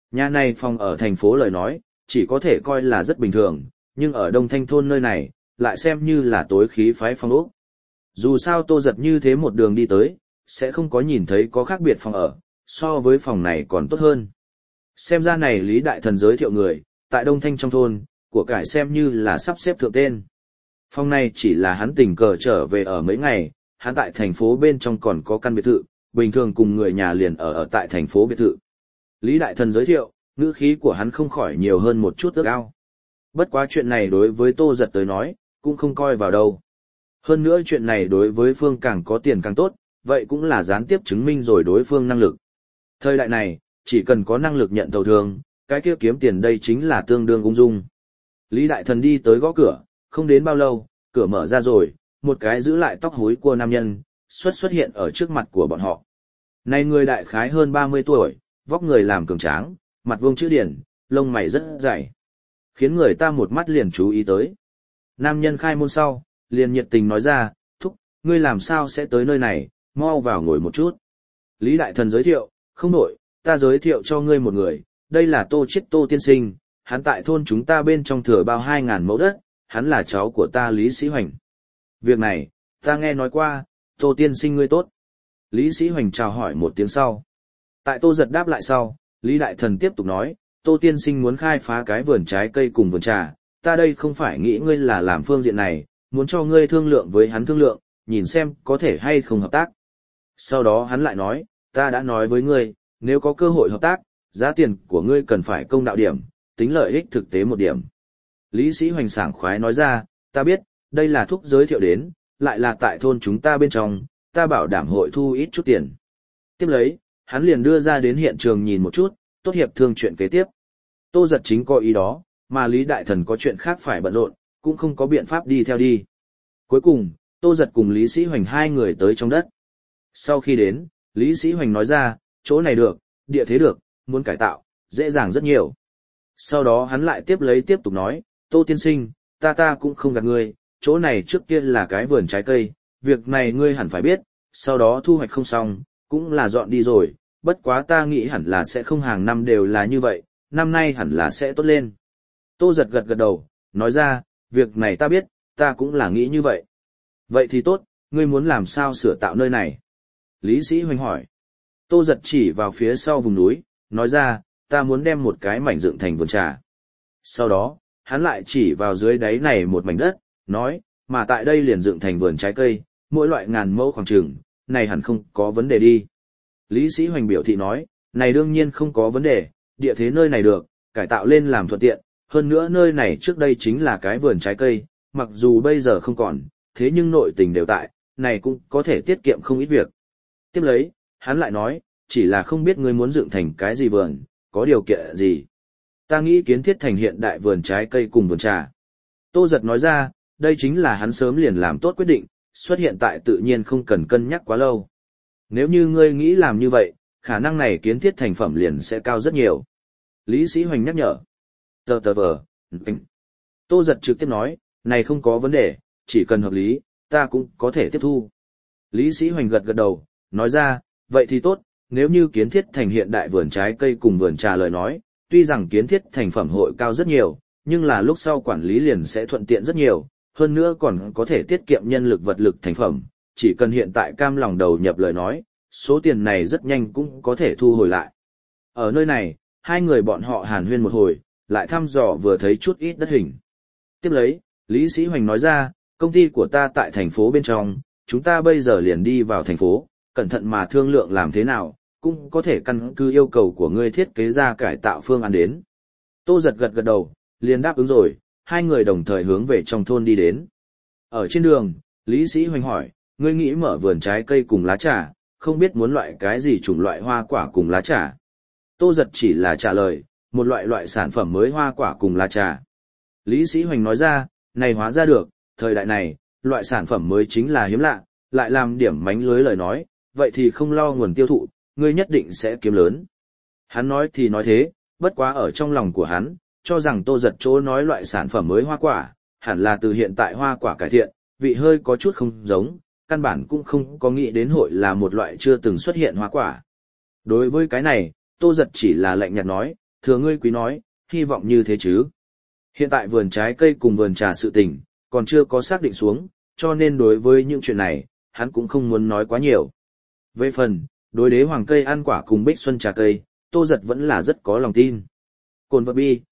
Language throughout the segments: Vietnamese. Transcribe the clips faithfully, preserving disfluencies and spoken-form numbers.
Nhà này phòng ở thành phố lời nói, chỉ có thể coi là rất bình thường, nhưng ở Đông Thanh thôn nơi này, lại xem như là tối khí phái phong ốc. Dù sao Tô Giật như thế một đường đi tới, sẽ không có nhìn thấy có khác biệt phòng ở, so với phòng này còn tốt hơn. Xem ra này Lý Đại Thần giới thiệu người, tại Đông Thanh trong thôn, của cải xem như là sắp xếp thượng tên. Phòng này chỉ là hắn tình cờ trở về ở mấy ngày, hắn tại thành phố bên trong còn có căn biệt thự, bình thường cùng người nhà liền ở ở tại thành phố biệt thự. Lý Đại Thần giới thiệu, ngữ khí của hắn không khỏi nhiều hơn một chút ước ao. Bất quá chuyện này đối với Tô Giật tới nói, cũng không coi vào đâu. Hơn nữa chuyện này đối với phương càng có tiền càng tốt, vậy cũng là gián tiếp chứng minh rồi đối phương năng lực. Thời đại này, chỉ cần có năng lực nhận thầu thường, cái kia kiếm tiền đây chính là tương đương ung dung. Lý Đại Thần đi tới gõ cửa, không đến bao lâu, cửa mở ra rồi, một cái giữ lại tóc hối của nam nhân, xuất xuất hiện ở trước mặt của bọn họ. Này người đại khái hơn ba mươi tuổi, vóc người làm cường tráng, mặt vuông chữ điển, lông mày rất dày, khiến người ta một mắt liền chú ý tới. Nam nhân khai môn sau, liền nhiệt tình nói ra, thúc, ngươi làm sao sẽ tới nơi này, mau vào ngồi một chút. Lý Đại Thần giới thiệu, không nổi, ta giới thiệu cho ngươi một người, đây là Tô Chiết Tô tiên sinh, hắn tại thôn chúng ta bên trong thừa bao hai ngàn mẫu đất, hắn là cháu của ta Lý Sĩ Hoành. Việc này, ta nghe nói qua, Tô tiên sinh ngươi tốt. Lý Sĩ Hoành chào hỏi một tiếng sau. Tại Tô Giật đáp lại sau, Lý Đại Thần tiếp tục nói, Tô tiên sinh muốn khai phá cái vườn trái cây cùng vườn trà, ta đây không phải nghĩ ngươi là làm phương diện này, muốn cho ngươi thương lượng với hắn thương lượng, nhìn xem có thể hay không hợp tác. Sau đó hắn lại nói, ta đã nói với ngươi, nếu có cơ hội hợp tác, giá tiền của ngươi cần phải công đạo điểm, tính lợi ích thực tế một điểm. Lý Sĩ Hoành sảng khoái nói ra, ta biết, đây là thúc giới thiệu đến, lại là tại thôn chúng ta bên trong, ta bảo đảm hội thu ít chút tiền. Tiếp lấy, hắn liền đưa ra đến hiện trường nhìn một chút, tốt hiệp thương chuyện kế tiếp. Tô Giật chính có ý đó, mà Lý Đại Thần có chuyện khác phải bận rộn, cũng không có biện pháp đi theo đi. Cuối cùng, Tô Giật cùng Lý Sĩ Hoành hai người tới trong đất. Sau khi đến, Lý Sĩ Hoành nói ra, chỗ này được, địa thế được, muốn cải tạo, dễ dàng rất nhiều. Sau đó hắn lại tiếp lấy tiếp tục nói, Tô tiên sinh, ta ta cũng không gạt ngươi, chỗ này trước kia là cái vườn trái cây, việc này ngươi hẳn phải biết, sau đó thu hoạch không xong, cũng là dọn đi rồi, bất quá ta nghĩ hẳn là sẽ không hàng năm đều là như vậy, năm nay hẳn là sẽ tốt lên. Tô Giật gật gật đầu, nói ra, việc này ta biết, ta cũng là nghĩ như vậy. Vậy thì tốt, ngươi muốn làm sao sửa tạo nơi này? Lý Sĩ Hoành hỏi. Tô Giật chỉ vào phía sau vùng núi, nói ra, ta muốn đem một cái mảnh dựng thành vườn trà. Sau đó, hắn lại chỉ vào dưới đáy này một mảnh đất, nói, mà tại đây liền dựng thành vườn trái cây, mỗi loại ngàn mẫu khoảng trường, này hẳn không có vấn đề đi. Lý Sĩ Hoành biểu thị nói, này đương nhiên không có vấn đề, địa thế nơi này được, cải tạo lên làm thuận tiện, hơn nữa nơi này trước đây chính là cái vườn trái cây, mặc dù bây giờ không còn, thế nhưng nội tình đều tại, này cũng có thể tiết kiệm không ít việc. Tiếp lấy, hắn lại nói, chỉ là không biết ngươi muốn dựng thành cái gì vườn, có điều kiện gì. Ta nghĩ kiến thiết thành hiện đại vườn trái cây cùng vườn trà. Tô Giật nói ra, đây chính là hắn sớm liền làm tốt quyết định, xuất hiện tại tự nhiên không cần cân nhắc quá lâu. Nếu như ngươi nghĩ làm như vậy, khả năng này kiến thiết thành phẩm liền sẽ cao rất nhiều. Lý Sĩ Hoành nhắc nhở. Tờ tờ vờ. Tô Giật trực tiếp nói, này không có vấn đề, chỉ cần hợp lý, ta cũng có thể tiếp thu. Lý Sĩ Hoành gật gật đầu, nói ra, vậy thì tốt, nếu như kiến thiết thành hiện đại vườn trái cây cùng vườn trà lời nói, tuy rằng kiến thiết thành phẩm hội cao rất nhiều, nhưng là lúc sau quản lý liền sẽ thuận tiện rất nhiều, hơn nữa còn có thể tiết kiệm nhân lực vật lực thành phẩm, chỉ cần hiện tại cam lòng đầu nhập lời nói, số tiền này rất nhanh cũng có thể thu hồi lại. Ở nơi này, hai người bọn họ hàn huyên một hồi, lại thăm dò vừa thấy chút ít đất hình. Tiếp lấy, Lý Sĩ Hoành nói ra, công ty của ta tại thành phố bên trong, chúng ta bây giờ liền đi vào thành phố, cẩn thận mà thương lượng làm thế nào, cũng có thể căn cứ yêu cầu của ngươi thiết kế ra cải tạo phương án đến. Tô Giật gật gật đầu, liền đáp ứng rồi, hai người đồng thời hướng về trong thôn đi đến. Ở trên đường, Lý Sĩ Hoành hỏi, ngươi nghĩ mở vườn trái cây cùng lá trà, không biết muốn loại cái gì chủng loại hoa quả cùng lá trà. Tô Giật chỉ là trả lời, một loại loại sản phẩm mới hoa quả cùng lá trà. Lý Sĩ Hoành nói ra, này hóa ra được, thời đại này, loại sản phẩm mới chính là hiếm lạ, lại làm điểm mánh lưới lời nói, vậy thì không lo nguồn tiêu thụ, ngươi nhất định sẽ kiếm lớn. Hắn nói thì nói thế, bất quá ở trong lòng của hắn, cho rằng Tô Giật chỗ nói loại sản phẩm mới hoa quả, hẳn là từ hiện tại hoa quả cải thiện, vị hơi có chút không giống, căn bản cũng không có nghĩ đến hội là một loại chưa từng xuất hiện hoa quả. Đối với cái này, Tô Giật chỉ là lạnh nhạt nói, thừa ngươi quý nói, hy vọng như thế chứ. Hiện tại vườn trái cây cùng vườn trà sự tình, còn chưa có xác định xuống, cho nên đối với những chuyện này, hắn cũng không muốn nói quá nhiều. Về phần, đối đế hoàng cây ăn quả cùng bích xuân trà cây, Tô Giật vẫn là rất có lòng tin. Cồn vật bi,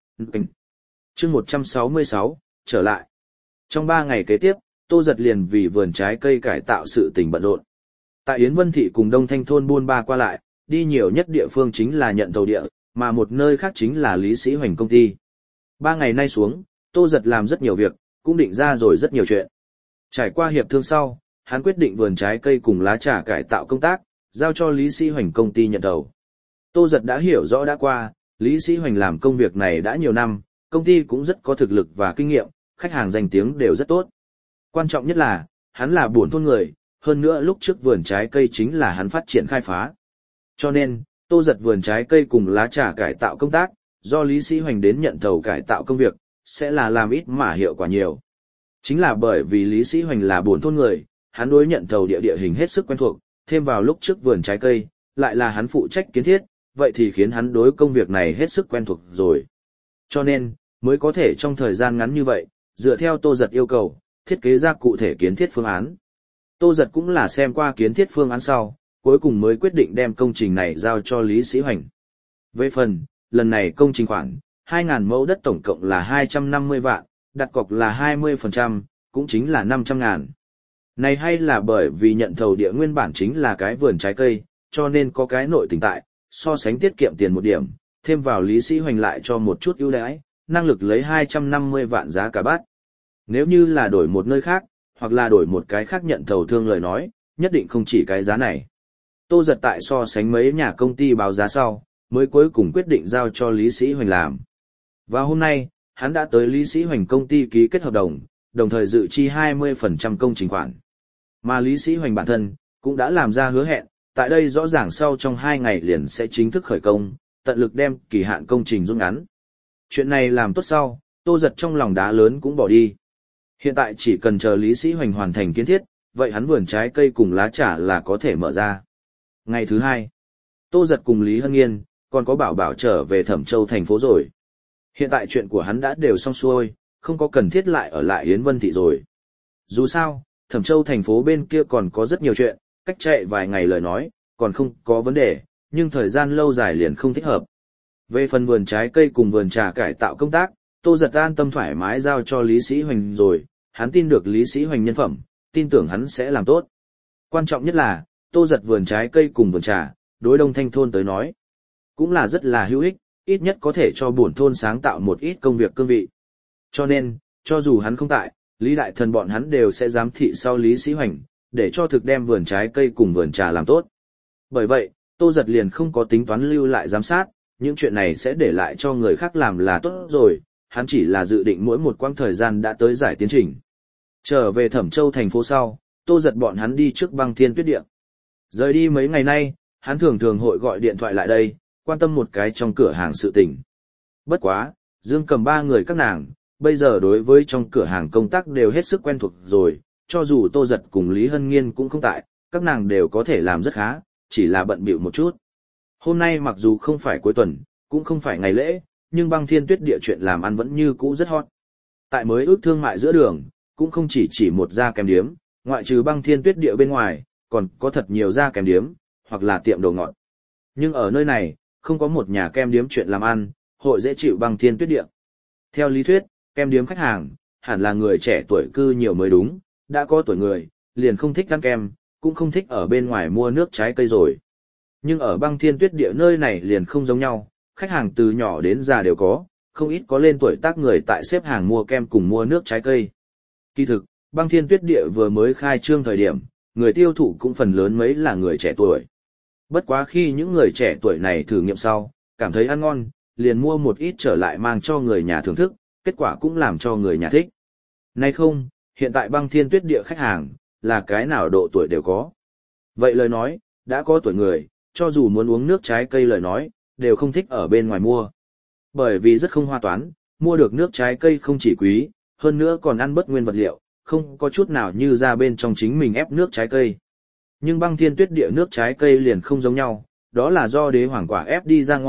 chương một trăm sáu mươi sáu, trở lại. Trong ba ngày kế tiếp, Tô Giật liền vì vườn trái cây cải tạo sự tình bận rộn. Tại Yến Vân Thị cùng Đông Thanh Thôn buôn ba qua lại, đi nhiều nhất địa phương chính là nhận thầu địa, mà một nơi khác chính là Lý Sĩ Hoành công ty. Ba ngày nay xuống, Tô Giật làm rất nhiều việc, cũng định ra rồi rất nhiều chuyện. Trải qua hiệp thương sau, hắn quyết định vườn trái cây cùng lá trà cải tạo công tác, giao cho Lý Sĩ Hoành công ty nhận thầu. Tô Giật đã hiểu rõ đã qua, Lý Sĩ Hoành làm công việc này đã nhiều năm, công ty cũng rất có thực lực và kinh nghiệm, khách hàng danh tiếng đều rất tốt. Quan trọng nhất là, hắn là buồn thôn người, hơn nữa lúc trước vườn trái cây chính là hắn phát triển khai phá. Cho nên, Tô Giật vườn trái cây cùng lá trà cải tạo công tác, do Lý Sĩ Hoành đến nhận thầu cải tạo công việc, sẽ là làm ít mà hiệu quả nhiều. Chính là bởi vì Lý Sĩ Hoành là buồn thôn người, hắn đối nhận thầu địa địa hình hết sức quen thuộc, thêm vào lúc trước vườn trái cây, lại là hắn phụ trách kiến thiết, vậy thì khiến hắn đối công việc này hết sức quen thuộc rồi. Cho nên, mới có thể trong thời gian ngắn như vậy, dựa theo Tô Giật yêu cầu, thiết kế ra cụ thể kiến thiết phương án. Tô Giật cũng là xem qua kiến thiết phương án sau, cuối cùng mới quyết định đem công trình này giao cho Lý Sĩ Hoành. Về phần, lần này công trình khoản, hai nghìn mẫu đất tổng cộng là hai trăm năm mươi vạn, đặt cọc là hai mươi phần trăm, cũng chính là năm trăm ngàn. Này hay là bởi vì nhận thầu địa nguyên bản chính là cái vườn trái cây, cho nên có cái nội tình tại, so sánh tiết kiệm tiền một điểm, thêm vào Lý Sĩ Hoành lại cho một chút ưu đãi, năng lực lấy hai trăm năm mươi vạn giá cả bát. Nếu như là đổi một nơi khác, hoặc là đổi một cái khác nhận thầu thương lời nói, nhất định không chỉ cái giá này. Tô Giật tại so sánh mấy nhà công ty báo giá sau, mới cuối cùng quyết định giao cho Lý Sĩ Hoành làm. Và hôm nay, hắn đã tới Lý Sĩ Hoành công ty ký kết hợp đồng, đồng thời dự chi hai mươi phần trăm công trình khoản. Mà Lý Sĩ Hoành bản thân, cũng đã làm ra hứa hẹn, tại đây rõ ràng sau trong hai ngày liền sẽ chính thức khởi công, tận lực đem kỳ hạn công trình rút ngắn. Chuyện này làm tốt sau, Tô Giật trong lòng đá lớn cũng bỏ đi. Hiện tại chỉ cần chờ Lý Sĩ Hoành hoàn thành kiến thiết, vậy hắn vườn trái cây cùng lá trà là có thể mở ra. Ngày thứ hai, Tô Giật cùng Lý Hân Nghiên, còn có Bảo Bảo trở về Thẩm Châu thành phố rồi. Hiện tại chuyện của hắn đã đều xong xuôi, không có cần thiết lại ở lại Yến Vân Thị rồi. Dù sao, Thẩm Châu thành phố bên kia còn có rất nhiều chuyện, cách chạy vài ngày lời nói, còn không có vấn đề, nhưng thời gian lâu dài liền không thích hợp. Về phần vườn trái cây cùng vườn trà cải tạo công tác, Tô Giật an tâm thoải mái giao cho Lý Sĩ Hoành rồi, hắn tin được Lý Sĩ Hoành nhân phẩm, tin tưởng hắn sẽ làm tốt. Quan trọng nhất là, Tô Giật vườn trái cây cùng vườn trà, đối Đông Thanh thôn tới nói, cũng là rất là hữu ích, ít nhất có thể cho buồn thôn sáng tạo một ít công việc cương vị. Cho nên, cho dù hắn không tại, Lý Đại Thần bọn hắn đều sẽ giám thị sau Lý Sĩ Hoành, để cho thực đem vườn trái cây cùng vườn trà làm tốt. Bởi vậy, Tô Giật liền không có tính toán lưu lại giám sát, những chuyện này sẽ để lại cho người khác làm là tốt rồi, hắn chỉ là dự định mỗi một quãng thời gian đã tới giải tiến trình. Trở về Thẩm Châu thành phố sau, Tô Giật bọn hắn đi trước Băng Thiên Tuyết Địa. Rời đi mấy ngày nay, hắn thường thường hội gọi điện thoại lại đây, quan tâm một cái trong cửa hàng sự tình. Bất quá, Dương Cầm ba người các nàng, bây giờ đối với trong cửa hàng công tác đều hết sức quen thuộc rồi, cho dù Tô Giật cùng Lý Hân Nghiên cũng không tại, các nàng đều có thể làm rất khá, chỉ là bận bịu một chút. Hôm nay mặc dù không phải cuối tuần, cũng không phải ngày lễ, nhưng Băng Thiên Tuyết Địa chuyện làm ăn vẫn như cũ rất hot. Tại mới ước thương mại giữa đường, cũng không chỉ chỉ một gia kèm điếm, ngoại trừ Băng Thiên Tuyết Địa bên ngoài, còn có thật nhiều gia kèm điếm, hoặc là tiệm đồ ngọt. Nhưng ở nơi này, không có một nhà kem điếm chuyện làm ăn, hội dễ chịu Băng Thiên Tuyết Địa. Theo lý thuyết, kem điếm khách hàng, hẳn là người trẻ tuổi cư nhiều mới đúng, đã có tuổi người, liền không thích ăn kem, cũng không thích ở bên ngoài mua nước trái cây rồi. Nhưng ở Băng Thiên Tuyết Địa nơi này liền không giống nhau, khách hàng từ nhỏ đến già đều có, không ít có lên tuổi tác người tại xếp hàng mua kem cùng mua nước trái cây. Kỳ thực, Băng Thiên Tuyết Địa vừa mới khai trương thời điểm, người tiêu thụ cũng phần lớn mấy là người trẻ tuổi. Bất quá khi những người trẻ tuổi này thử nghiệm sau, cảm thấy ăn ngon, liền mua một ít trở lại mang cho người nhà thưởng thức, kết quả cũng làm cho người nhà thích. Nay không, hiện tại Băng Thiên Tuyết Địa khách hàng, là cái nào độ tuổi đều có. Vậy lời nói, đã có tuổi người, cho dù muốn uống nước trái cây lời nói, đều không thích ở bên ngoài mua. Bởi vì rất không hoa toán, mua được nước trái cây không chỉ quý, hơn nữa còn ăn bất nguyên vật liệu, không có chút nào như ra bên trong chính mình ép nước trái cây. Nhưng Băng Thiên Tuyết Địa nước trái cây liền không giống nhau, đó là do đế hoàng quả ép đi ra ngoài,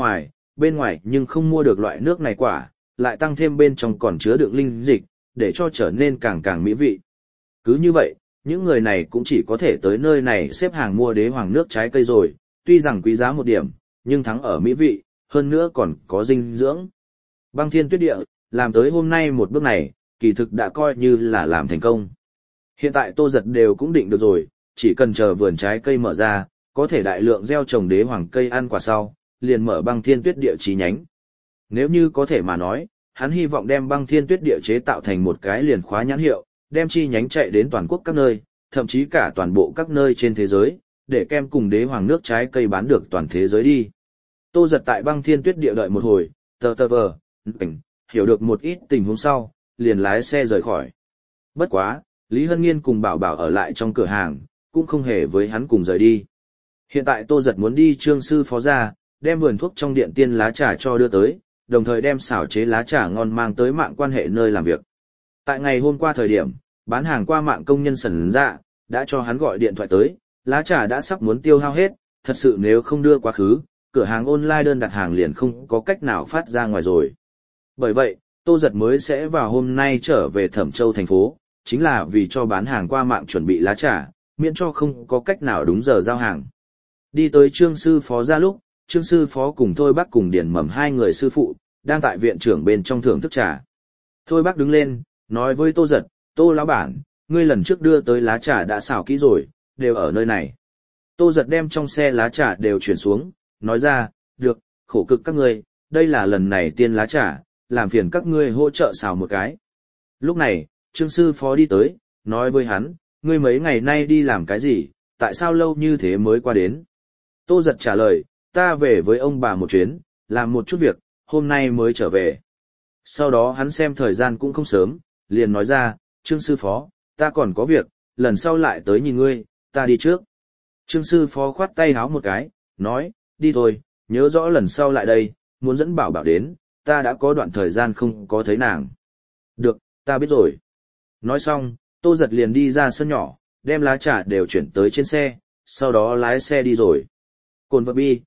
bên ngoài nhưng không mua được loại nước này quả, lại tăng thêm bên trong còn chứa đựng linh dịch, để cho trở nên càng càng mỹ vị. Cứ như vậy, những người này cũng chỉ có thể tới nơi này xếp hàng mua đế hoàng nước trái cây rồi, tuy rằng quý giá một điểm, nhưng thắng ở mỹ vị, hơn nữa còn có dinh dưỡng. Băng Thiên Tuyết Địa, làm tới hôm nay một bước này, kỳ thực đã coi như là làm thành công. Hiện tại Tô Giật đều cũng định được rồi, chỉ cần chờ vườn trái cây mở ra, có thể đại lượng gieo trồng đế hoàng cây ăn quả sau, liền mở Băng Thiên Tuyết Địa chi nhánh. Nếu như có thể mà nói, hắn hy vọng đem Băng Thiên Tuyết Địa chế tạo thành một cái liền khóa nhãn hiệu, đem chi nhánh chạy đến toàn quốc các nơi, thậm chí cả toàn bộ các nơi trên thế giới, để kem cùng đế hoàng nước trái cây bán được toàn thế giới đi. Tô Giật tại Băng Thiên Tuyết Địa đợi một hồi, tờ tờ vờ, hiểu được một ít tình huống sau, liền lái xe rời khỏi. Bất quá, Lý Hân Nghiên cùng Bảo Bảo ở lại trong cửa hàng, cũng không hề với hắn cùng rời đi. Hiện tại Tô Giật muốn đi Trương sư phó ra, đem vườn thuốc trong điện tiên lá trà cho đưa tới, đồng thời đem xảo chế lá trà ngon mang tới mạng quan hệ nơi làm việc. Tại ngày hôm qua thời điểm, bán hàng qua mạng công nhân Sẩn Dạ đã cho hắn gọi điện thoại tới, lá trà đã sắp muốn tiêu hao hết, thật sự nếu không đưa quá khứ, cửa hàng online đơn đặt hàng liền không có cách nào phát ra ngoài rồi. Bởi vậy, Tô Giật mới sẽ vào hôm nay trở về Thẩm Châu thành phố, chính là vì cho bán hàng qua mạng chuẩn bị lá trà, miễn cho không có cách nào đúng giờ giao hàng. Đi tới Trương sư phó ra lúc, Trương sư phó cùng Thôi Bác cùng Điền Mầm hai người sư phụ, đang tại viện trưởng bên trong thưởng thức trà. Thôi Bác đứng lên, nói với Tô Giật, Tô lão bản, ngươi lần trước đưa tới lá trà đã xào kỹ rồi, đều ở nơi này. Tô Giật đem trong xe lá trà đều chuyển xuống, nói ra, được, khổ cực các ngươi, đây là lần này tiên lá trà, làm phiền các ngươi hỗ trợ xào một cái. Lúc này, Trương sư phó đi tới, nói với hắn, ngươi mấy ngày nay đi làm cái gì, tại sao lâu như thế mới qua đến. Tô Giật trả lời, ta về với ông bà một chuyến, làm một chút việc, hôm nay mới trở về. Sau đó hắn xem thời gian cũng không sớm, liền nói ra, Trương sư phó, ta còn có việc, lần sau lại tới nhìn ngươi, ta đi trước. Trương sư phó khoát tay háo một cái, nói, đi thôi, nhớ rõ lần sau lại đây, muốn dẫn Bảo Bảo đến, ta đã có đoạn thời gian không có thấy nàng. Được, ta biết rồi. Nói xong, Tô Giật liền đi ra sân nhỏ, đem lá trà đều chuyển tới trên xe, sau đó lái xe đi rồi. Cồn vật bi,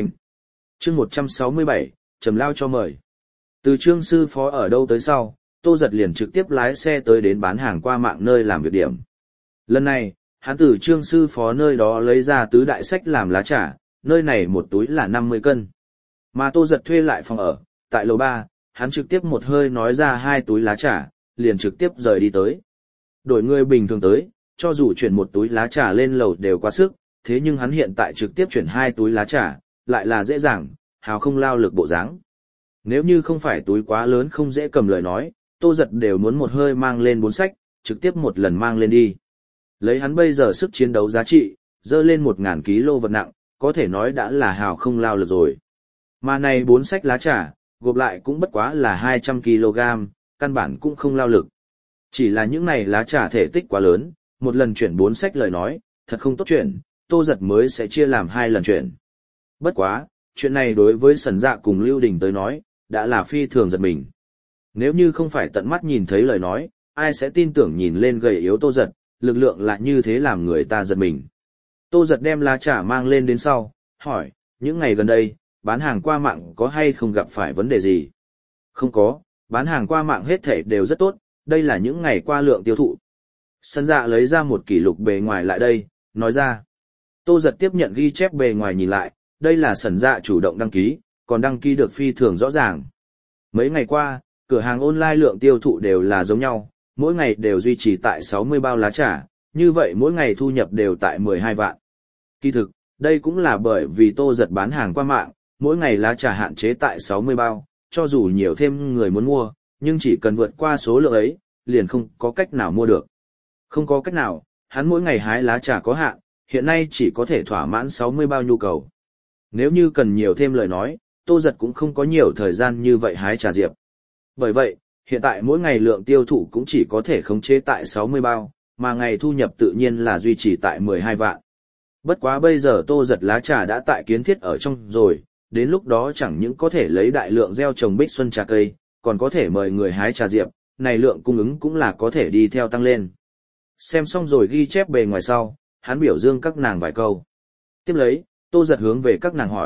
chương một trăm sáu mươi bảy, trầm lao cho mời. Từ Trương sư phó ở đâu tới sau, Tô Giật liền trực tiếp lái xe tới đến bán hàng qua mạng nơi làm việc điểm. Lần này, hắn từ Trương sư phó nơi đó lấy ra tứ đại sách làm lá trà, nơi này một túi là năm mươi cân. Mà Tô Giật thuê lại phòng ở, tại lầu ba, hắn trực tiếp một hơi nói ra hai túi lá trà, liền trực tiếp rời đi tới. Đổi người bình thường tới, cho dù chuyển một túi lá trà lên lầu đều quá sức, thế nhưng hắn hiện tại trực tiếp chuyển hai túi lá trà, lại là dễ dàng, hào không lao lực bộ dáng. Nếu như không phải túi quá lớn không dễ cầm lời nói, Tô Giật đều muốn một hơi mang lên bốn sách, trực tiếp một lần mang lên đi. Lấy hắn bây giờ sức chiến đấu giá trị, dơ lên một ngàn ki lô vật nặng, có thể nói đã là hào không lao lực rồi. Mà này bốn sách lá trà, gộp lại cũng bất quá là hai trăm ki lô gam, căn bản cũng không lao lực. Chỉ là những này lá trà thể tích quá lớn, một lần chuyển bốn sách lời nói, thật không tốt chuyển, Tô Giật mới sẽ chia làm hai lần chuyển. Bất quá, chuyện này đối với Sẩn Dạ cùng Lưu Đình tới nói, đã là phi thường giật mình. Nếu như không phải tận mắt nhìn thấy lời nói, ai sẽ tin tưởng nhìn lên gầy yếu Tô Giật, lực lượng lại như thế làm người ta giật mình. Tô Giật đem lá trà mang lên đến sau, hỏi, những ngày gần đây, bán hàng qua mạng có hay không gặp phải vấn đề gì? Không có, bán hàng qua mạng hết thảy đều rất tốt, đây là những ngày qua lượng tiêu thụ. Sẩn Dạ lấy ra một kỷ lục bề ngoài lại đây, nói ra. Tô Giật tiếp nhận ghi chép bề ngoài nhìn lại, đây là Sẩn Dạ chủ động đăng ký, còn đăng ký được phi thường rõ ràng. Mấy ngày qua, cửa hàng online lượng tiêu thụ đều là giống nhau, mỗi ngày đều duy trì tại sáu mươi bao lá trà, như vậy mỗi ngày thu nhập đều tại mười hai vạn. Kỳ thực, đây cũng là bởi vì Tô Giật bán hàng qua mạng, mỗi ngày lá trà hạn chế tại sáu mươi bao, cho dù nhiều thêm người muốn mua, nhưng chỉ cần vượt qua số lượng ấy, liền không có cách nào mua được. Không có cách nào, hắn mỗi ngày hái lá trà có hạn, hiện nay chỉ có thể thỏa mãn sáu mươi bao nhu cầu. Nếu như cần nhiều thêm lời nói, Tô Giật cũng không có nhiều thời gian như vậy hái trà diệp. Bởi vậy, hiện tại mỗi ngày lượng tiêu thụ cũng chỉ có thể khống chế tại sáu mươi bao, mà ngày thu nhập tự nhiên là duy trì tại mười hai vạn. Bất quá bây giờ Tô Giật lá trà đã tại kiến thiết ở trong rồi, đến lúc đó chẳng những có thể lấy đại lượng gieo trồng bích xuân trà cây, còn có thể mời người hái trà diệp, này lượng cung ứng cũng là có thể đi theo tăng lên. Xem xong rồi ghi chép bề ngoài sau, hắn biểu dương các nàng vài câu. Tiếp lấy, Tô Giật hướng về các nàng hỏi,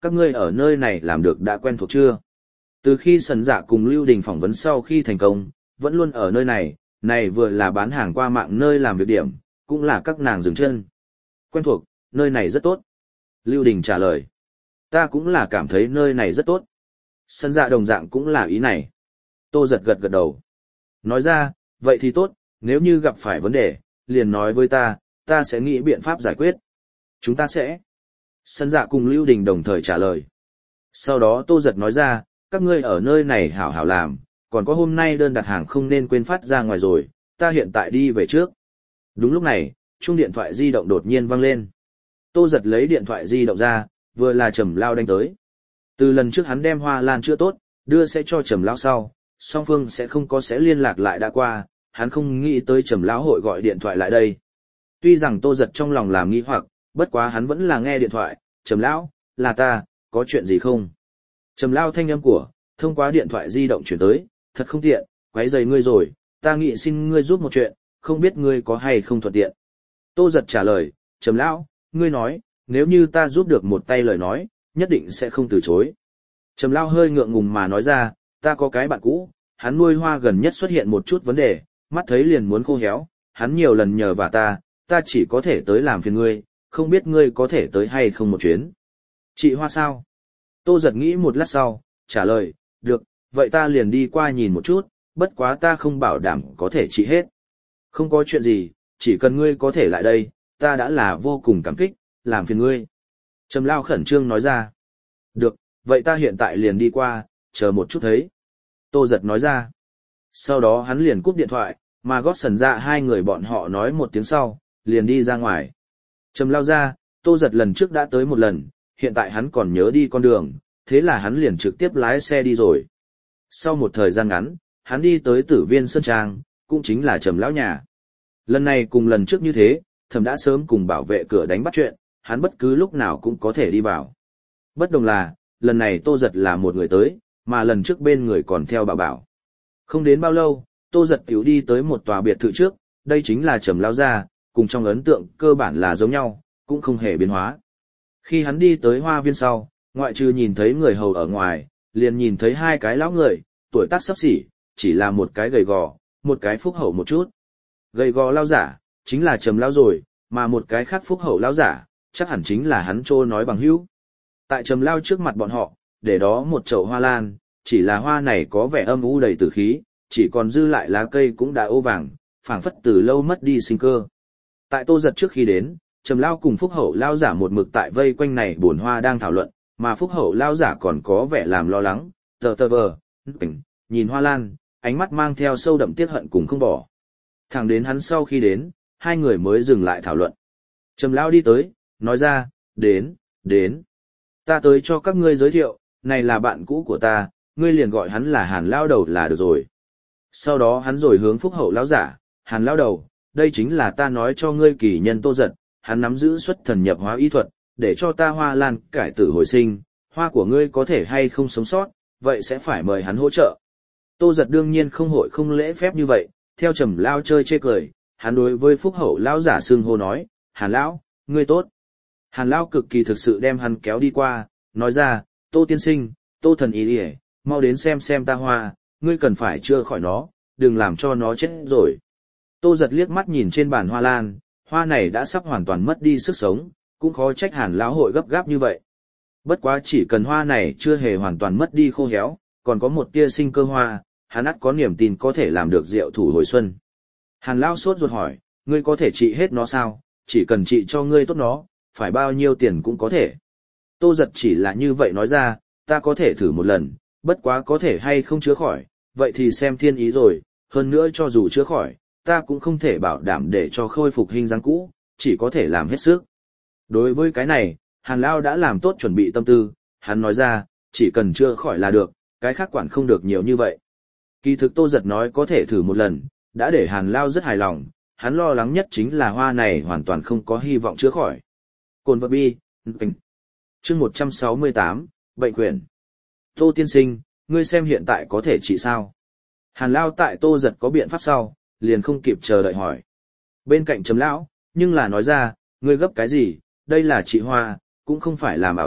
các ngươi ở nơi này làm được đã quen thuộc chưa? Từ khi Sần Dạ cùng Lưu Đình phỏng vấn sau khi thành công, vẫn luôn ở nơi này, này vừa là bán hàng qua mạng nơi làm việc điểm, cũng là các nàng dừng chân. Quen thuộc, nơi này rất tốt. Lưu Đình trả lời. Ta cũng là cảm thấy nơi này rất tốt. Sần Dạ đồng dạng cũng là ý này. Tô giật gật gật đầu. Nói ra, vậy thì tốt, nếu như gặp phải vấn đề, liền nói với ta, ta sẽ nghĩ biện pháp giải quyết. Chúng ta sẽ. Sần Dạ cùng Lưu Đình đồng thời trả lời. Sau đó Tô giật nói ra, các ngươi ở nơi này hảo hảo làm, còn có hôm nay đơn đặt hàng không nên quên phát ra ngoài rồi, ta hiện tại đi về trước. Đúng lúc này, chuông điện thoại di động đột nhiên vang lên. Tô giật lấy điện thoại di động ra, vừa là Trầm Lao đánh tới. Từ lần trước hắn đem hoa lan chưa tốt, đưa sẽ cho Trầm Lao sau, song phương sẽ không có sẽ liên lạc lại đã qua, hắn không nghĩ tới Trầm Lão hội gọi điện thoại lại đây. Tuy rằng Tô giật trong lòng làm nghi hoặc, bất quá hắn vẫn là nghe điện thoại, Trầm Lão, là ta, có chuyện gì không? Trầm Lao thanh âm của, thông qua điện thoại di động chuyển tới, thật không tiện, quấy rầy ngươi rồi, ta nghĩ xin ngươi giúp một chuyện, không biết ngươi có hay không thuận tiện. Tô giật trả lời, Trầm Lão, ngươi nói, nếu như ta giúp được một tay lời nói, nhất định sẽ không từ chối. Trầm Lao hơi ngượng ngùng mà nói ra, ta có cái bạn cũ, hắn nuôi hoa gần nhất xuất hiện một chút vấn đề, mắt thấy liền muốn khô héo, hắn nhiều lần nhờ vả ta, ta chỉ có thể tới làm phiền ngươi, không biết ngươi có thể tới hay không một chuyến. Chị hoa sao? Tô giật nghĩ một lát sau, trả lời, được, vậy ta liền đi qua nhìn một chút, bất quá ta không bảo đảm có thể trị hết. Không có chuyện gì, chỉ cần ngươi có thể lại đây, ta đã là vô cùng cảm kích, làm phiền ngươi. Trầm Lao khẩn trương nói ra. Được, vậy ta hiện tại liền đi qua, chờ một chút thấy. Tô giật nói ra. Sau đó hắn liền cúp điện thoại, mà gót Sần Dạ hai người bọn họ nói một tiếng sau, liền đi ra ngoài. Trầm Lao ra, Tô giật lần trước đã tới một lần, hiện tại hắn còn nhớ đi con đường, thế là hắn liền trực tiếp lái xe đi rồi. Sau một thời gian ngắn, hắn đi tới Tử Viên Sơn Trang, cũng chính là Trầm Lão nhà. Lần này cùng lần trước như thế, Thẩm đã sớm cùng bảo vệ cửa đánh bắt chuyện, hắn bất cứ lúc nào cũng có thể đi vào. Bất đồng là, lần này Tô giật là một người tới, mà lần trước bên người còn theo bảo bảo. Không đến bao lâu, Tô giật tiểu đi tới một tòa biệt thự trước, đây chính là Trầm Lão gia, cùng trong ấn tượng cơ bản là giống nhau, cũng không hề biến hóa. Khi hắn đi tới hoa viên sau, ngoại trừ nhìn thấy người hầu ở ngoài, liền nhìn thấy hai cái lão người, tuổi tác xấp xỉ, chỉ là một cái gầy gò, một cái phúc hậu một chút. Gầy gò lão giả, chính là Trầm Lão rồi, mà một cái khác phúc hậu lão giả, chắc hẳn chính là hắn trô nói bằng hữu. Tại Trầm Lão trước mặt bọn họ, để đó một chậu hoa lan, chỉ là hoa này có vẻ âm u đầy tử khí, chỉ còn dư lại lá cây cũng đã ô vàng, phảng phất từ lâu mất đi sinh cơ. Tại Tô giật trước khi đến, Trầm Lao cùng phúc hậu lao giả một mực tại vây quanh này buồn hoa đang thảo luận, mà phúc hậu lao giả còn có vẻ làm lo lắng, tờ tờ vờ, nhìn hoa lan, ánh mắt mang theo sâu đậm tiếc hận cùng không bỏ. Thẳng đến hắn sau khi đến, hai người mới dừng lại thảo luận. Trầm Lao đi tới, nói ra, đến, đến. Ta tới cho các ngươi giới thiệu, này là bạn cũ của ta, ngươi liền gọi hắn là Hàn Lao Đầu là được rồi. Sau đó hắn rồi hướng phúc hậu lao giả, Hàn Lao Đầu, đây chính là ta nói cho ngươi kỳ nhân Tô giật, hắn nắm giữ xuất thần nhập hóa y thuật, để cho ta hoa lan cải tử hồi sinh, hoa của ngươi có thể hay không sống sót, vậy sẽ phải mời hắn hỗ trợ. Tô giật đương nhiên không hội không lễ phép như vậy, theo Trầm Lao chơi chê cười, hắn đối với phúc hậu lão giả xưng hô nói, Hàn Lão, ngươi tốt. Hàn Lão cực kỳ thực sự đem hắn kéo đi qua, nói ra, Tô tiên sinh, Tô thần ý đi mau đến xem xem ta hoa, ngươi cần phải chữa khỏi nó, đừng làm cho nó chết rồi. Tô giật liếc mắt nhìn trên bàn hoa lan, hoa này đã sắp hoàn toàn mất đi sức sống, cũng khó trách Hàn Lão hội gấp gáp như vậy. Bất quá chỉ cần hoa này chưa hề hoàn toàn mất đi khô héo, còn có một tia sinh cơ hoa, hắn ắt có niềm tin có thể làm được diệu thủ hồi xuân. Hàn Lão sốt ruột hỏi, ngươi có thể trị hết nó sao, chỉ cần trị cho ngươi tốt nó, phải bao nhiêu tiền cũng có thể. Tô giật chỉ là như vậy nói ra, ta có thể thử một lần, bất quá có thể hay không chữa khỏi, vậy thì xem thiên ý rồi, hơn nữa cho dù chữa khỏi, ta cũng không thể bảo đảm để cho khôi phục hình dáng cũ, chỉ có thể làm hết sức. Đối với cái này, Hàn Lão đã làm tốt chuẩn bị tâm tư, hắn nói ra, chỉ cần chữa khỏi là được, cái khác quản không được nhiều như vậy. Kỳ thực Tô giật nói có thể thử một lần, đã để Hàn Lão rất hài lòng, hắn lo lắng nhất chính là hoa này hoàn toàn không có hy vọng chữa khỏi. Cồn vật bi, chương một trăm sáu mươi tám, bệnh quyển. Tô tiên sinh, ngươi xem hiện tại có thể trị sao? Hàn Lão tại Tô giật có biện pháp sau, liền không kịp chờ đợi hỏi. Bên cạnh Trầm Lão, nhưng là nói ra, ngươi gấp cái gì, đây là trị hoa, cũng không phải làm ảo thuật,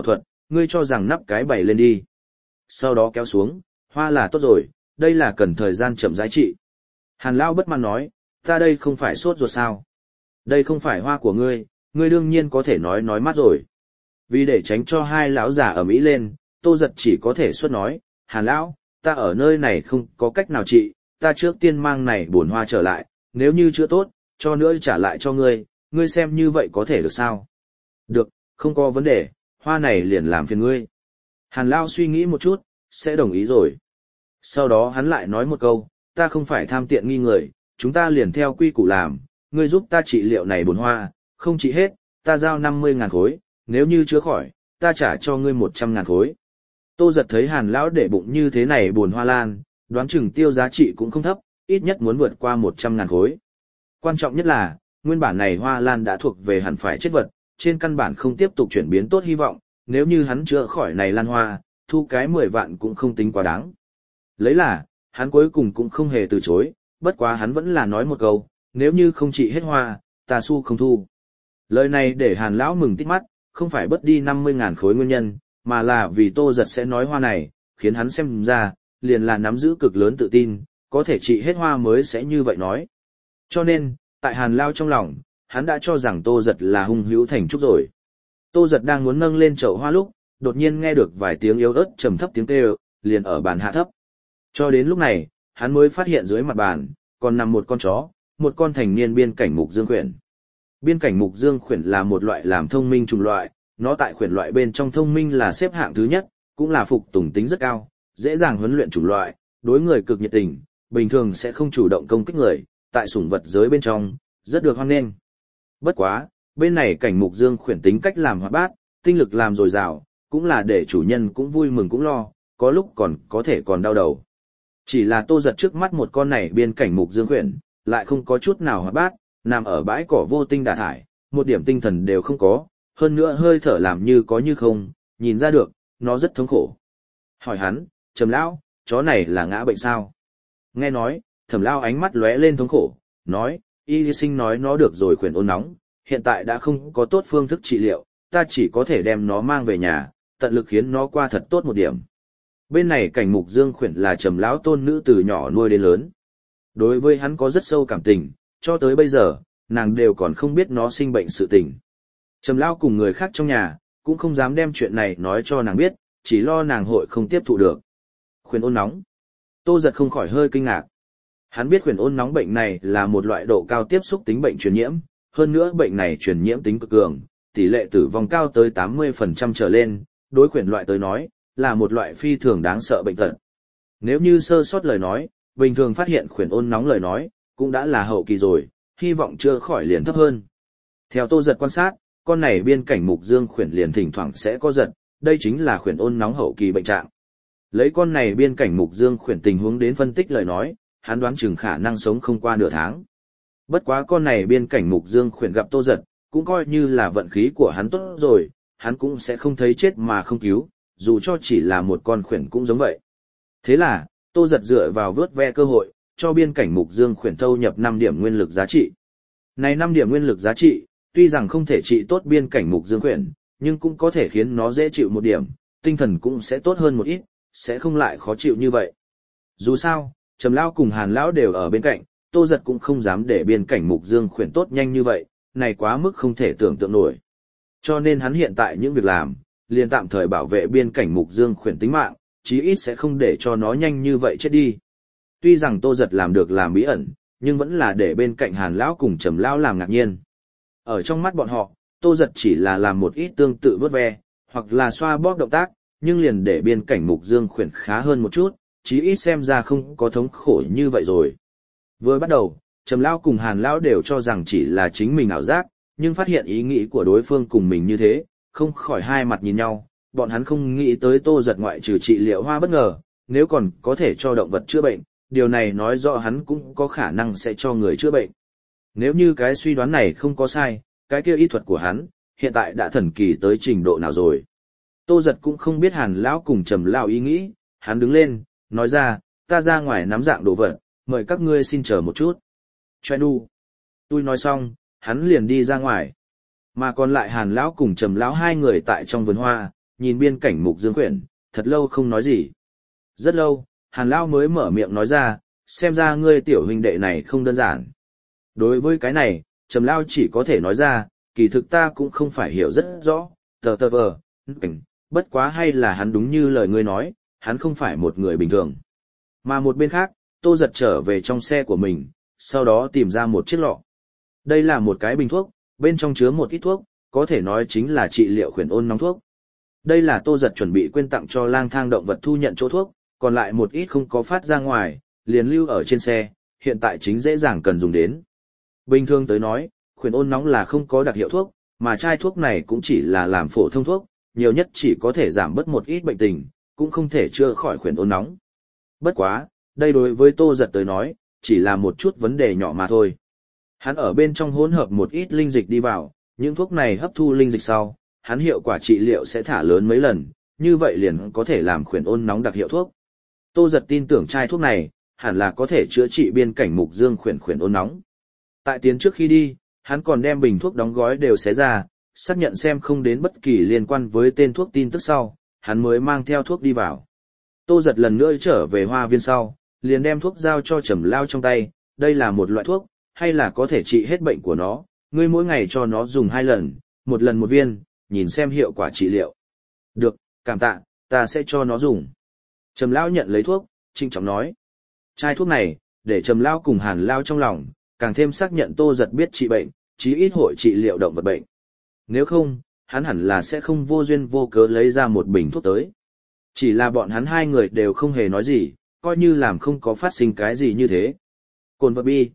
ngươi cho rằng nắp cái bày lên đi. Sau đó kéo xuống, hoa là tốt rồi, đây là cần thời gian chậm rãi trị. Hàn Lão bất mãn nói, ta đây không phải sốt ruột sao? Đây không phải hoa của ngươi, ngươi đương nhiên có thể nói nói mắt rồi. Vì để tránh cho hai lão già ở Mỹ lên, Tô Giật chỉ có thể xuất nói, Hàn Lão, ta ở nơi này không có cách nào trị, ta trước tiên mang này buồn hoa trở lại, nếu như chưa tốt, cho nữa trả lại cho ngươi, ngươi xem như vậy có thể được sao? Được, không có vấn đề, hoa này liền làm phiền ngươi. Hàn Lão suy nghĩ một chút, sẽ đồng ý rồi. Sau đó hắn lại nói một câu, ta không phải tham tiện nghi người, chúng ta liền theo quy củ làm, ngươi giúp ta trị liệu này buồn hoa, không trị hết, ta giao năm mươi ngàn khối, nếu như chữa khỏi, ta trả cho ngươi một trăm ngàn khối. Tô Giật thấy Hàn Lão để bụng như thế này buồn hoa lan, đoán chừng tiêu giá trị cũng không thấp, ít nhất muốn vượt qua một trăm ngàn khối. Quan trọng nhất là, nguyên bản này hoa lan đã thuộc về hẳn phải chết vật, trên căn bản không tiếp tục chuyển biến tốt hy vọng, nếu như hắn chữa khỏi này lan hoa, thu cái mười vạn cũng không tính quá đáng. Lấy là, hắn cuối cùng cũng không hề từ chối, bất quá hắn vẫn là nói một câu, nếu như không trị hết hoa, ta xu không thu. Lời này để Hàn Lão mừng tít mắt, không phải bớt đi năm mươi ngàn khối nguyên nhân, mà là vì Tô Giật sẽ nói hoa này, khiến hắn xem ra, liền là nắm giữ cực lớn tự tin, có thể trị hết hoa mới sẽ như vậy nói. Cho nên, tại Hàn Lão trong lòng, hắn đã cho rằng Tô Giật là hung hữu thành trúc rồi. Tô Giật đang muốn nâng lên chậu hoa lúc, đột nhiên nghe được vài tiếng yếu ớt trầm thấp tiếng kêu, liền ở bàn hạ thấp. Cho đến lúc này, hắn mới phát hiện dưới mặt bàn, còn nằm một con chó, một con thành niên biên cảnh mục dương khuyển. Biên cảnh mục dương khuyển là một loại làm thông minh trùng loại, nó tại khuyển loại bên trong thông minh là xếp hạng thứ nhất, cũng là phục tùng tính rất cao, dễ dàng huấn luyện chủng loại, đối người cực nhiệt tình, bình thường sẽ không chủ động công kích người, tại sủng vật giới bên trong, rất được hoan nghênh. Bất quá, bên này cảnh mục dương khuyển tính cách làm hoạt bát, tinh lực làm dồi dào, cũng là để chủ nhân cũng vui mừng cũng lo, có lúc còn có thể còn đau đầu. Chỉ là Tô Giật trước mắt một con này biên cảnh mục dương khuyển, lại không có chút nào hoạt bát, nằm ở bãi cỏ vô tinh đả thải, một điểm tinh thần đều không có, hơn nữa hơi thở làm như có như không, nhìn ra được, nó rất thống khổ. Hỏi hắn, Trầm Lão, chó này là ngã bệnh sao? Nghe nói, Thẩm Lão ánh mắt lóe lên thống khổ, nói, y sinh nói nó được rồi khuyển ôn nóng, hiện tại đã không có tốt phương thức trị liệu, ta chỉ có thể đem nó mang về nhà, tận lực khiến nó qua thật tốt một điểm. Bên này cảnh mục dương khuyển là Trầm Lão tôn nữ từ nhỏ nuôi đến lớn. Đối với hắn có rất sâu cảm tình, cho tới bây giờ, nàng đều còn không biết nó sinh bệnh sự tình. Trầm Lão cùng người khác trong nhà, cũng không dám đem chuyện này nói cho nàng biết, chỉ lo nàng hội không tiếp thụ được. Khuyển ôn nóng. Tô Giật không khỏi hơi kinh ngạc. Hắn biết khuyển ôn nóng bệnh này là một loại độ cao tiếp xúc tính bệnh truyền nhiễm, hơn nữa bệnh này truyền nhiễm tính cực cường, tỷ lệ tử vong cao tới tám mươi phần trăm trở lên, đối khuyển loại tới nói, là một loại phi thường đáng sợ bệnh tật. Nếu như sơ sót lời nói, bình thường phát hiện khuyển ôn nóng lời nói, cũng đã là hậu kỳ rồi, hy vọng chữa khỏi liền thấp hơn. Theo Tô Giật quan sát, con này biên cảnh mục dương khuyển liền thỉnh thoảng sẽ có giật, đây chính là khuyển ôn nóng hậu kỳ bệnh trạng. Lấy con này biên cảnh mục dương khuyển tình huống đến phân tích lời nói, hắn đoán chừng khả năng sống không qua nửa tháng. Bất quá con này biên cảnh mục dương khuyển gặp Tô Giật, cũng coi như là vận khí của hắn tốt rồi, hắn cũng sẽ không thấy chết mà không cứu, dù cho chỉ là một con khuyển cũng giống vậy. Thế là, Tô Giật dựa vào vớt ve cơ hội, cho biên cảnh mục dương khuyển thâu nhập năm điểm nguyên lực giá trị. Này năm điểm nguyên lực giá trị, tuy rằng không thể trị tốt biên cảnh mục dương khuyển, nhưng cũng có thể khiến nó dễ chịu một điểm, tinh thần cũng sẽ tốt hơn một ít, sẽ không lại khó chịu như vậy. Dù sao, Trầm Lão cùng Hàn Lão đều ở bên cạnh, Tô Giật cũng không dám để biên cảnh mục dương khuyển tốt nhanh như vậy, này quá mức không thể tưởng tượng nổi. Cho nên hắn hiện tại những việc làm, liền tạm thời bảo vệ biên cảnh mục dương khuyển tính mạng, chí ít sẽ không để cho nó nhanh như vậy chết đi. Tuy rằng Tô Giật làm được làm bí ẩn, nhưng vẫn là để bên cạnh Hàn Lão cùng Trầm Lão làm ngạc nhiên. Ở trong mắt bọn họ, Tô Giật chỉ là làm một ít tương tự vớt ve, hoặc là xoa bóp động tác, nhưng liền để biên cảnh mục dương khuyển khá hơn một chút, chí ít xem ra không có thống khổ như vậy rồi. Vừa bắt đầu, Trầm Lão cùng Hàn Lão đều cho rằng chỉ là chính mình ảo giác, nhưng phát hiện ý nghĩ của đối phương cùng mình như thế, không khỏi hai mặt nhìn nhau, bọn hắn không nghĩ tới Tô Giật ngoại trừ trị liệu hoa bất ngờ, nếu còn có thể cho động vật chữa bệnh, điều này nói rõ hắn cũng có khả năng sẽ cho người chữa bệnh. Nếu như cái suy đoán này không có sai, cái kia y thuật của hắn, hiện tại đã thần kỳ tới trình độ nào rồi. Tô Giật cũng không biết Hàn Lão cùng Trầm Lão ý nghĩ, hắn đứng lên, nói ra, ta ra ngoài nắm dạng đồ vật, mời các ngươi xin chờ một chút. Choe nu. Tôi nói xong, hắn liền đi ra ngoài. Mà còn lại Hàn Lão cùng Trầm Lão hai người tại trong vườn hoa, nhìn biên cảnh mục dương khuyển, thật lâu không nói gì. Rất lâu, Hàn Lao mới mở miệng nói ra, xem ra ngươi tiểu huynh đệ này không đơn giản. Đối với cái này, Trầm Lao chỉ có thể nói ra, kỳ thực ta cũng không phải hiểu rất rõ, tờ tờ vờ, bất quá hay là hắn đúng như lời ngươi nói, hắn không phải một người bình thường. Mà một bên khác, Tô Giật trở về trong xe của mình, sau đó tìm ra một chiếc lọ. Đây là một cái bình thuốc, bên trong chứa một ít thuốc, có thể nói chính là trị liệu khuyển ôn nóng thuốc. Đây là Tô Giật chuẩn bị quyên tặng cho lang thang động vật thu nhận chỗ thuốc, còn lại một ít không có phát ra ngoài, liền lưu ở trên xe, hiện tại chính dễ dàng cần dùng đến. Bình thường tới nói, khuyển ôn nóng là không có đặc hiệu thuốc, mà chai thuốc này cũng chỉ là làm phổ thông thuốc, nhiều nhất chỉ có thể giảm bớt một ít bệnh tình, cũng không thể chữa khỏi khuyển ôn nóng. Bất quá, đây đối với Tô Giật tới nói, chỉ là một chút vấn đề nhỏ mà thôi. Hắn ở bên trong hỗn hợp một ít linh dịch đi vào, những thuốc này hấp thu linh dịch sau, hắn hiệu quả trị liệu sẽ thả lớn mấy lần, như vậy liền có thể làm khuyển ôn nóng đặc hiệu thuốc. Tô Giật tin tưởng chai thuốc này, hẳn là có thể chữa trị biên cảnh mục dương khuyển khuyển ôn nóng. Tại tiến trước khi đi, hắn còn đem bình thuốc đóng gói đều xé ra, xác nhận xem không đến bất kỳ liên quan với tên thuốc tin tức sau, hắn mới mang theo thuốc đi vào. Tô Giật lần nữa trở về hoa viên sau, liền đem thuốc giao cho Trầm Lao trong tay, đây là một loại thuốc, hay là có thể trị hết bệnh của nó, ngươi mỗi ngày cho nó dùng hai lần, một lần một viên, nhìn xem hiệu quả trị liệu. Được, cảm tạ, ta sẽ cho nó dùng. Trầm Lao nhận lấy thuốc, trinh trọng nói. Chai thuốc này, để Trầm Lao cùng Hàn Lao trong lòng, càng thêm xác nhận Tô Giật biết trị bệnh, chí ít hội trị liệu động vật bệnh. Nếu không, hắn hẳn là sẽ không vô duyên vô cớ lấy ra một bình thuốc tới. Chỉ là bọn hắn hai người đều không hề nói gì, coi như làm không có phát sinh cái gì như thế. Cồn vật bi,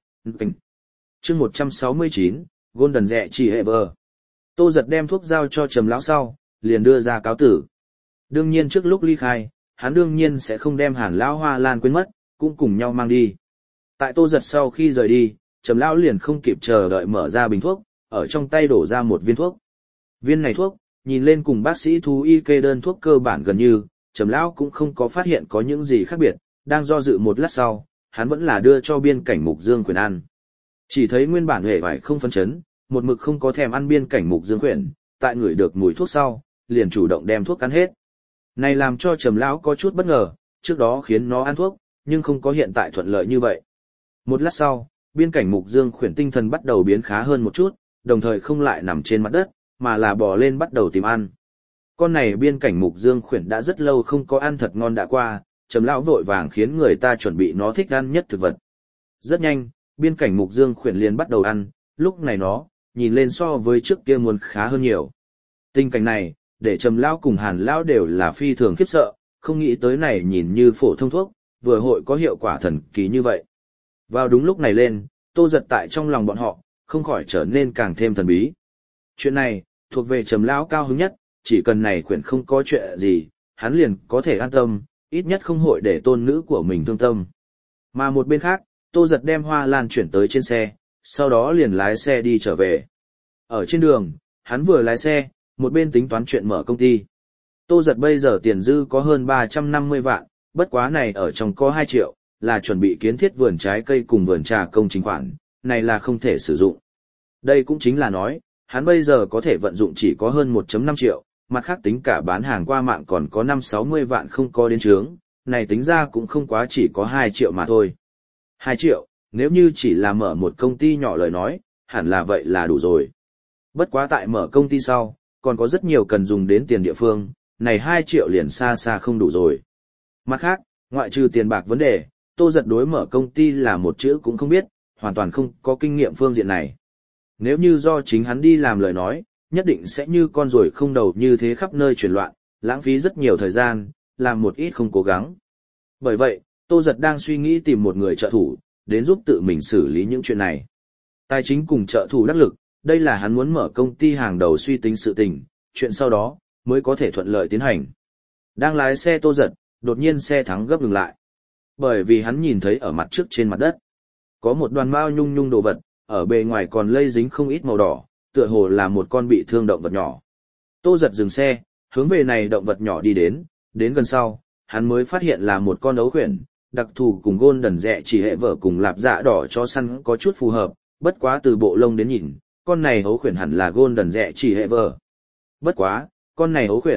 chương một trăm sáu mươi chín, Golden Rẹ chỉ hệ vờ. Tô Giật đem thuốc giao cho Trầm Lão sau, liền đưa ra cáo tử. Đương nhiên trước lúc ly khai, hắn đương nhiên sẽ không đem Hàn Lão Hoa Lan quên mất, cũng cùng nhau mang đi. Tại Tô Giật sau khi rời đi, Trầm Lão liền không kịp chờ đợi mở ra bình thuốc, ở trong tay đổ ra một viên thuốc. Viên này thuốc, nhìn lên cùng bác sĩ thú y kê đơn thuốc cơ bản gần như, Trầm Lão cũng không có phát hiện có những gì khác biệt, đang do dự một lát sau, hắn vẫn là đưa cho biên cảnh mục dương khuyển ăn. Chỉ thấy nguyên bản hề vải không phân chấn, một mực không có thèm ăn biên cảnh mục dương khuyển, tại ngửi được mùi thuốc sau, liền chủ động đem thuốc ăn hết. Này làm cho Trầm Lão có chút bất ngờ, trước đó khiến nó ăn thuốc, nhưng không có hiện tại thuận lợi như vậy. Một lát sau, biên cảnh mục dương khuyển tinh thần bắt đầu biến khá hơn một chút, đồng thời không lại nằm trên mặt đất, mà là bò lên bắt đầu tìm ăn. Con này biên cảnh mục dương khuyển đã rất lâu không có ăn thật ngon đã qua, Trầm Lão vội vàng khiến người ta chuẩn bị nó thích ăn nhất thực vật. Rất nhanh, biên cảnh mục dương khuyển liền bắt đầu ăn, lúc này nó, nhìn lên so với trước kia muốn khá hơn nhiều. Tình cảnh này, để Trầm Lão cùng Hàn Lão đều là phi thường khiếp sợ, không nghĩ tới này nhìn như phổ thông thuốc, vừa hội có hiệu quả thần kỳ như vậy. Vào đúng lúc này lên, Tô Giật tại trong lòng bọn họ, không khỏi trở nên càng thêm thần bí. Chuyện này, thuộc về Trầm Lão cao hứng nhất, chỉ cần này khuyển không có chuyện gì, hắn liền có thể an tâm, ít nhất không hội để tôn nữ của mình thương tâm. Mà một bên khác, Tô Giật đem Hoa Lan chuyển tới trên xe, sau đó liền lái xe đi trở về. Ở trên đường, hắn vừa lái xe, một bên tính toán chuyện mở công ty. Tô Giật bây giờ tiền dư có hơn ba trăm năm mươi vạn, bất quá này ở trong có hai triệu, là chuẩn bị kiến thiết vườn trái cây cùng vườn trà công trình khoản, này là không thể sử dụng. Đây cũng chính là nói, hắn bây giờ có thể vận dụng chỉ có hơn một phẩy năm triệu, mặt khác tính cả bán hàng qua mạng còn có năm sáu mươi vạn không có đến trướng, này tính ra cũng không quá chỉ có hai triệu mà thôi. hai triệu, nếu như chỉ là mở một công ty nhỏ lời nói, hẳn là vậy là đủ rồi. Bất quá tại mở công ty sau, còn có rất nhiều cần dùng đến tiền địa phương, này hai triệu liền xa xa không đủ rồi. Mặt khác, ngoại trừ tiền bạc vấn đề, Tô Giật đối mở công ty là một chữ cũng không biết, hoàn toàn không có kinh nghiệm phương diện này. Nếu như do chính hắn đi làm lời nói, nhất định sẽ như con ruồi không đầu như thế khắp nơi chuyển loạn, lãng phí rất nhiều thời gian, làm một ít không cố gắng. Bởi vậy, Tô Giật đang suy nghĩ tìm một người trợ thủ, đến giúp tự mình xử lý những chuyện này. Tài chính cùng trợ thủ đắc lực, đây là hắn muốn mở công ty hàng đầu suy tính sự tình, chuyện sau đó, mới có thể thuận lợi tiến hành. Đang lái xe Tô Giật, đột nhiên xe thắng gấp ngừng lại. Bởi vì hắn nhìn thấy ở mặt trước trên mặt đất, có một đoàn mao nhung nhung đồ vật, ở bề ngoài còn lây dính không ít màu đỏ, tựa hồ là một con bị thương động vật nhỏ. Tô Giật dừng xe, hướng về này động vật nhỏ đi đến, đến gần sau, hắn mới phát hiện là một con ấu khuyển, đặc thù cùng Golden Rẹ chỉ hệ vợ cùng lạp dạ đỏ cho săn có chút phù hợp, bất quá từ bộ lông đến nhìn, con này ấu khuyển hẳn là Golden Rẹ chỉ hệ vợ. Bất quá, con này ấu khuyển,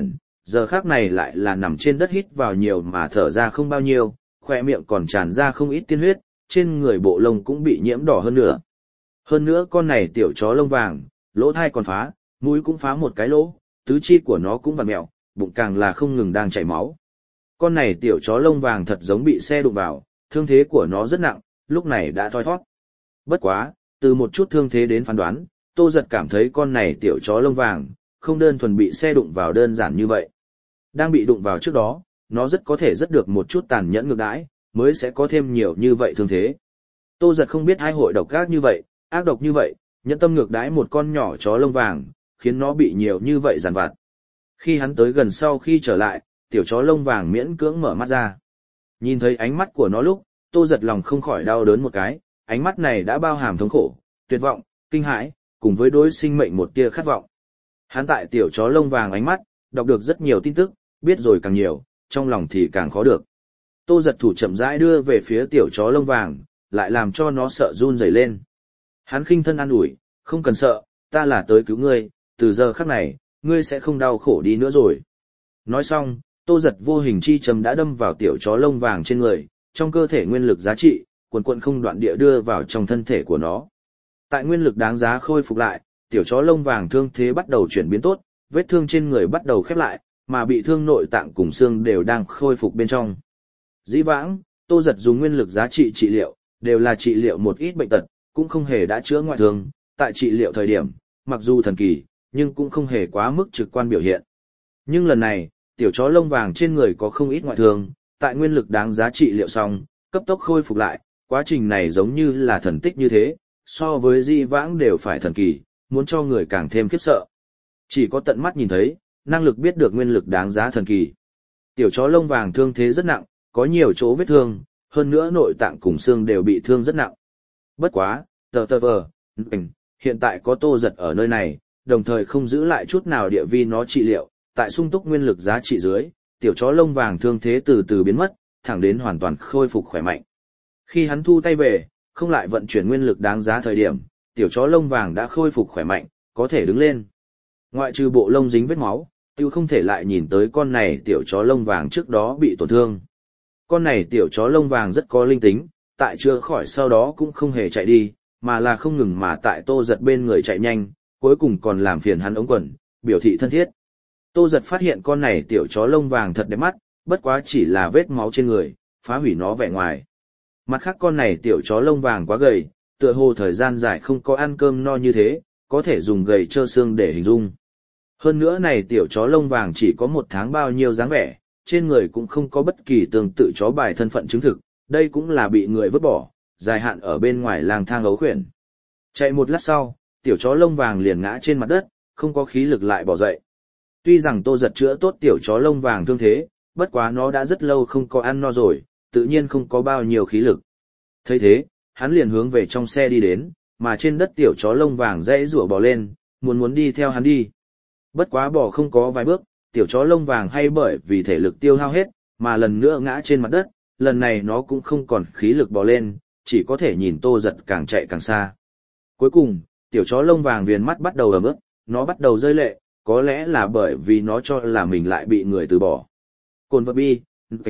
giờ khác này lại là nằm trên đất hít vào nhiều mà thở ra không bao nhiêu, khỏe miệng còn tràn ra không ít tiên huyết, trên người bộ lông cũng bị nhiễm đỏ hơn nữa. Hơn nữa con này tiểu chó lông vàng, lỗ thai còn phá, mũi cũng phá một cái lỗ, tứ chi của nó cũng vặn mẹo, bụng càng là không ngừng đang chảy máu. Con này tiểu chó lông vàng thật giống bị xe đụng vào, thương thế của nó rất nặng, lúc này đã thoi thoát. Bất quá, từ một chút thương thế đến phán đoán, Tô Giật cảm thấy con này tiểu chó lông vàng, không đơn thuần bị xe đụng vào đơn giản như vậy. Đang bị đụng vào trước đó, nó rất có thể rất được một chút tàn nhẫn ngược đãi, mới sẽ có thêm nhiều như vậy thương thế. Tô Giật không biết hai hội độc ác như vậy, ác độc như vậy, nhẫn tâm ngược đãi một con nhỏ chó lông vàng, khiến nó bị nhiều như vậy giàn vặt. Khi hắn tới gần sau khi trở lại, tiểu chó lông vàng miễn cưỡng mở mắt ra. Nhìn thấy ánh mắt của nó lúc, Tô Giật lòng không khỏi đau đớn một cái, ánh mắt này đã bao hàm thống khổ, tuyệt vọng, kinh hãi, cùng với đối sinh mệnh một tia khát vọng. Hắn tại tiểu chó lông vàng ánh mắt, đọc được rất nhiều tin tức, biết rồi càng nhiều, trong lòng thì càng khó được. Tô Giật thủ chậm rãi đưa về phía tiểu chó lông vàng, lại làm cho nó sợ run rẩy lên. Hắn khinh thân an ủi, không cần sợ, ta là tới cứu ngươi, từ giờ khắc này, ngươi sẽ không đau khổ đi nữa rồi. Nói xong, Tô Giật vô hình chi châm đã đâm vào tiểu chó lông vàng trên người, trong cơ thể nguyên lực giá trị, quần quần không đoạn địa đưa vào trong thân thể của nó. Tại nguyên lực đáng giá khôi phục lại, tiểu chó lông vàng thương thế bắt đầu chuyển biến tốt, vết thương trên người bắt đầu khép lại, mà bị thương nội tạng cùng xương đều đang khôi phục bên trong. Dĩ vãng, Tô Giật dùng nguyên lực giá trị trị liệu, đều là trị liệu một ít bệnh tật, cũng không hề đã chữa ngoại thương, tại trị liệu thời điểm, mặc dù thần kỳ, nhưng cũng không hề quá mức trực quan biểu hiện. Nhưng lần này, tiểu chó lông vàng trên người có không ít ngoại thương, tại nguyên lực đáng giá trị liệu xong, cấp tốc khôi phục lại, quá trình này giống như là thần tích như thế, so với di vãng đều phải thần kỳ, muốn cho người càng thêm khiếp sợ. Chỉ có tận mắt nhìn thấy, năng lực biết được nguyên lực đáng giá thần kỳ. Tiểu chó lông vàng thương thế rất nặng, có nhiều chỗ vết thương, hơn nữa nội tạng cùng xương đều bị thương rất nặng. Bất quá, tờ tờ vờ, hiện tại có Tô Giật ở nơi này, đồng thời không giữ lại chút nào địa vi nó trị liệu, tại sung túc nguyên lực giá trị dưới, tiểu chó lông vàng thương thế từ từ biến mất, thẳng đến hoàn toàn khôi phục khỏe mạnh. Khi hắn thu tay về, không lại vận chuyển nguyên lực đáng giá thời điểm, tiểu chó lông vàng đã khôi phục khỏe mạnh, có thể đứng lên. Ngoại trừ bộ lông dính vết máu, tiêu không thể lại nhìn tới con này tiểu chó lông vàng trước đó bị tổn thương. Con này tiểu chó lông vàng rất có linh tính, tại chữa khỏi sau đó cũng không hề chạy đi, mà là không ngừng mà tại Tô Giật bên người chạy nhanh, cuối cùng còn làm phiền hắn ống quần, biểu thị thân thiết. Tô Giật phát hiện con này tiểu chó lông vàng thật đẹp mắt, bất quá chỉ là vết máu trên người, phá hủy nó vẻ ngoài. Mặt khác con này tiểu chó lông vàng quá gầy, tựa hồ thời gian dài không có ăn cơm no như thế, có thể dùng gầy trơ xương để hình dung. Hơn nữa này tiểu chó lông vàng chỉ có một tháng bao nhiêu dáng vẻ, trên người cũng không có bất kỳ tương tự chó bài thân phận chứng thực, đây cũng là bị người vứt bỏ, dài hạn ở bên ngoài lang thang ấu khuyển. Chạy một lát sau, tiểu chó lông vàng liền ngã trên mặt đất, không có khí lực lại bỏ dậy. Tuy rằng Tô Giật chữa tốt tiểu chó lông vàng thương thế, bất quá nó đã rất lâu không có ăn no rồi, tự nhiên không có bao nhiêu khí lực. Thấy thế, hắn liền hướng về trong xe đi đến, mà trên đất tiểu chó lông vàng dãy rủa bò lên, muốn muốn đi theo hắn đi. Bất quá bò không có vài bước, tiểu chó lông vàng hay bởi vì thể lực tiêu hao hết, mà lần nữa ngã trên mặt đất, lần này nó cũng không còn khí lực bò lên, chỉ có thể nhìn Tô Giật càng chạy càng xa. Cuối cùng, tiểu chó lông vàng viền mắt bắt đầu ẩm ướt, nó bắt đầu rơi lệ, có lẽ là bởi vì nó cho là mình lại bị người từ bỏ. Cồn vật bi,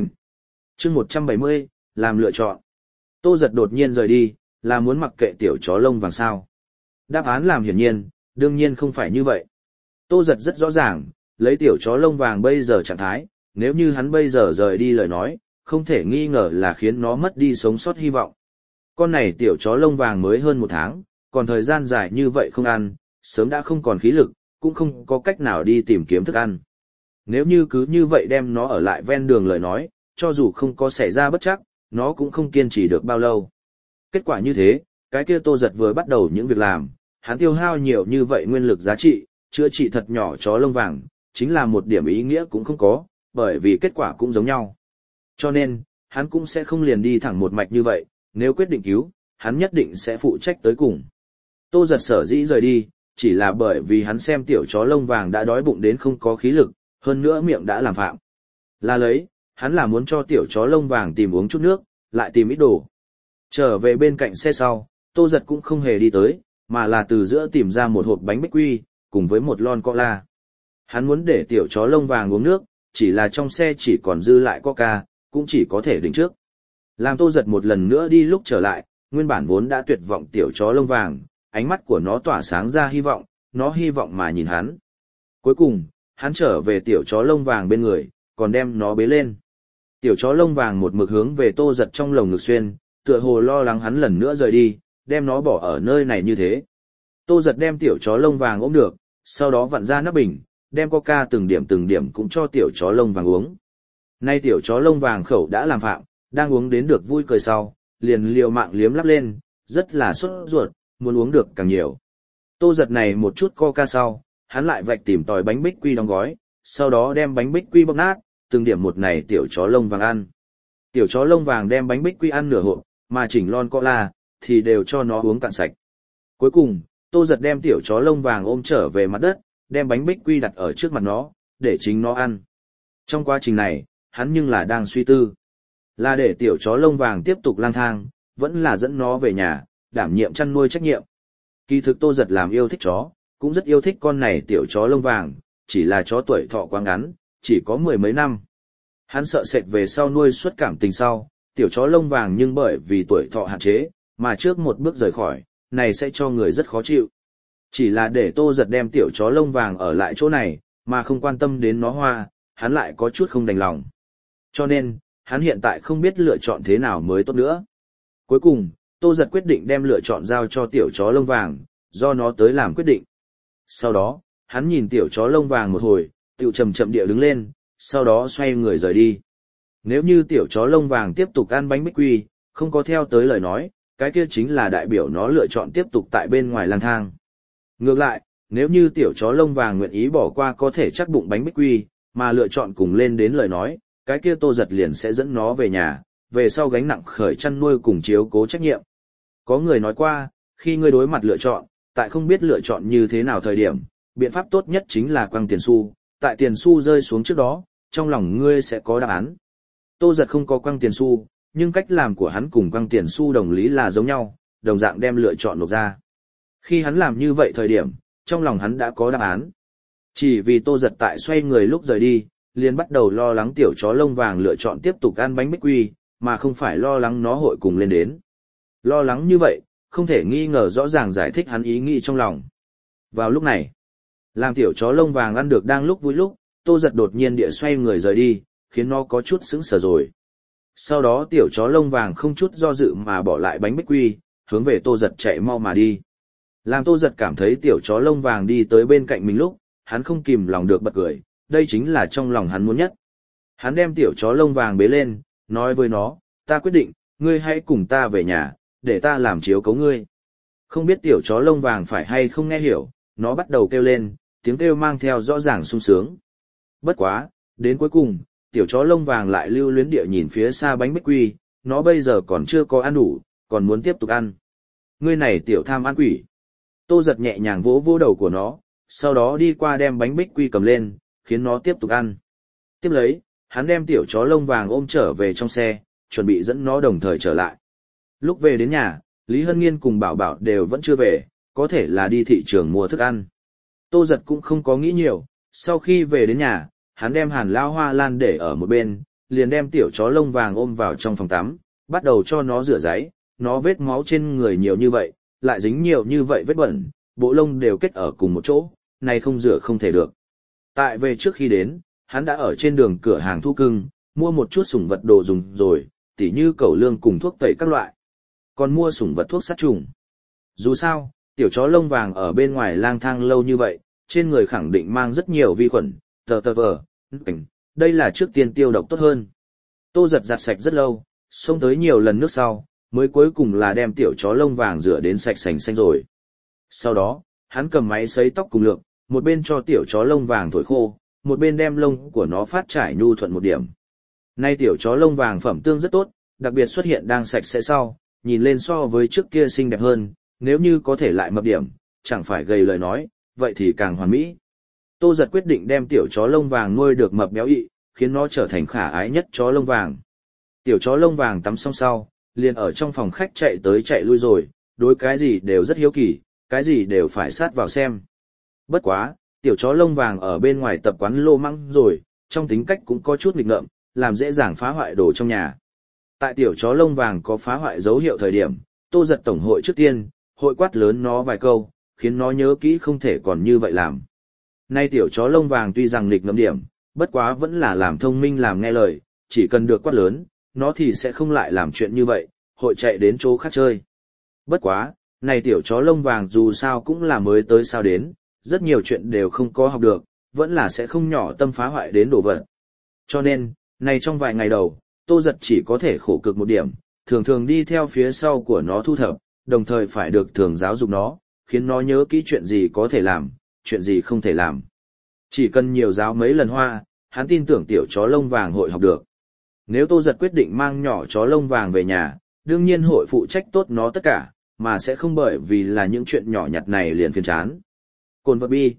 chương một trăm bảy mươi, làm lựa chọn. Tô Giật đột nhiên rời đi, là muốn mặc kệ tiểu chó lông vàng sao? Đáp án làm hiển nhiên, đương nhiên không phải như vậy. Tô Giật rất rõ ràng, lấy tiểu chó lông vàng bây giờ trạng thái, nếu như hắn bây giờ rời đi lời nói, không thể nghi ngờ là khiến nó mất đi sống sót hy vọng. Con này tiểu chó lông vàng mới hơn một tháng, còn thời gian dài như vậy không ăn, sớm đã không còn khí lực, cũng không có cách nào đi tìm kiếm thức ăn. Nếu như cứ như vậy đem nó ở lại ven đường lời nói, cho dù không có xảy ra bất trắc, nó cũng không kiên trì được bao lâu. Kết quả như thế, cái kia Tô Giật vừa bắt đầu những việc làm, hắn tiêu hao nhiều như vậy nguyên lực giá trị, chữa trị thật nhỏ chó lông vàng, chính là một điểm ý nghĩa cũng không có, bởi vì kết quả cũng giống nhau. Cho nên, hắn cũng sẽ không liền đi thẳng một mạch như vậy, nếu quyết định cứu, hắn nhất định sẽ phụ trách tới cùng. Tô Giật sở dĩ rời đi, chỉ là bởi vì hắn xem tiểu chó lông vàng đã đói bụng đến không có khí lực, hơn nữa miệng đã làm phạm. Là lấy, hắn là muốn cho tiểu chó lông vàng tìm uống chút nước, lại tìm ít đồ. Trở về bên cạnh xe sau, Tô Giật cũng không hề đi tới, mà là từ giữa tìm ra một hộp bánh bích quy, cùng với một lon cola. Hắn muốn để tiểu chó lông vàng uống nước, chỉ là trong xe chỉ còn dư lại coca, cũng chỉ có thể đỉnh trước. Làm Tô Giật một lần nữa đi lúc trở lại, nguyên bản vốn đã tuyệt vọng tiểu chó lông vàng, ánh mắt của nó tỏa sáng ra hy vọng, nó hy vọng mà nhìn hắn. Cuối cùng, hắn trở về tiểu chó lông vàng bên người, còn đem nó bế lên. Tiểu chó lông vàng một mực hướng về Tô Giật trong lồng ngực xuyên, tựa hồ lo lắng hắn lần nữa rời đi, đem nó bỏ ở nơi này như thế. Tô Giật đem tiểu chó lông vàng ôm được, sau đó vặn ra nắp bình, đem coca từng điểm từng điểm cũng cho tiểu chó lông vàng uống. Nay tiểu chó lông vàng khẩu đã làm phạm, đang uống đến được vui cười sau, liền liều mạng liếm lắp lên, rất là sốt ruột, muốn uống được càng nhiều. Tô Giật này một chút coca sau, hắn lại vạch tìm tòi bánh bích quy đóng gói, sau đó đem bánh bích quy bóc nát, từng điểm một này tiểu chó lông vàng ăn. Tiểu chó lông vàng đem bánh bích quy ăn nửa hộp, mà chỉnh lon cola thì đều cho nó uống cạn sạch. Cuối cùng, Tô Giật đem tiểu chó lông vàng ôm trở về mặt đất, đem bánh bích quy đặt ở trước mặt nó, để chính nó ăn. Trong quá trình này, hắn nhưng là đang suy tư. Là để tiểu chó lông vàng tiếp tục lang thang, vẫn là dẫn nó về nhà, đảm nhiệm chăn nuôi trách nhiệm. Kỳ thực Tô Giật làm yêu thích chó, cũng rất yêu thích con này tiểu chó lông vàng, chỉ là chó tuổi thọ quá ngắn, chỉ có mười mấy năm. Hắn sợ sệt về sau nuôi suốt cảm tình sau, tiểu chó lông vàng nhưng bởi vì tuổi thọ hạn chế, mà trước một bước rời khỏi, này sẽ cho người rất khó chịu. Chỉ là để Tô Giật đem tiểu chó lông vàng ở lại chỗ này, mà không quan tâm đến nó hoa, hắn lại có chút không đành lòng. Cho nên, hắn hiện tại không biết lựa chọn thế nào mới tốt nữa. Cuối cùng, Tô Giật quyết định đem lựa chọn giao cho tiểu chó lông vàng, do nó tới làm quyết định. Sau đó, hắn nhìn tiểu chó lông vàng một hồi, tiểu chậm chậm địa đứng lên, sau đó xoay người rời đi. Nếu như tiểu chó lông vàng tiếp tục ăn bánh bích quy, không có theo tới lời nói, cái kia chính là đại biểu nó lựa chọn tiếp tục tại bên ngoài lang thang. Ngược lại, nếu như tiểu chó lông vàng nguyện ý bỏ qua có thể chắc bụng bánh bích quy, mà lựa chọn cùng lên đến lời nói, cái kia Tô Giật liền sẽ dẫn nó về nhà, về sau gánh nặng khởi chăn nuôi cùng chiếu cố trách nhiệm. Có người nói qua, khi ngươi đối mặt lựa chọn, tại không biết lựa chọn như thế nào thời điểm, biện pháp tốt nhất chính là quăng tiền xu, tại tiền xu rơi xuống trước đó, trong lòng ngươi sẽ có đáp án. Tô Giật không có quăng tiền xu, nhưng cách làm của hắn cùng quăng tiền xu đồng lý là giống nhau, đồng dạng đem lựa chọn nộp ra. Khi hắn làm như vậy thời điểm, trong lòng hắn đã có đáp án. Chỉ vì Tô Giật tại xoay người lúc rời đi, liền bắt đầu lo lắng tiểu chó lông vàng lựa chọn tiếp tục ăn bánh bích quy, mà không phải lo lắng nó hội cùng lên đến. Lo lắng như vậy, không thể nghi ngờ rõ ràng giải thích hắn ý nghĩ trong lòng. Vào lúc này, làm tiểu chó lông vàng ăn được đang lúc vui lúc, Tô Giật đột nhiên địa xoay người rời đi, khiến nó có chút sững sờ rồi. Sau đó tiểu chó lông vàng không chút do dự mà bỏ lại bánh bích quy, hướng về Tô Giật chạy mau mà đi. Làm Tô Giật cảm thấy tiểu chó lông vàng đi tới bên cạnh mình lúc, hắn không kìm lòng được bật cười, đây chính là trong lòng hắn muốn nhất. Hắn đem tiểu chó lông vàng bế lên, nói với nó, ta quyết định, ngươi hãy cùng ta về nhà, để ta làm chiếu cấu ngươi. Không biết tiểu chó lông vàng phải hay không nghe hiểu, nó bắt đầu kêu lên, tiếng kêu mang theo rõ ràng sung sướng. Bất quá, đến cuối cùng, tiểu chó lông vàng lại lưu luyến địa nhìn phía xa bánh bích quy, nó bây giờ còn chưa có ăn đủ, còn muốn tiếp tục ăn. Ngươi này tiểu tham ăn quỷ. Tô Giật nhẹ nhàng vỗ vỗ đầu của nó, sau đó đi qua đem bánh bích quy cầm lên, khiến nó tiếp tục ăn. Tiếp lấy, hắn đem tiểu chó lông vàng ôm trở về trong xe, chuẩn bị dẫn nó đồng thời trở lại. Lúc về đến nhà, Lý Hân Nghiên cùng Bảo Bảo đều vẫn chưa về, có thể là đi thị trường mua thức ăn. Tô Giật cũng không có nghĩ nhiều, sau khi về đến nhà, hắn đem Hàn Lao Hoa Lan để ở một bên, liền đem tiểu chó lông vàng ôm vào trong phòng tắm, bắt đầu cho nó rửa giấy, nó vết máu trên người nhiều như vậy, lại dính nhiều như vậy vết bẩn, bộ lông đều kết ở cùng một chỗ, này không rửa không thể được. Tại về trước khi đến, hắn đã ở trên đường cửa hàng thu cưng, mua một chút sủng vật đồ dùng rồi, tỉ như cẩu lương cùng thuốc tẩy các loại. Còn mua sủng vật thuốc sát trùng. Dù sao, tiểu chó lông vàng ở bên ngoài lang thang lâu như vậy, trên người khẳng định mang rất nhiều vi khuẩn, tờ tờ vờ, đây là trước tiên tiêu độc tốt hơn. Tô Giật giặt sạch rất lâu, xông tới nhiều lần nước sau, mới cuối cùng là đem tiểu chó lông vàng rửa đến sạch sành xanh rồi. Sau đó, hắn cầm máy sấy tóc cùng lược, một bên cho tiểu chó lông vàng thổi khô, một bên đem lông của nó phát trải nhu thuận một điểm. Nay tiểu chó lông vàng phẩm tương rất tốt, đặc biệt xuất hiện đang sạch sẽ sau, nhìn lên so với trước kia xinh đẹp hơn, nếu như có thể lại mập điểm, chẳng phải gầy lời nói, vậy thì càng hoàn mỹ. Tô Giật quyết định đem tiểu chó lông vàng nuôi được mập béo ị, khiến nó trở thành khả ái nhất chó lông vàng. Tiểu chó lông vàng tắm xong sau, liền ở trong phòng khách chạy tới chạy lui rồi, đối cái gì đều rất hiếu kỳ, cái gì đều phải sát vào xem. Bất quá, tiểu chó lông vàng ở bên ngoài tập quán lô măng rồi, trong tính cách cũng có chút nghịch ngợm, làm dễ dàng phá hoại đồ trong nhà. Tại tiểu chó lông vàng có phá hoại dấu hiệu thời điểm, Tô Giật tổng hội trước tiên, hội quát lớn nó vài câu, khiến nó nhớ kỹ không thể còn như vậy làm. Nay tiểu chó lông vàng tuy rằng nghịch ngợm điểm, bất quá vẫn là làm thông minh làm nghe lời, chỉ cần được quát lớn, nó thì sẽ không lại làm chuyện như vậy, hội chạy đến chỗ khác chơi. Bất quá, này tiểu chó lông vàng dù sao cũng là mới tới sao đến, rất nhiều chuyện đều không có học được, vẫn là sẽ không nhỏ tâm phá hoại đến đồ vật. Cho nên, này trong vài ngày đầu, Tô Giật chỉ có thể khổ cực một điểm, thường thường đi theo phía sau của nó thu thập, đồng thời phải được thường giáo dục nó, khiến nó nhớ kỹ chuyện gì có thể làm, chuyện gì không thể làm. Chỉ cần nhiều giáo mấy lần hoa, hắn tin tưởng tiểu chó lông vàng hội học được. Nếu Tô Giật quyết định mang nhỏ chó lông vàng về nhà, đương nhiên hội phụ trách tốt nó tất cả, mà sẽ không bởi vì là những chuyện nhỏ nhặt này liền phiền chán. Cồn vật bi,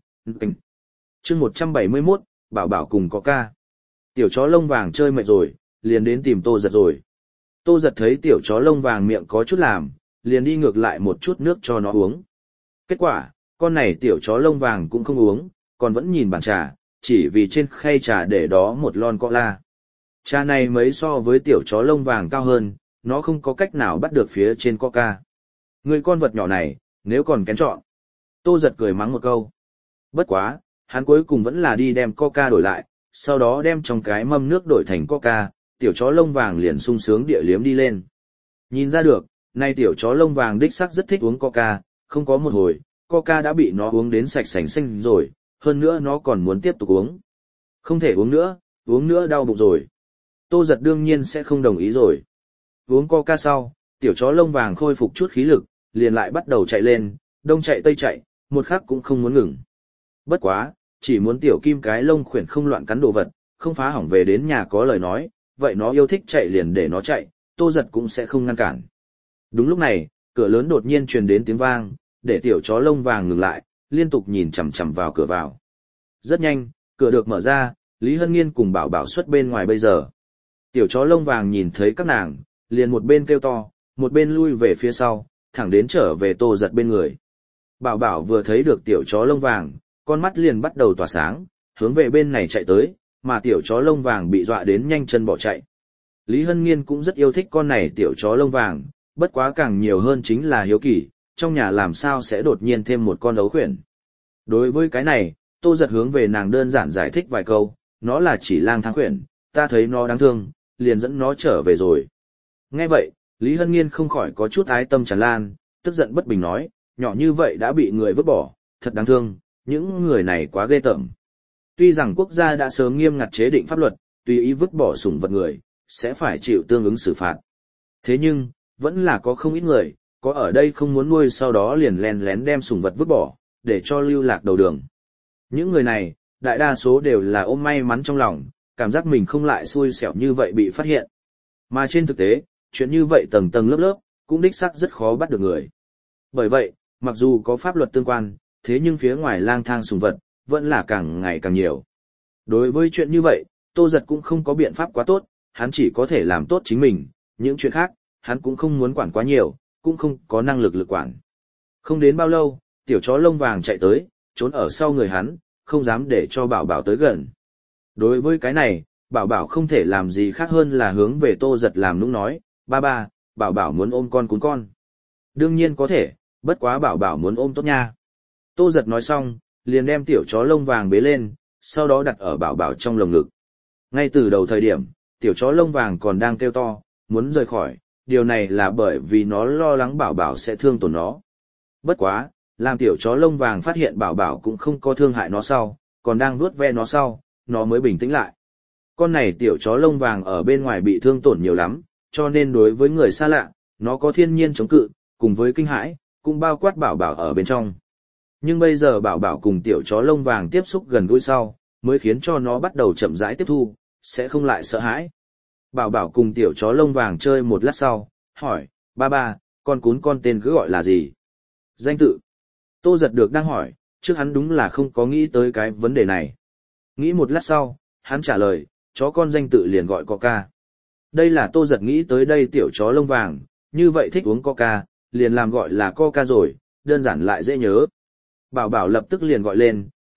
chương một trăm bảy mươi mốt, Bảo Bảo cùng có ca. Tiểu chó lông vàng chơi mệt rồi, liền đến tìm Tô Giật rồi. Tô Giật thấy tiểu chó lông vàng miệng có chút làm, liền đi ngược lại một chút nước cho nó uống. Kết quả, con này tiểu chó lông vàng cũng không uống, còn vẫn nhìn bàn trà, chỉ vì trên khay trà để đó một lon cola. Trà này mấy so với tiểu chó lông vàng cao hơn, nó không có cách nào bắt được phía trên coca. Người con vật nhỏ này, nếu còn kén chọn. Tô Giật cười mắng một câu. Bất quá, hắn cuối cùng vẫn là đi đem coca đổi lại, sau đó đem trong cái mâm nước đổi thành coca, tiểu chó lông vàng liền sung sướng địa liếm đi lên. Nhìn ra được, nay tiểu chó lông vàng đích xác rất thích uống coca, không có một hồi, coca đã bị nó uống đến sạch sành xanh rồi, hơn nữa nó còn muốn tiếp tục uống. Không thể uống nữa, uống nữa đau bụng rồi. Tô Giật đương nhiên sẽ không đồng ý rồi. Uống coca sau, tiểu chó lông vàng khôi phục chút khí lực, liền lại bắt đầu chạy lên, đông chạy tây chạy, một khắc cũng không muốn ngừng. Bất quá, chỉ muốn tiểu kim cái lông khuyển không loạn cắn đồ vật, không phá hỏng về đến nhà có lời nói, vậy nó yêu thích chạy liền để nó chạy, Tô Giật cũng sẽ không ngăn cản. Đúng lúc này, cửa lớn đột nhiên truyền đến tiếng vang, để tiểu chó lông vàng ngừng lại, liên tục nhìn chằm chằm vào cửa vào. Rất nhanh, cửa được mở ra, Lý Hân Nghiên cùng Bảo Bảo xuất bên ngoài bây giờ. Tiểu chó lông vàng nhìn thấy các nàng, liền một bên kêu to, một bên lui về phía sau, thẳng đến trở về Tô Giật bên người. Bảo Bảo vừa thấy được tiểu chó lông vàng, con mắt liền bắt đầu tỏa sáng, hướng về bên này chạy tới, mà tiểu chó lông vàng bị dọa đến nhanh chân bỏ chạy. Lý Hân Nghiên cũng rất yêu thích con này tiểu chó lông vàng, bất quá càng nhiều hơn chính là hiếu kỳ, trong nhà làm sao sẽ đột nhiên thêm một con ấu khuyển. Đối với cái này, Tô Giật hướng về nàng đơn giản giải thích vài câu, nó là chỉ lang thang khuyển, ta thấy nó đáng thương, liền dẫn nó trở về rồi. Nghe vậy, Lý Hân Nghiên không khỏi có chút ái tâm tràn lan, tức giận bất bình nói, nhỏ như vậy đã bị người vứt bỏ, thật đáng thương, những người này quá ghê tởm. Tuy rằng quốc gia đã sớm nghiêm ngặt chế định pháp luật, tùy ý vứt bỏ sủng vật người, sẽ phải chịu tương ứng xử phạt. Thế nhưng, vẫn là có không ít người, có ở đây không muốn nuôi sau đó liền lén lén đem sủng vật vứt bỏ, để cho lưu lạc đầu đường. Những người này, đại đa số đều là ôm may mắn trong lòng, cảm giác mình không lại xui xẻo như vậy bị phát hiện. Mà trên thực tế, chuyện như vậy tầng tầng lớp lớp, cũng đích xác rất khó bắt được người. Bởi vậy, mặc dù có pháp luật tương quan, thế nhưng phía ngoài lang thang sủng vật, vẫn là càng ngày càng nhiều. Đối với chuyện như vậy, Tô Giật cũng không có biện pháp quá tốt, hắn chỉ có thể làm tốt chính mình, những chuyện khác, hắn cũng không muốn quản quá nhiều, cũng không có năng lực lực quản. Không đến bao lâu, tiểu chó lông vàng chạy tới, trốn ở sau người hắn, không dám để cho Bảo Bảo tới gần. Đối với cái này, Bảo Bảo không thể làm gì khác hơn là hướng về Tô Giật làm nũng nói, ba ba, Bảo Bảo muốn ôm con cún con. Đương nhiên có thể, bất quá Bảo Bảo muốn ôm tốt nha. Tô Giật nói xong, liền đem tiểu chó lông vàng bế lên, sau đó đặt ở Bảo Bảo trong lồng ngực. Ngay từ đầu thời điểm, tiểu chó lông vàng còn đang kêu to, muốn rời khỏi, điều này là bởi vì nó lo lắng Bảo Bảo sẽ thương tổn nó. Bất quá, làm tiểu chó lông vàng phát hiện Bảo Bảo cũng không có thương hại nó sau, còn đang vuốt ve nó sau, nó mới bình tĩnh lại. Con này tiểu chó lông vàng ở bên ngoài bị thương tổn nhiều lắm, cho nên đối với người xa lạ, nó có thiên nhiên chống cự, cùng với kinh hãi, cũng bao quát Bảo Bảo ở bên trong. Nhưng bây giờ Bảo Bảo cùng tiểu chó lông vàng tiếp xúc gần gũi sau, mới khiến cho nó bắt đầu chậm rãi tiếp thu, sẽ không lại sợ hãi. Bảo Bảo cùng tiểu chó lông vàng chơi một lát sau, hỏi, ba ba, con cún con tên cứ gọi là gì? Danh tự. Tô Giật được đang hỏi, trước hắn đúng là không có nghĩ tới cái vấn đề này. Nghĩ một lát sau, hắn trả lời, chó con danh tự liền gọi Coca. Đây là Tô Giật nghĩ tới đây tiểu chó lông vàng, như vậy thích uống Coca, liền làm gọi là Coca rồi, đơn giản lại dễ nhớ. Bảo Bảo lập tức liền gọi lên,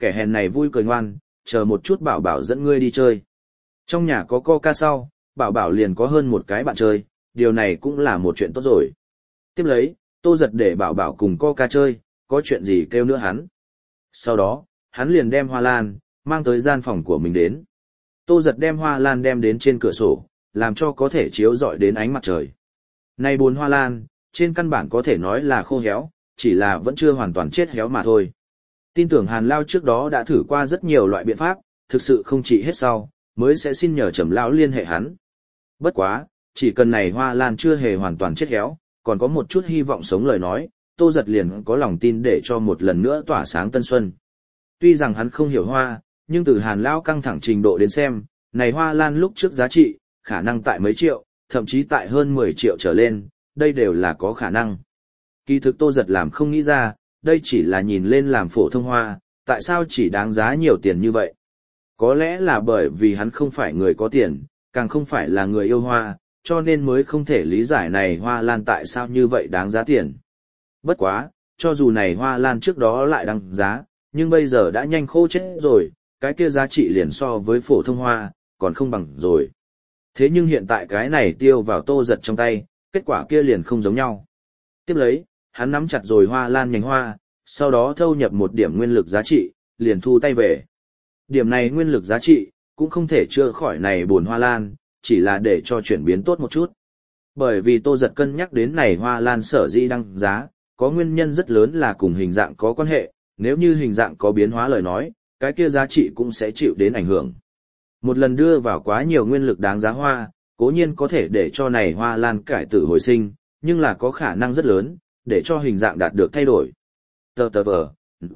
kẻ hèn này vui cười ngoan, chờ một chút bảo bảo dẫn ngươi đi chơi. Trong nhà có Coca sau, bảo bảo liền có hơn một cái bạn chơi, điều này cũng là một chuyện tốt rồi. Tiếp lấy, Tô Giật để bảo bảo cùng Coca chơi, có chuyện gì kêu nữa hắn. Sau đó, hắn liền đem hoa lan, mang tới gian phòng của mình đến. Tô Giật đem hoa lan đem đến trên cửa sổ, làm cho có thể chiếu rọi đến ánh mặt trời. Nay bốn hoa lan, trên căn bản có thể nói là khô héo, chỉ là vẫn chưa hoàn toàn chết héo mà thôi. Tin tưởng Hàn Lao trước đó đã thử qua rất nhiều loại biện pháp, thực sự không trị hết sau, mới sẽ xin nhờ Trầm Lão liên hệ hắn. Bất quá, chỉ cần này hoa lan chưa hề hoàn toàn chết héo, còn có một chút hy vọng sống lời nói, Tô Giật liền có lòng tin để cho một lần nữa tỏa sáng tân xuân. Tuy rằng hắn không hiểu hoa, nhưng từ Hàn Lão căng thẳng trình độ đến xem, này hoa lan lúc trước giá trị, khả năng tại mấy triệu, thậm chí tại hơn mười triệu trở lên, đây đều là có khả năng. Kỳ thực Tô Giật làm không nghĩ ra, đây chỉ là nhìn lên làm phổ thông hoa, tại sao chỉ đáng giá nhiều tiền như vậy? Có lẽ là bởi vì hắn không phải người có tiền, càng không phải là người yêu hoa, cho nên mới không thể lý giải này hoa lan tại sao như vậy đáng giá tiền. Bất quá, cho dù này hoa lan trước đó lại đáng giá, nhưng bây giờ đã nhanh khô chết rồi, cái kia giá trị liền so với phổ thông hoa, còn không bằng rồi. Thế nhưng hiện tại cái này tiêu vào Tô Giật trong tay, kết quả kia liền không giống nhau. Tiếp lấy, hắn nắm chặt rồi hoa lan nhánh hoa, sau đó thâu nhập một điểm nguyên lực giá trị, liền thu tay về. Điểm này nguyên lực giá trị, cũng không thể chữa khỏi này buồn hoa lan, chỉ là để cho chuyển biến tốt một chút. Bởi vì Tô Giật cân nhắc đến này hoa lan sở dĩ đăng giá, có nguyên nhân rất lớn là cùng hình dạng có quan hệ, nếu như hình dạng có biến hóa lời nói, cái kia giá trị cũng sẽ chịu đến ảnh hưởng. Một lần đưa vào quá nhiều nguyên lực đáng giá hoa, cố nhiên có thể để cho này hoa lan cải tử hồi sinh, nhưng là có khả năng rất lớn, để cho hình dạng đạt được thay đổi. Tờ tờ vờ.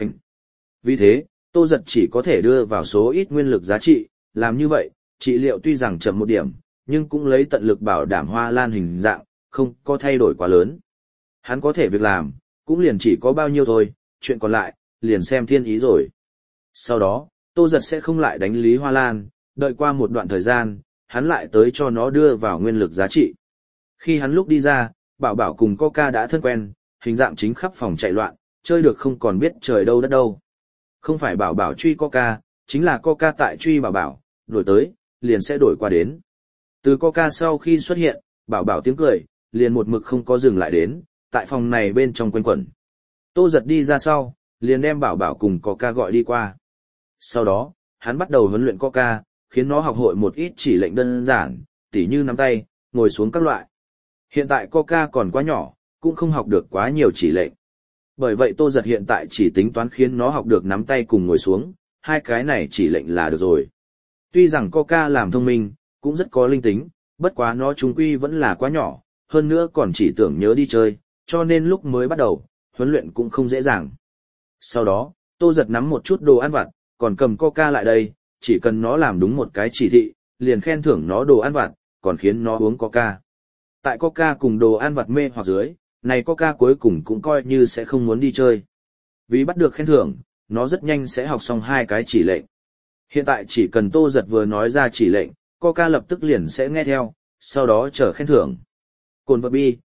Vì thế, Tô Giật chỉ có thể đưa vào số ít nguyên lực giá trị, làm như vậy, trị liệu tuy rằng chậm một điểm, nhưng cũng lấy tận lực bảo đảm hoa lan hình dạng, không có thay đổi quá lớn. Hắn có thể việc làm, cũng liền chỉ có bao nhiêu thôi, chuyện còn lại, liền xem thiên ý rồi. Sau đó, Tô Giật sẽ không lại đánh lý hoa lan, đợi qua một đoạn thời gian, hắn lại tới cho nó đưa vào nguyên lực giá trị. Khi hắn lúc đi ra, Bảo Bảo cùng Coca đã thân quen, hình dạng chính khắp phòng chạy loạn, chơi được không còn biết trời đâu đất đâu. Không phải Bảo Bảo truy Coca, chính là Coca tại truy Bảo Bảo, đổi tới, liền sẽ đổi qua đến. Từ Coca sau khi xuất hiện, Bảo Bảo tiếng cười, liền một mực không có dừng lại đến, tại phòng này bên trong quanh quẩn. Tô Giật đi ra sau, liền đem Bảo Bảo cùng Coca gọi đi qua. Sau đó, hắn bắt đầu huấn luyện Coca, khiến nó học hội một ít chỉ lệnh đơn giản, tỉ như nắm tay, ngồi xuống các loại. Hiện tại Coca còn quá nhỏ, cũng không học được quá nhiều chỉ lệnh. Bởi vậy Tô Giật hiện tại chỉ tính toán khiến nó học được nắm tay cùng ngồi xuống, hai cái này chỉ lệnh là được rồi. Tuy rằng Coca làm thông minh, cũng rất có linh tính, bất quá nó chúng quy vẫn là quá nhỏ, hơn nữa còn chỉ tưởng nhớ đi chơi, cho nên lúc mới bắt đầu, huấn luyện cũng không dễ dàng. Sau đó, Tô Giật nắm một chút đồ ăn vặt, còn cầm Coca lại đây, chỉ cần nó làm đúng một cái chỉ thị, liền khen thưởng nó đồ ăn vặt, còn khiến nó uống Coca. Tại Coca cùng đồ ăn vặt mê hoặc dưới, này Coca cuối cùng cũng coi như sẽ không muốn đi chơi. Vì bắt được khen thưởng, nó rất nhanh sẽ học xong hai cái chỉ lệnh. Hiện tại chỉ cần Tô Giật vừa nói ra chỉ lệnh, Coca lập tức liền sẽ nghe theo, sau đó chờ khen thưởng. Cồn vật bi,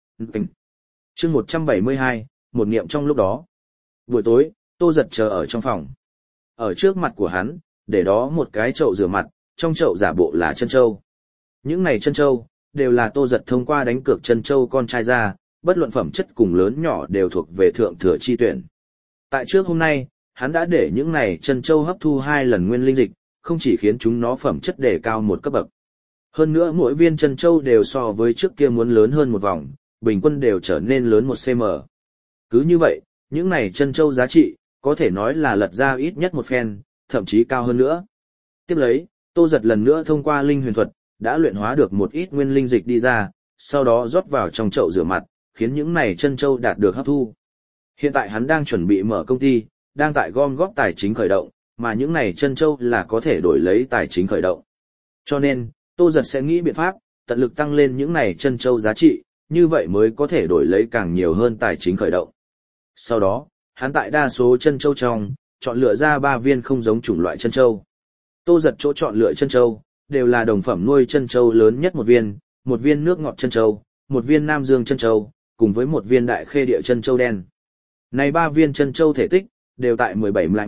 chương một trăm bảy mươi hai, một niệm trong lúc đó. Buổi tối, Tô Giật chờ ở trong phòng. Ở trước mặt của hắn, để đó một cái chậu rửa mặt, trong chậu giả bộ là chân châu. Những này chân châu, đều là Tô Giật thông qua đánh cược chân châu con trai ra, bất luận phẩm chất cùng lớn nhỏ đều thuộc về thượng thừa chi tuyển. Tại trước hôm nay, hắn đã để những này chân châu hấp thu hai lần nguyên linh dịch, không chỉ khiến chúng nó phẩm chất đề cao một cấp bậc. Hơn nữa mỗi viên chân châu đều so với trước kia muốn lớn hơn một vòng, bình quân đều trở nên lớn một xăng ti mét. Cứ như vậy, những này chân châu giá trị, có thể nói là lật ra ít nhất một phen, thậm chí cao hơn nữa. Tiếp lấy, Tô Giật lần nữa thông qua linh huyền thuật, đã luyện hóa được một ít nguyên linh dịch đi ra, sau đó rót vào trong chậu rửa mặt, khiến những này chân châu đạt được hấp thu. Hiện tại hắn đang chuẩn bị mở công ty, đang tại gom góp tài chính khởi động, mà những này chân châu là có thể đổi lấy tài chính khởi động. Cho nên, Tô Giật sẽ nghĩ biện pháp, tận lực tăng lên những này chân châu giá trị, như vậy mới có thể đổi lấy càng nhiều hơn tài chính khởi động. Sau đó, hắn tại đa số chân châu trong, chọn lựa ra ba viên không giống chủng loại chân châu. Tô Giật chỗ chọn lựa chân châu, đều là đồng phẩm nuôi chân châu lớn nhất một viên, một viên nước ngọt chân châu, một viên nam dương chân châu, cùng với một viên đại khê địa chân châu đen. Này ba viên chân châu thể tích, đều tại mười bảy mi li mét,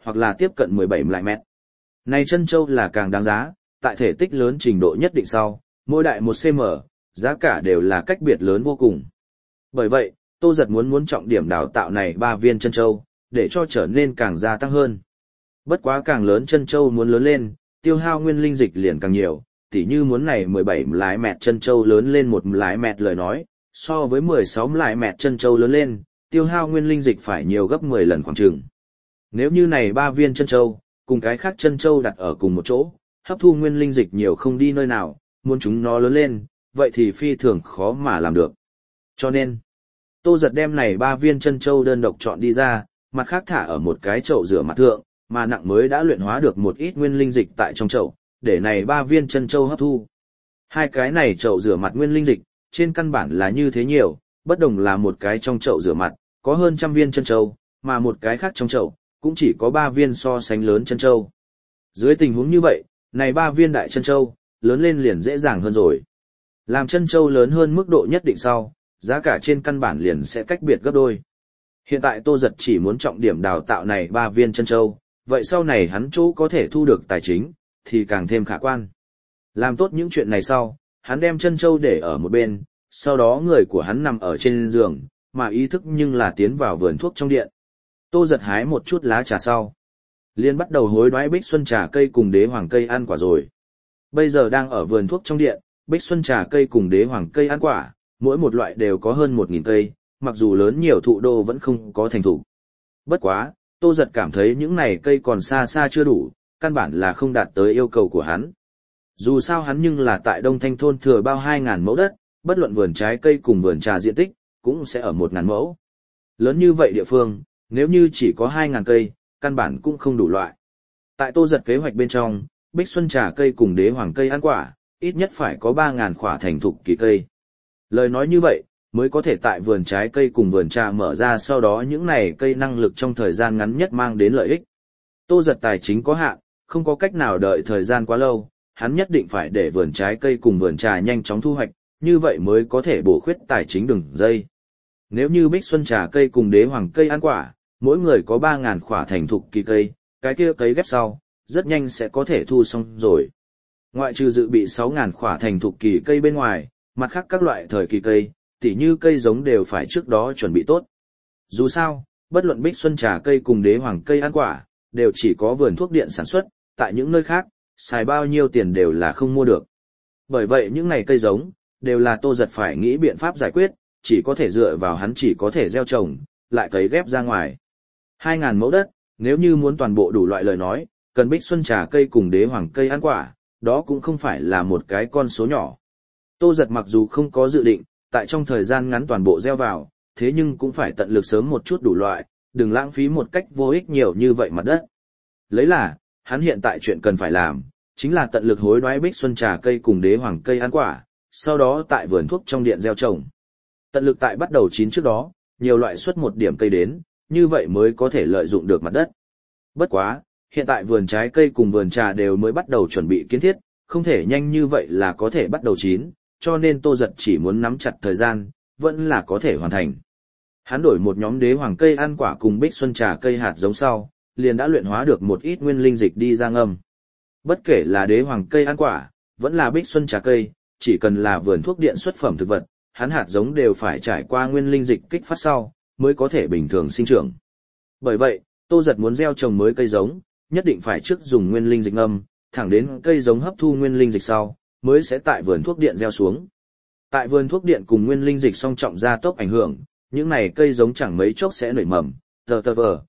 hoặc là tiếp cận mười bảy lại mét. Này chân châu là càng đáng giá, tại thể tích lớn trình độ nhất định sau, mỗi đại một xăng ti mét, giá cả đều là cách biệt lớn vô cùng. Bởi vậy, Tô Giật muốn muốn trọng điểm đào tạo này ba viên chân châu, để cho trở nên càng gia tăng hơn. Bất quá càng lớn chân châu muốn lớn lên, tiêu hao nguyên linh dịch liền càng nhiều, tỉ như muốn này mười bảy lái mẹt chân châu lớn lên một lái mẹt lời nói, so với mười sáu lái mẹt chân châu lớn lên, tiêu hao nguyên linh dịch phải nhiều gấp mười lần khoảng chừng. Nếu như này ba viên chân châu, cùng cái khác chân châu đặt ở cùng một chỗ, hấp thu nguyên linh dịch nhiều không đi nơi nào, muốn chúng nó lớn lên, vậy thì phi thường khó mà làm được. Cho nên, Tô Giật đem này ba viên chân châu đơn độc chọn đi ra, mặt khác thả ở một cái chậu rửa mặt thượng, mà nặng mới đã luyện hóa được một ít nguyên linh dịch tại trong chậu, để này ba viên chân châu hấp thu. Hai cái này chậu rửa mặt nguyên linh dịch, trên căn bản là như thế nhiều, bất đồng là một cái trong chậu rửa mặt, có hơn trăm viên chân châu, mà một cái khác trong chậu, cũng chỉ có ba viên so sánh lớn chân châu. Dưới tình huống như vậy, này ba viên đại chân châu, lớn lên liền dễ dàng hơn rồi. Làm chân châu lớn hơn mức độ nhất định sau, giá cả trên căn bản liền sẽ cách biệt gấp đôi. Hiện tại Tô Giật chỉ muốn trọng điểm đào tạo này ba viên chân châu, vậy sau này hắn chỗ có thể thu được tài chính, thì càng thêm khả quan. Làm tốt những chuyện này sau, hắn đem chân châu để ở một bên, sau đó người của hắn nằm ở trên giường, mà ý thức nhưng là tiến vào vườn thuốc trong điện. Tô Giật hái một chút lá trà sau, liền bắt đầu hối đoái bích xuân trà cây cùng đế hoàng cây ăn quả rồi. Bây giờ đang ở vườn thuốc trong điện, bích xuân trà cây cùng đế hoàng cây ăn quả, mỗi một loại đều có hơn một nghìn cây, mặc dù lớn nhiều thụ đô vẫn không có thành thủ. Bất quá, Tô Giật cảm thấy những này cây còn xa xa chưa đủ, căn bản là không đạt tới yêu cầu của hắn. Dù sao hắn nhưng là tại Đông Thanh thôn thừa bao hai nghìn mẫu đất, bất luận vườn trái cây cùng vườn trà diện tích, cũng sẽ ở một nghìn mẫu. Lớn như vậy địa phương, nếu như chỉ có hai nghìn cây, căn bản cũng không đủ loại. Tại Tô Giật kế hoạch bên trong, bích xuân trà cây cùng đế hoàng cây ăn quả, ít nhất phải có ba nghìn khỏa thành thục kỳ cây. Lời nói như vậy, mới có thể tại vườn trái cây cùng vườn trà mở ra sau đó những này cây năng lực trong thời gian ngắn nhất mang đến lợi ích. Tô Giật tài chính có hạn, không có cách nào đợi thời gian quá lâu, hắn nhất định phải để vườn trái cây cùng vườn trà nhanh chóng thu hoạch, như vậy mới có thể bổ khuyết tài chính đường dây. Nếu như bích xuân trà cây cùng đế hoàng cây ăn quả, mỗi người có ba nghìn khỏa thành thục kỳ cây, cái kia cấy ghép sau, rất nhanh sẽ có thể thu xong rồi. Ngoại trừ dự bị sáu nghìn khỏa thành thục kỳ cây bên ngoài, mặt khác các loại thời kỳ cây, tỉ như cây giống đều phải trước đó chuẩn bị tốt. Dù sao, bất luận bích xuân trà cây cùng đế hoàng cây ăn quả, đều chỉ có vườn thuốc điện sản xuất, tại những nơi khác, xài bao nhiêu tiền đều là không mua được. Bởi vậy những này cây giống, đều là Tô Giật phải nghĩ biện pháp giải quyết, chỉ có thể dựa vào hắn chỉ có thể gieo trồng, lại cấy ghép ra ngoài. hai nghìn mẫu đất, nếu như muốn toàn bộ đủ loại lời nói, cần bích xuân trà cây cùng đế hoàng cây ăn quả, đó cũng không phải là một cái con số nhỏ. Tô Giật mặc dù không có dự định, tại trong thời gian ngắn toàn bộ gieo vào, thế nhưng cũng phải tận lực sớm một chút đủ loại, đừng lãng phí một cách vô ích nhiều như vậy mặt đất. Lấy là, hắn hiện tại chuyện cần phải làm, chính là tận lực hối đoái bích xuân trà cây cùng đế hoàng cây ăn quả, sau đó tại vườn thuốc trong điện gieo trồng. Tận lực tại bắt đầu chín trước đó, nhiều loại xuất một điểm cây đến, như vậy mới có thể lợi dụng được mặt đất. Bất quá, hiện tại vườn trái cây cùng vườn trà đều mới bắt đầu chuẩn bị kiến thiết, không thể nhanh như vậy là có thể bắt đầu chín, cho nên Tô Giật chỉ muốn nắm chặt thời gian, vẫn là có thể hoàn thành. Hắn đổi một nhóm đế hoàng cây ăn quả cùng bích xuân trà cây hạt giống sau, liền đã luyện hóa được một ít nguyên linh dịch đi ra ngâm. Bất kể là đế hoàng cây ăn quả, vẫn là bích xuân trà cây, chỉ cần là vườn thuốc điện xuất phẩm thực vật, hắn hạt giống đều phải trải qua nguyên linh dịch kích phát sau, mới có thể bình thường sinh trưởng. Bởi vậy, Tô Giật muốn gieo trồng mới cây giống, nhất định phải trước dùng nguyên linh dịch ngâm, thẳng đến cây giống hấp thu nguyên linh dịch sau, mới sẽ tại vườn thuốc điện gieo xuống. Tại vườn thuốc điện cùng nguyên linh dịch song trọng gia tốc ảnh hưởng, những này cây giống chẳng mấy chốc sẽ nảy mầm, tờ tờ vờ,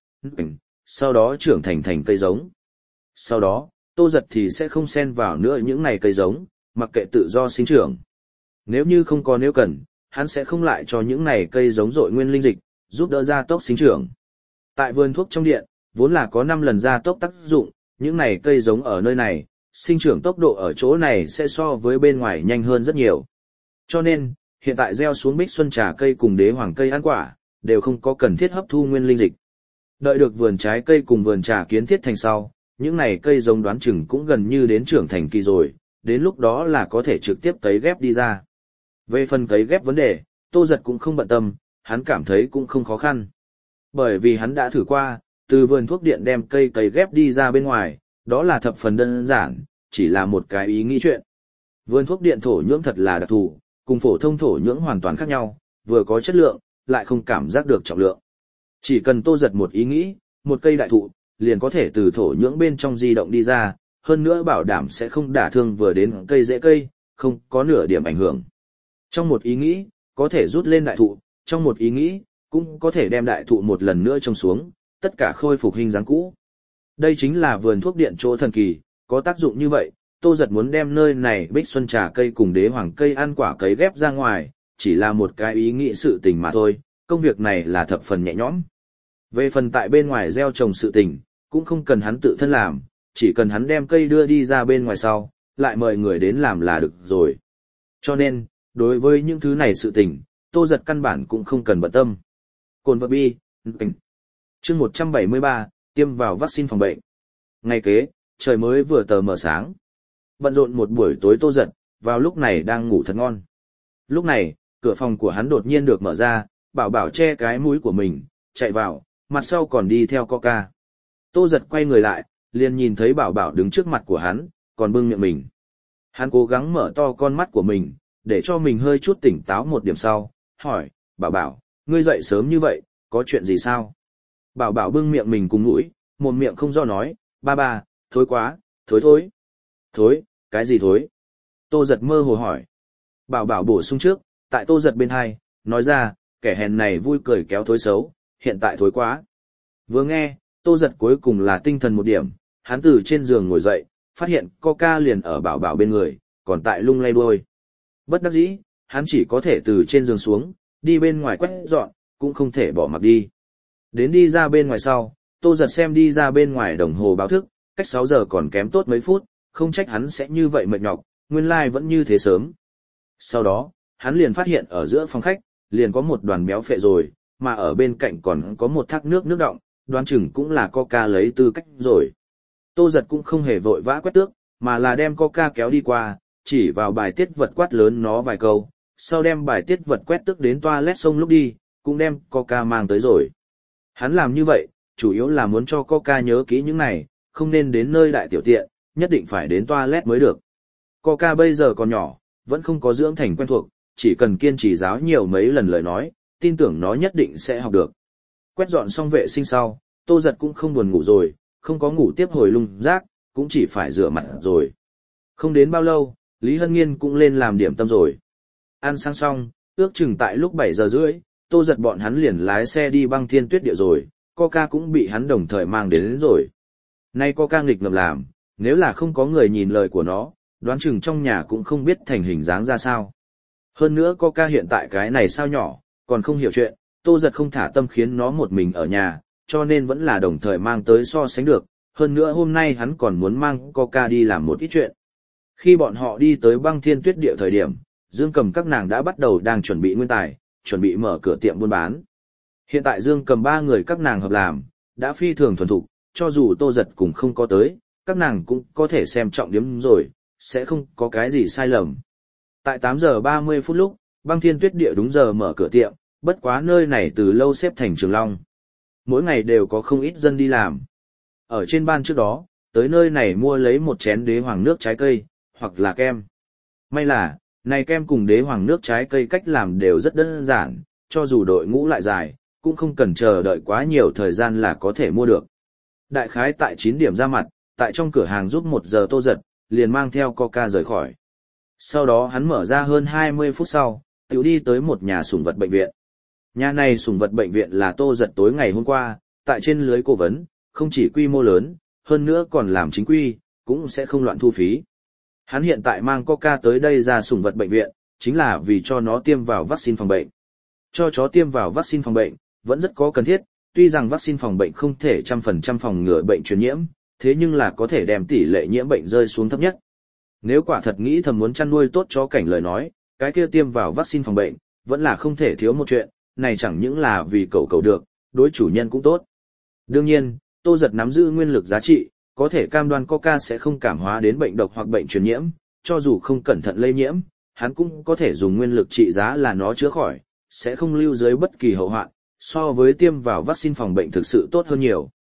sau đó trưởng thành thành cây giống. Sau đó, Tô Giật thì sẽ không xen vào nữa những này cây giống, mặc kệ tự do sinh trưởng. Nếu như không có nếu cần, hắn sẽ không lại cho những này cây giống dội nguyên linh dịch, giúp đỡ gia tốc sinh trưởng. Tại vườn thuốc trong điện, vốn là có năm lần gia tốc tác dụng, những này cây giống ở nơi này, sinh trưởng tốc độ ở chỗ này sẽ so với bên ngoài nhanh hơn rất nhiều. Cho nên, hiện tại gieo xuống bích xuân trà cây cùng đế hoàng cây ăn quả, đều không có cần thiết hấp thu nguyên linh dịch. Đợi được vườn trái cây cùng vườn trà kiến thiết thành sau, những này cây giống đoán chừng cũng gần như đến trưởng thành kỳ rồi, đến lúc đó là có thể trực tiếp cấy ghép đi ra. Về phần cấy ghép vấn đề, Tô Giật cũng không bận tâm, hắn cảm thấy cũng không khó khăn. Bởi vì hắn đã thử qua, từ vườn thuốc điện đem cây cấy ghép đi ra bên ngoài, đó là thập phần đơn giản, chỉ là một cái ý nghĩ chuyện. Vườn thuốc điện thổ nhưỡng thật là đặc thù, cùng phổ thông thổ nhưỡng hoàn toàn khác nhau, vừa có chất lượng, lại không cảm giác được trọng lượng. Chỉ cần Tô Giật một ý nghĩ, một cây đại thụ, liền có thể từ thổ nhưỡng bên trong di động đi ra, hơn nữa bảo đảm sẽ không đả thương vừa đến cây rễ cây, không có nửa điểm ảnh hưởng. Trong một ý nghĩ, có thể rút lên đại thụ, trong một ý nghĩ, cũng có thể đem đại thụ một lần nữa trồng xuống, tất cả khôi phục hình dáng cũ. Đây chính là vườn thuốc điện chỗ thần kỳ, có tác dụng như vậy, Tô Giật muốn đem nơi này bích xuân trà cây cùng đế hoàng cây ăn quả cấy ghép ra ngoài, chỉ là một cái ý nghĩ sự tình mà thôi, công việc này là thập phần nhẹ nhõm. Về phần tại bên ngoài gieo trồng sự tình, cũng không cần hắn tự thân làm, chỉ cần hắn đem cây đưa đi ra bên ngoài sau, lại mời người đến làm là được rồi. Cho nên, đối với những thứ này sự tình, Tô Giật căn bản cũng không cần bận tâm. Cồn vật bi, chương một trăm bảy mươi ba, tiêm vào vaccine phòng bệnh. Ngày kế, trời mới vừa tờ mờ sáng. Bận rộn một buổi tối Tô Giật, vào lúc này đang ngủ thật ngon. Lúc này, cửa phòng của hắn đột nhiên được mở ra, Bảo Bảo che cái mũi của mình, chạy vào, mặt sau còn đi theo Coca. Tô Giật quay người lại, liền nhìn thấy Bảo Bảo đứng trước mặt của hắn, còn bưng miệng mình. Hắn cố gắng mở to con mắt của mình, để cho mình hơi chút tỉnh táo một điểm sau, hỏi, Bảo Bảo, ngươi dậy sớm như vậy, có chuyện gì sao? Bảo Bảo bưng miệng mình cùng mũi, một miệng không do nói, ba ba, thối quá, thối thối. Thối, cái gì thối? Tô Giật mơ hồ hỏi. Bảo Bảo bổ sung trước, tại Tô Giật bên hai, nói ra, kẻ hèn này vui cười kéo thối xấu, hiện tại thối quá. Vừa nghe, Tô Giật cuối cùng là tinh thần một điểm, hắn từ trên giường ngồi dậy, phát hiện Coca liền ở Bảo Bảo bên người, còn tại lung lay đuôi. Bất đắc dĩ, hắn chỉ có thể từ trên giường xuống, đi bên ngoài quét dọn, cũng không thể bỏ mặc đi. Đến đi ra bên ngoài sau, Tô Giật xem đi ra bên ngoài đồng hồ báo thức, cách sáu giờ còn kém tốt mấy phút, không trách hắn sẽ như vậy mệt nhọc, nguyên lai vẫn như thế sớm. Sau đó, hắn liền phát hiện ở giữa phòng khách, liền có một đoàn béo phệ rồi, mà ở bên cạnh còn có một thác nước nước đọng, đoán chừng cũng là Coca lấy tư cách rồi. Tô Giật cũng không hề vội vã quét tước, mà là đem Coca kéo đi qua, chỉ vào bài tiết vật quát lớn nó vài câu, sau đem bài tiết vật quét tước đến toilet xong lúc đi, cũng đem Coca mang tới rồi. Hắn làm như vậy, chủ yếu là muốn cho Coca nhớ kỹ những này, không nên đến nơi đại tiểu tiện, nhất định phải đến toilet mới được. Coca bây giờ còn nhỏ, vẫn không có dưỡng thành quen thuộc, chỉ cần kiên trì giáo nhiều mấy lần lời nói, tin tưởng nó nhất định sẽ học được. Quét dọn xong vệ sinh sau, Tô Giật cũng không buồn ngủ rồi, không có ngủ tiếp hồi lung rác, cũng chỉ phải rửa mặt rồi. Không đến bao lâu, Lý Hân Nghiên cũng lên làm điểm tâm rồi. Ăn sáng xong, ước chừng tại lúc bảy giờ rưỡi, Tô Giật bọn hắn liền lái xe đi Băng Thiên Tuyết Địa rồi, Coca cũng bị hắn đồng thời mang đến, đến rồi. Nay Coca nghịch ngợm làm, nếu là không có người nhìn lời của nó, đoán chừng trong nhà cũng không biết thành hình dáng ra sao. Hơn nữa Coca hiện tại cái này sao nhỏ, còn không hiểu chuyện, Tô Giật không thả tâm khiến nó một mình ở nhà, cho nên vẫn là đồng thời mang tới so sánh được. Hơn nữa hôm nay hắn còn muốn mang Coca đi làm một ít chuyện. Khi bọn họ đi tới Băng Thiên Tuyết Địa thời điểm, Dương Cầm các nàng đã bắt đầu đang chuẩn bị nguyên tài, chuẩn bị mở cửa tiệm buôn bán. Hiện tại Dương Cầm ba người các nàng hợp làm, đã phi thường thuần thục, cho dù Tô Giật cùng không có tới, các nàng cũng có thể xem trọng điểm rồi, sẽ không có cái gì sai lầm. Tại tám giờ ba mươi phút lúc, Băng Thiên Tuyết Địa đúng giờ mở cửa tiệm, bất quá nơi này từ lâu xếp thành Trường Long. Mỗi ngày đều có không ít dân đi làm. Ở trên ban trước đó, tới nơi này mua lấy một chén đế hoàng nước trái cây, hoặc là kem. May là, này kem cùng đế hoàng nước trái cây cách làm đều rất đơn giản, cho dù đội ngũ lại dài, cũng không cần chờ đợi quá nhiều thời gian là có thể mua được. Đại khái tại chín điểm ra mặt, tại trong cửa hàng giúp một giờ Tô Giật, liền mang theo Coca rời khỏi. Sau đó hắn mở ra hơn hai mươi phút sau, tiểu đi tới một nhà sủng vật bệnh viện. Nhà này sủng vật bệnh viện là Tô Giật tối ngày hôm qua, tại trên lưới cố vấn, không chỉ quy mô lớn, hơn nữa còn làm chính quy, cũng sẽ không loạn thu phí. Hắn hiện tại mang Coca tới đây ra sủng vật bệnh viện, chính là vì cho nó tiêm vào vaccine phòng bệnh. Cho chó tiêm vào vaccine phòng bệnh, vẫn rất có cần thiết, tuy rằng vaccine phòng bệnh không thể trăm phần trăm phòng ngừa bệnh truyền nhiễm, thế nhưng là có thể đem tỷ lệ nhiễm bệnh rơi xuống thấp nhất. Nếu quả thật nghĩ thầm muốn chăn nuôi tốt chó cảnh lời nói, cái kia tiêm vào vaccine phòng bệnh, vẫn là không thể thiếu một chuyện, này chẳng những là vì cậu cậu được, đối chủ nhân cũng tốt. Đương nhiên, Tô Giật nắm giữ nguyên lực giá trị, có thể cam đoan Coca sẽ không cảm hóa đến bệnh độc hoặc bệnh truyền nhiễm, cho dù không cẩn thận lây nhiễm, hắn cũng có thể dùng nguyên lực trị giá là nó chữa khỏi, sẽ không lưu dưới bất kỳ hậu hoạn, so với tiêm vào vaccine phòng bệnh thực sự tốt hơn nhiều.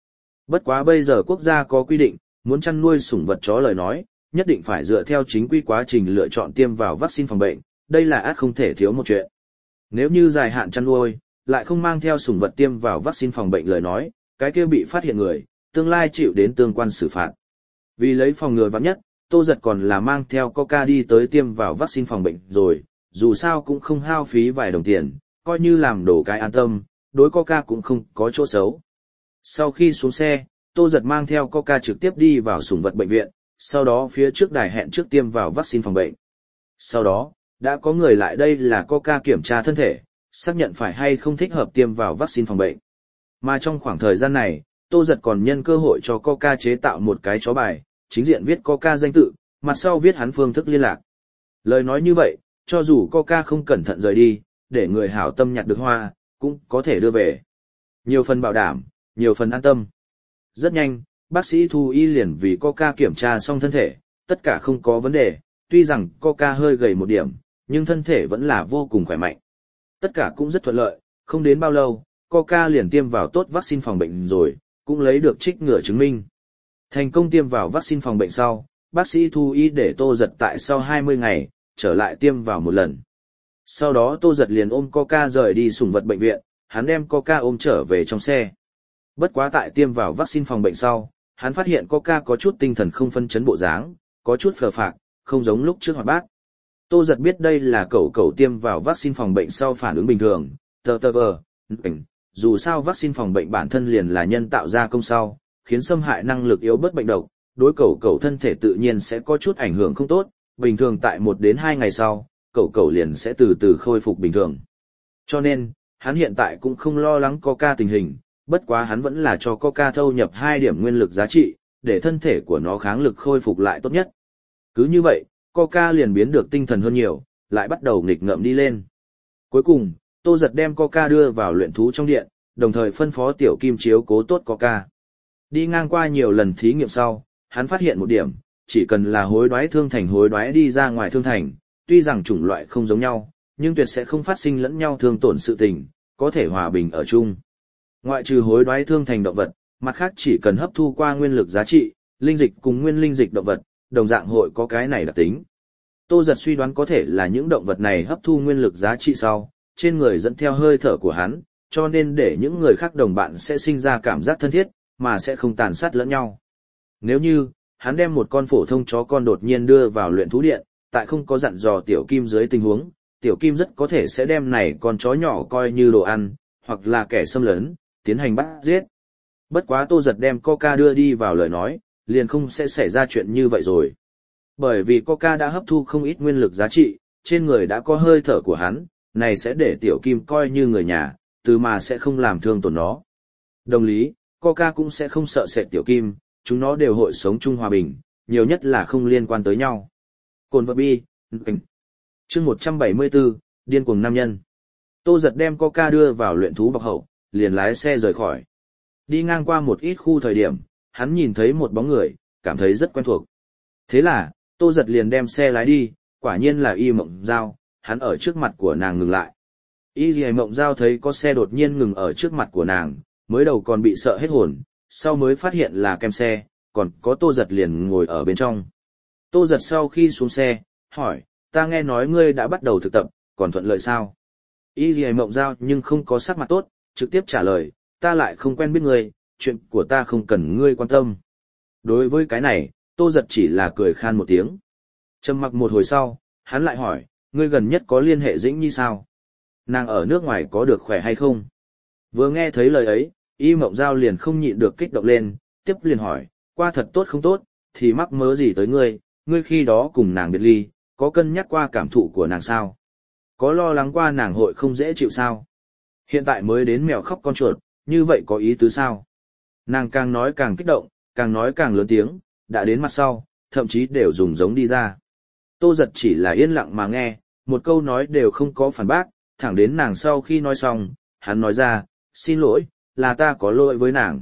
Bất quá bây giờ quốc gia có quy định, muốn chăn nuôi sủng vật chó lời nói, nhất định phải dựa theo chính quy quá trình lựa chọn tiêm vào vaccine phòng bệnh, đây là ắt không thể thiếu một chuyện. Nếu như dài hạn chăn nuôi, lại không mang theo sủng vật tiêm vào vaccine phòng bệnh lời nói, cái kia bị phát hiện người, tương lai chịu đến tương quan xử phạt. Vì lấy phòng ngừa vắng nhất, Tô Giật còn là mang theo Coca đi tới tiêm vào vaccine phòng bệnh rồi, dù sao cũng không hao phí vài đồng tiền, coi như làm đổ cái an tâm, đối Coca cũng không có chỗ xấu. Sau khi xuống xe, Tô Giật mang theo Coca trực tiếp đi vào sủng vật bệnh viện, sau đó phía trước đài hẹn trước tiêm vào vaccine phòng bệnh. Sau đó, đã có người lại đây là Coca kiểm tra thân thể, xác nhận phải hay không thích hợp tiêm vào vaccine phòng bệnh. Mà trong khoảng thời gian này, Tô Giật còn nhân cơ hội cho Coca chế tạo một cái chó bài, chính diện viết Coca danh tự, mặt sau viết hắn phương thức liên lạc. Lời nói như vậy, cho dù Coca không cẩn thận rời đi, để người hảo tâm nhặt được hoa, cũng có thể đưa về. Nhiều phần bảo đảm, nhiều phần an tâm. Rất nhanh, bác sĩ Thu Y liền vì Coca kiểm tra xong thân thể, tất cả không có vấn đề, tuy rằng Coca hơi gầy một điểm, nhưng thân thể vẫn là vô cùng khỏe mạnh. Tất cả cũng rất thuận lợi, không đến bao lâu, Coca liền tiêm vào tốt vaccine phòng bệnh rồi, cũng lấy được trích ngừa chứng minh. Thành công tiêm vào vaccine phòng bệnh sau, bác sĩ Thu Y để Tô Giật tại sau hai mươi ngày, trở lại tiêm vào một lần. Sau đó Tô Giật liền ôm Coca rời đi sủng vật bệnh viện, hắn đem Coca ôm trở về trong xe. Bất quá tại tiêm vào vaccine phòng bệnh sau, hắn phát hiện Coca có chút tinh thần không phân chấn bộ dáng, có chút phờ phạc, không giống lúc trước hoạt bát. Tô Giật biết đây là cẩu cẩu tiêm vào vaccine phòng bệnh sau phản ứng bình thường, tờ tờ vờ, dù sao vaccine phòng bệnh bản thân liền là nhân tạo ra công sau, khiến xâm hại năng lực yếu bớt bệnh độc, đối cẩu cẩu thân thể tự nhiên sẽ có chút ảnh hưởng không tốt, bình thường tại một đến hai ngày sau, cẩu cẩu liền sẽ từ từ khôi phục bình thường. Cho nên, hắn hiện tại cũng không lo lắng Coca tình hình, bất quá hắn vẫn là cho Coca thâu nhập hai điểm nguyên lực giá trị, để thân thể của nó kháng lực khôi phục lại tốt nhất. Cứ như vậy, Coca liền biến được tinh thần hơn nhiều, lại bắt đầu nghịch ngợm đi lên. Cuối cùng, Tô Giật đem Coca đưa vào luyện thú trong điện, đồng thời phân phó Tiểu Kim chiếu cố tốt Coca. Đi ngang qua nhiều lần thí nghiệm sau, hắn phát hiện một điểm, chỉ cần là hối đoái thương thành hối đoái đi ra ngoài thương thành, tuy rằng chủng loại không giống nhau, nhưng tuyệt sẽ không phát sinh lẫn nhau thương tổn sự tình, có thể hòa bình ở chung. Ngoại trừ hối đoái thương thành động vật, mặt khác chỉ cần hấp thu qua nguyên lực giá trị, linh dịch cùng nguyên linh dịch động vật, đồng dạng hội có cái này đặc tính. Tô Giật suy đoán có thể là những động vật này hấp thu nguyên lực giá trị sau, trên người dẫn theo hơi thở của hắn, cho nên để những người khác đồng bạn sẽ sinh ra cảm giác thân thiết, mà sẽ không tàn sát lẫn nhau. Nếu như, hắn đem một con phổ thông chó con đột nhiên đưa vào luyện thú điện, tại không có dặn dò Tiểu Kim dưới tình huống, Tiểu Kim rất có thể sẽ đem này con chó nhỏ coi như đồ ăn, hoặc là kẻ xâm lấn, tiến hành bắt giết. Bất quá Tô Giật đem Coca đưa đi vào lời nói, liền không sẽ xảy ra chuyện như vậy rồi. Bởi vì Coca đã hấp thu không ít nguyên lực giá trị, trên người đã có hơi thở của hắn, này sẽ để Tiểu Kim coi như người nhà, từ mà sẽ không làm thương tổn nó. Đồng lý, Coca cũng sẽ không sợ sệt Tiểu Kim, chúng nó đều hội sống chung hòa bình, nhiều nhất là không liên quan tới nhau. Cồn vật bi, chương một trăm bảy mươi tư, điên cuồng nam nhân. Tô Giật đem Coca đưa vào luyện thú bọc hậu, liền lái xe rời khỏi. Đi ngang qua một ít khu thời điểm, hắn nhìn thấy một bóng người, cảm thấy rất quen thuộc. Thế là, Tô Giật liền đem xe lái đi, quả nhiên là Y Mộng Giao, hắn ở trước mặt của nàng ngừng lại. Y Mộng Giao thấy có xe đột nhiên ngừng ở trước mặt của nàng, mới đầu còn bị sợ hết hồn, sau mới phát hiện là kem xe, còn có Tô Giật liền ngồi ở bên trong. Tô Giật sau khi xuống xe, hỏi, ta nghe nói ngươi đã bắt đầu thực tập, còn thuận lợi sao? Y Mộng Giao nhưng không có sắc mặt tốt, trực tiếp trả lời, ta lại không quen biết ngươi, chuyện của ta không cần ngươi quan tâm. Đối với cái này, Tô Giật chỉ là cười khan một tiếng. Trầm mặc một hồi sau, hắn lại hỏi, ngươi gần nhất có liên hệ Dĩnh Nhi sao? Nàng ở nước ngoài có được khỏe hay không? Vừa nghe thấy lời ấy, Y Mộng Giao liền không nhịn được kích động lên, tiếp liền hỏi, qua thật tốt không tốt, thì mắc mớ gì tới ngươi, ngươi khi đó cùng nàng biệt ly, có cân nhắc qua cảm thụ của nàng sao? Có lo lắng qua nàng hội không dễ chịu sao? Hiện tại mới đến mèo khóc con chuột, như vậy có ý tứ sao? Nàng càng nói càng kích động, càng nói càng lớn tiếng, đã đến mặt sau, thậm chí đều dùng giống đi ra. Tô Giật chỉ là yên lặng mà nghe, một câu nói đều không có phản bác, thẳng đến nàng sau khi nói xong, hắn nói ra, xin lỗi, là ta có lỗi với nàng.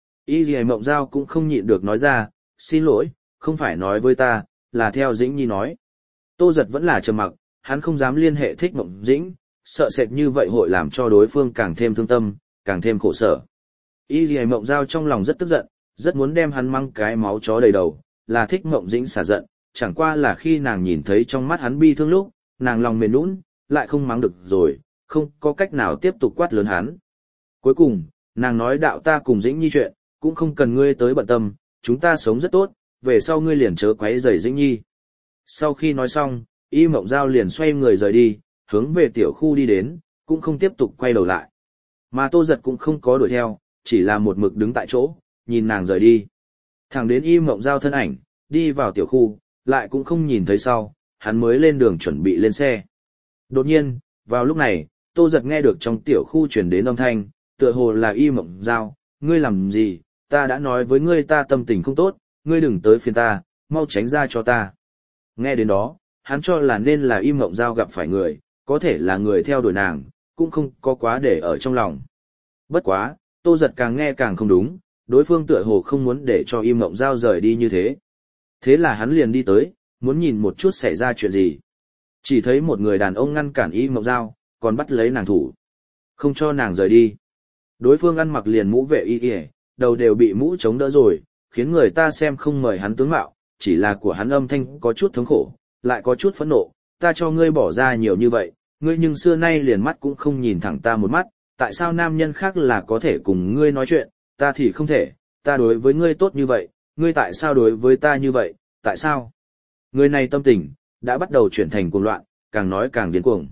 Y Dì Mộng Giao cũng không nhịn được nói ra, xin lỗi, không phải nói với ta, là theo Dĩnh Nhi nói. Tô Giật vẫn là trầm mặc, hắn không dám liên hệ thích Mộng Dĩnh, sợ sệt như vậy hội làm cho đối phương càng thêm thương tâm, càng thêm khổ sở. Y Dì Mộng Giao trong lòng rất tức giận, rất muốn đem hắn mang cái máu chó đầy đầu, là thích Mộng Dĩnh xả giận, chẳng qua là khi nàng nhìn thấy trong mắt hắn bi thương lúc, nàng lòng mềm nũng, lại không mắng được rồi, không có cách nào tiếp tục quát lớn hắn. Cuối cùng, nàng nói đạo ta cùng Dĩnh Nhi chuyện, cũng không cần ngươi tới bận tâm, chúng ta sống rất tốt, về sau ngươi liền chớ quấy rầy Dĩnh Nhi. Sau khi nói xong, Y Mộng Giao liền xoay người rời đi, hướng về tiểu khu đi đến, cũng không tiếp tục quay đầu lại. Mà Tô Giật cũng không có đuổi theo, chỉ là một mực đứng tại chỗ, nhìn nàng rời đi. Thẳng đến Y Mộng Giao thân ảnh, đi vào tiểu khu, lại cũng không nhìn thấy sau, hắn mới lên đường chuẩn bị lên xe. Đột nhiên, vào lúc này, Tô Giật nghe được trong tiểu khu truyền đến âm thanh, tựa hồ là Y Mộng Giao, ngươi làm gì, ta đã nói với ngươi ta tâm tình không tốt, ngươi đừng tới phiền ta, mau tránh ra cho ta. Nghe đến đó, hắn cho là nên là Y Mộng Giao gặp phải người, có thể là người theo đuổi nàng, cũng không có quá để ở trong lòng. Bất quá, Tô Giật càng nghe càng không đúng, đối phương tựa hồ không muốn để cho Y Mộng Giao rời đi như thế. Thế là hắn liền đi tới, muốn nhìn một chút xảy ra chuyện gì. Chỉ thấy một người đàn ông ngăn cản Y Mộng Giao, còn bắt lấy nàng thủ, không cho nàng rời đi. Đối phương ăn mặc liền mũ vệ y y, đầu đều bị mũ chống đỡ rồi, khiến người ta xem không mời hắn tướng mạo, chỉ là của hắn âm thanh có chút thống khổ, lại có chút phẫn nộ, ta cho ngươi bỏ ra nhiều như vậy, ngươi nhưng xưa nay liền mắt cũng không nhìn thẳng ta một mắt, tại sao nam nhân khác là có thể cùng ngươi nói chuyện, ta thì không thể, ta đối với ngươi tốt như vậy, ngươi tại sao đối với ta như vậy, tại sao? Người này tâm tình, đã bắt đầu chuyển thành cuồng loạn, càng nói càng điên cuồng.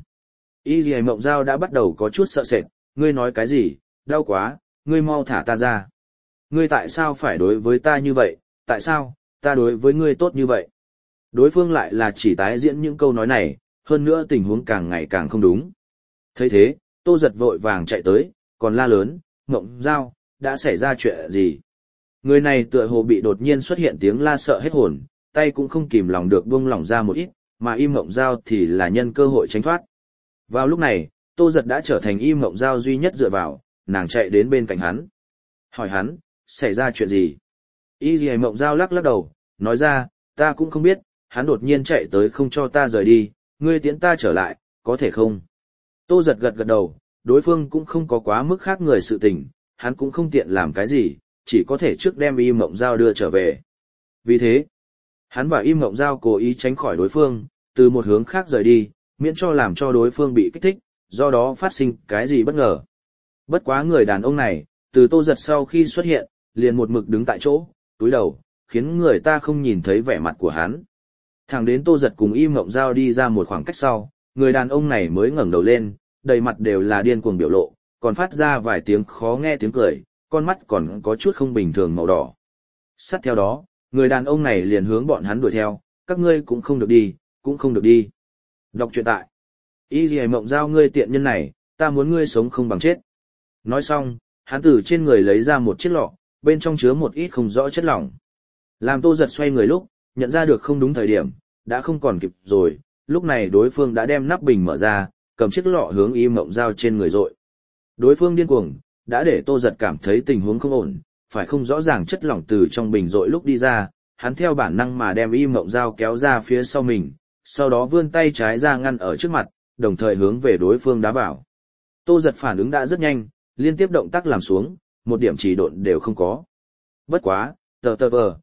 Y Dì Mộng Giao đã bắt đầu có chút sợ sệt, ngươi nói cái gì, đau quá, ngươi mau thả ta ra. Ngươi tại sao phải đối với ta như vậy, tại sao, ta đối với ngươi tốt như vậy? Đối phương lại là chỉ tái diễn những câu nói này, hơn nữa tình huống càng ngày càng không đúng. Thấy thế, Tô Giật vội vàng chạy tới, còn la lớn, Mộng Giao, đã xảy ra chuyện gì? Người này tựa hồ bị đột nhiên xuất hiện tiếng la sợ hết hồn, tay cũng không kìm lòng được buông lỏng ra một ít, mà Y Mộng Giao thì là nhân cơ hội tránh thoát. Vào lúc này, Tô Giật đã trở thành Y Mộng Giao duy nhất dựa vào, nàng chạy đến bên cạnh hắn. Hỏi hắn, xảy ra chuyện gì? Y Dì Mộng Giao lắc lắc đầu, nói ra, ta cũng không biết, hắn đột nhiên chạy tới không cho ta rời đi, ngươi tiễn ta trở lại, có thể không? Tô Giật gật gật đầu, đối phương cũng không có quá mức khác người sự tình, hắn cũng không tiện làm cái gì, chỉ có thể trước đem Y Mộng Giao đưa trở về. Vì thế, hắn và Y Mộng Giao cố ý tránh khỏi đối phương, từ một hướng khác rời đi, miễn cho làm cho đối phương bị kích thích, do đó phát sinh cái gì bất ngờ. Bất quá người đàn ông này, từ Tô Giật sau khi xuất hiện, liền một mực đứng tại chỗ, túi đầu, khiến người ta không nhìn thấy vẻ mặt của hắn. Thẳng đến Tô Giật cùng Y Mộng Giao đi ra một khoảng cách sau, người đàn ông này mới ngẩng đầu lên, đầy mặt đều là điên cuồng biểu lộ, còn phát ra vài tiếng khó nghe tiếng cười, con mắt còn có chút không bình thường màu đỏ. Sát theo đó, người đàn ông này liền hướng bọn hắn đuổi theo, các ngươi cũng không được đi, cũng không được đi. Đọc truyện tại. Y Dì Mộng Giao, ngươi tiện nhân này, ta muốn ngươi sống không bằng chết. Nói xong, hắn từ trên người lấy ra một chiếc lọ, bên trong chứa một ít không rõ chất lỏng. Làm Tô Giật xoay người lúc, nhận ra được không đúng thời điểm, đã không còn kịp rồi, lúc này đối phương đã đem nắp bình mở ra, cầm chiếc lọ hướng Y Mộng Giao trên người dội. Đối phương điên cuồng, đã để Tô Giật cảm thấy tình huống không ổn, phải không rõ ràng chất lỏng từ trong bình dội lúc đi ra, hắn theo bản năng mà đem Y Mộng Giao kéo ra phía sau mình, sau đó vươn tay trái ra ngăn ở trước mặt, đồng thời hướng về đối phương đá vào. Tô Giật phản ứng đã rất nhanh, liên tiếp động tác làm xuống, một điểm chỉ độn đều không có. Bất quá, tờ tờ vờ,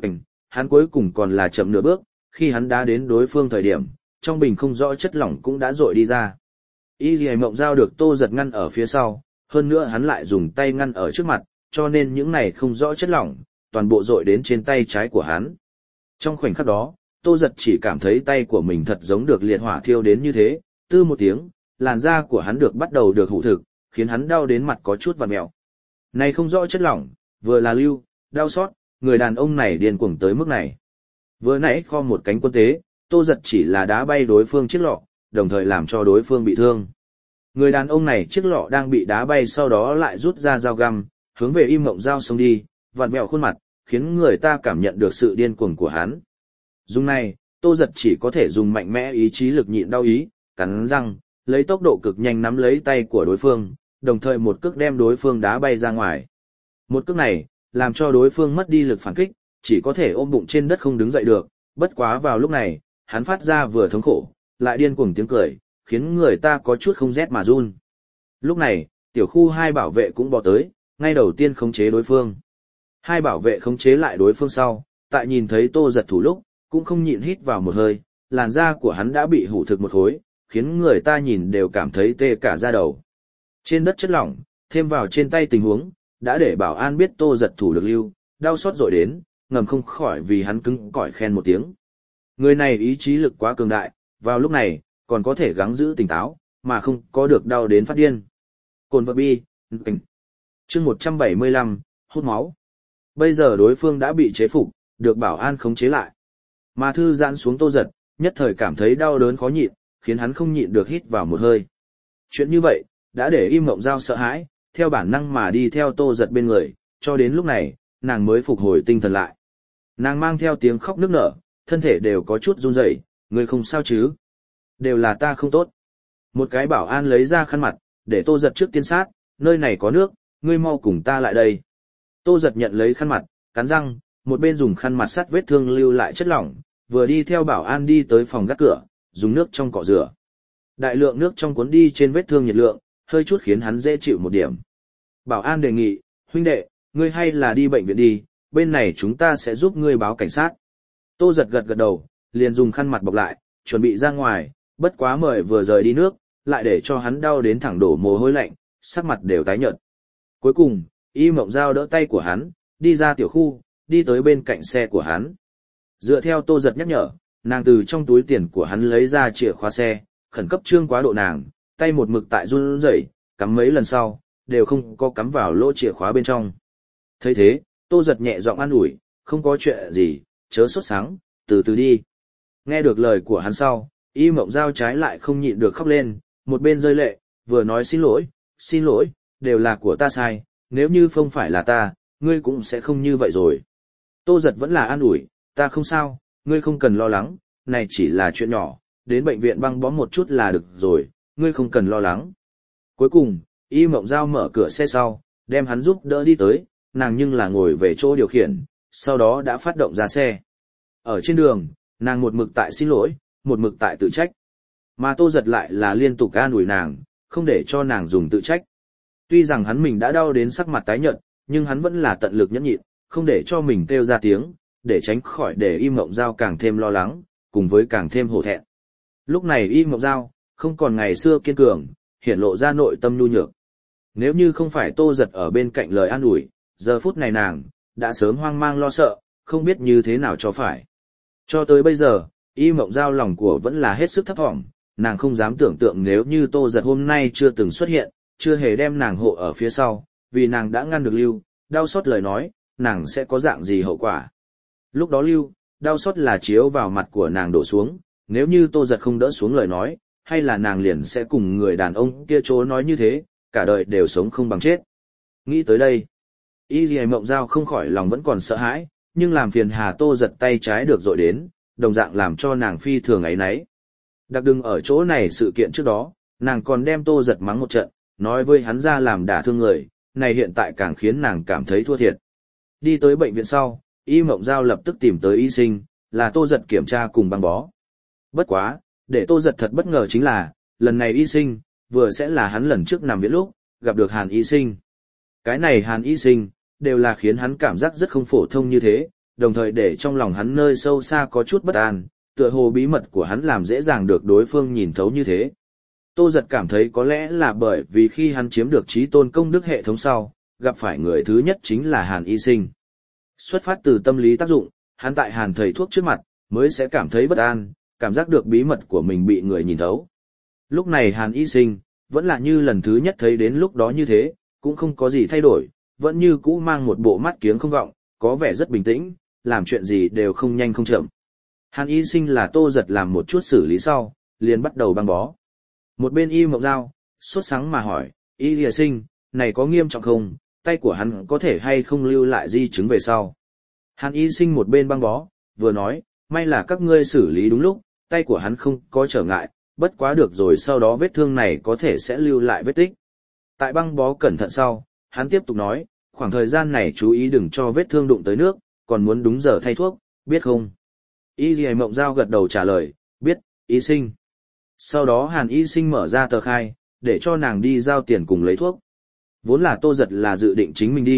hắn cuối cùng còn là chậm nửa bước, khi hắn đá đến đối phương thời điểm, trong bình không rõ chất lỏng cũng đã dội đi ra. Y Dì Mộng Giao được Tô Giật ngăn ở phía sau, hơn nữa hắn lại dùng tay ngăn ở trước mặt, cho nên những này không rõ chất lỏng, toàn bộ dội đến trên tay trái của hắn. Trong khoảnh khắc đó, Tô Giật chỉ cảm thấy tay của mình thật giống được liệt hỏa thiêu đến như thế, tư một tiếng, làn da của hắn được bắt đầu được hủ thực, khiến hắn đau đến mặt có chút vặn mèo. Này không rõ chất lỏng, vừa là lưu, đau xót, người đàn ông này điên cuồng tới mức này. Vừa nãy kho một cánh quân tế, Tô Giật chỉ là đá bay đối phương chiếc lọ, đồng thời làm cho đối phương bị thương. Người đàn ông này chiếc lọ đang bị đá bay sau đó lại rút ra dao găm, hướng về Y Mộng Giao xông đi, vặn vẹo khuôn mặt, khiến người ta cảm nhận được sự điên cuồng của hắn. Dùng này, Tô Giật chỉ có thể dùng mạnh mẽ ý chí lực nhịn đau ý, cắn răng, lấy tốc độ cực nhanh nắm lấy tay của đối phương, đồng thời một cước đem đối phương đá bay ra ngoài. Một cước này, làm cho đối phương mất đi lực phản kích, chỉ có thể ôm bụng trên đất không đứng dậy được, bất quá vào lúc này, hắn phát ra vừa thống khổ, lại điên cuồng tiếng cười, khiến người ta có chút không rét mà run. Lúc này, tiểu khu hai bảo vệ cũng bỏ tới, ngay đầu tiên khống chế đối phương. Hai bảo vệ khống chế lại đối phương sau, tại nhìn thấy Tô Giật thủ lúc, cũng không nhịn hít vào một hơi, làn da của hắn đã bị hủ thực một khối, khiến người ta nhìn đều cảm thấy tê cả da đầu. Trên đất chất lỏng, thêm vào trên tay tình huống, đã để bảo an biết Tô Giật thủ được lưu, đau xót dội đến, ngầm không khỏi vì hắn cứng cỏi khen một tiếng. Người này ý chí lực quá cường đại, vào lúc này, còn có thể gắng giữ tỉnh táo, mà không có được đau đến phát điên. Cồn vật bi, chương một trăm bảy mươi lăm, hút máu. Bây giờ đối phương đã bị chế phục, được bảo an khống chế lại. Mà thư giãn xuống Tô Giật, nhất thời cảm thấy đau đớn khó nhịn, khiến hắn không nhịn được hít vào một hơi. Chuyện như vậy, đã để Im Mộng Dao sợ hãi, theo bản năng mà đi theo Tô Giật bên người, cho đến lúc này, nàng mới phục hồi tinh thần lại. Nàng mang theo tiếng khóc nức nở, thân thể đều có chút run rẩy, "Ngươi không sao chứ? Đều là ta không tốt." Một cái bảo an lấy ra khăn mặt, để Tô Giật trước tiên sát, "Nơi này có nước, ngươi mau cùng ta lại đây." Tô Giật nhận lấy khăn mặt, cắn răng, một bên dùng khăn mặt sát vết thương lưu lại chất lỏng, vừa đi theo bảo an đi tới phòng gác cửa, dùng nước trong cọ rửa. Đại lượng nước trong cuốn đi trên vết thương nhiệt lượng, hơi chút khiến hắn dễ chịu một điểm. Bảo an đề nghị, "Huynh đệ, ngươi hay là đi bệnh viện đi, bên này chúng ta sẽ giúp ngươi báo cảnh sát." Tô Giật gật gật đầu, liền dùng khăn mặt bọc lại, chuẩn bị ra ngoài, bất quá mời vừa rời đi nước, lại để cho hắn đau đến thẳng đổ mồ hôi lạnh, sắc mặt đều tái nhợt. Cuối cùng, Y Mộng Dao đỡ tay của hắn, đi ra tiểu khu, đi tới bên cạnh xe của hắn. Dựa theo Tô Giật nhắc nhở, nàng từ trong túi tiền của hắn lấy ra chìa khóa xe, khẩn cấp trương quá độ nàng, tay một mực tại run rẩy, cắm mấy lần sau, đều không có cắm vào lỗ chìa khóa bên trong. Thấy thế, Tô Giật nhẹ giọng an ủi, "Không có chuyện gì, chớ sốt sắng, từ từ đi." Nghe được lời của hắn sau, Y Mộng Dao trái lại không nhịn được khóc lên, một bên rơi lệ, vừa nói "Xin lỗi, xin lỗi, đều là của ta sai, nếu như không phải là ta, ngươi cũng sẽ không như vậy rồi." Tô Giật vẫn là an ủi, "Ta không sao, ngươi không cần lo lắng, này chỉ là chuyện nhỏ, đến bệnh viện băng bó một chút là được rồi, ngươi không cần lo lắng." Cuối cùng, Y Mộng Dao mở cửa xe sau, đem hắn giúp đỡ đi tới, nàng nhưng là ngồi về chỗ điều khiển, sau đó đã phát động ra xe. Ở trên đường, nàng một mực tại xin lỗi, một mực tại tự trách. Mà Tô Giật lại là liên tục an ủi nàng, không để cho nàng dùng tự trách. Tuy rằng hắn mình đã đau đến sắc mặt tái nhợt, nhưng hắn vẫn là tận lực nhẫn nhịn, không để cho mình kêu ra tiếng, để tránh khỏi để Y Mộng Dao càng thêm lo lắng, cùng với càng thêm hổ thẹn. Lúc này Y Mộng Dao không còn ngày xưa kiên cường, hiển lộ ra nội tâm nhu nhược. Nếu như không phải Tô Giật ở bên cạnh lời an ủi, giờ phút này nàng đã sớm hoang mang lo sợ, không biết như thế nào cho phải. Cho tới bây giờ, Y Mộng Dao lòng của vẫn là hết sức thấp thỏm, nàng không dám tưởng tượng nếu như Tô Giật hôm nay chưa từng xuất hiện, chưa hề đem nàng hộ ở phía sau, vì nàng đã ngăn được lưu, đau xót lời nói, nàng sẽ có dạng gì hậu quả. Lúc đó lưu, đau xót là chiếu vào mặt của nàng đổ xuống, nếu như Tô Giật không đỡ xuống lời nói, hay là nàng liền sẽ cùng người đàn ông kia chố nói như thế, cả đời đều sống không bằng chết. Nghĩ tới đây, Y Lì Mộng Dao không khỏi lòng vẫn còn sợ hãi, nhưng làm phiền hà Tô Giật tay trái được dội đến, đồng dạng làm cho nàng phi thường ấy nấy. Đặc đừng ở chỗ này sự kiện trước đó, nàng còn đem Tô Giật mắng một trận, nói với hắn ra làm đả thương người, này hiện tại càng khiến nàng cảm thấy thua thiệt. Đi tới bệnh viện sau, Y Mộng Dao lập tức tìm tới y sinh, là Tô Giật kiểm tra cùng băng bó. Bất quá, để Tô Giật thật bất ngờ chính là, lần này y sinh, vừa sẽ là hắn lần trước nằm viện lúc, gặp được Hàn y sinh. Cái này Hàn y sinh, đều là khiến hắn cảm giác rất không phổ thông như thế, đồng thời để trong lòng hắn nơi sâu xa có chút bất an, tựa hồ bí mật của hắn làm dễ dàng được đối phương nhìn thấu như thế. Tô Giật cảm thấy có lẽ là bởi vì khi hắn chiếm được trí tôn công đức hệ thống sau, gặp phải người thứ nhất chính là Hàn y sinh. Xuất phát từ tâm lý tác dụng, hắn tại Hàn thầy thuốc trước mặt, mới sẽ cảm thấy bất an, cảm giác được bí mật của mình bị người nhìn thấu. Lúc này Hàn y sinh, vẫn là như lần thứ nhất thấy đến lúc đó như thế, cũng không có gì thay đổi, vẫn như cũ mang một bộ mắt kiếng không gọng, có vẻ rất bình tĩnh, làm chuyện gì đều không nhanh không chậm. Hàn y sinh là Tô Giật làm một chút xử lý sau, liền bắt đầu băng bó. Một bên Y Mộng Dao, sốt sắng mà hỏi, Y Lìa sinh, này có nghiêm trọng không, tay của hắn có thể hay không lưu lại di chứng về sau. Hàn y sinh một bên băng bó, vừa nói, may là các ngươi xử lý đúng lúc, tay của hắn không có trở ngại, bất quá được rồi sau đó vết thương này có thể sẽ lưu lại vết tích. Tại băng bó cẩn thận sau, hắn tiếp tục nói, khoảng thời gian này chú ý đừng cho vết thương đụng tới nước, còn muốn đúng giờ thay thuốc, biết không? Y Lì Mộng Dao gật đầu trả lời, biết, y sinh. Sau đó Hàn y sinh mở ra tờ khai, để cho nàng đi giao tiền cùng lấy thuốc. Vốn là Tô Giật là dự định chính mình đi,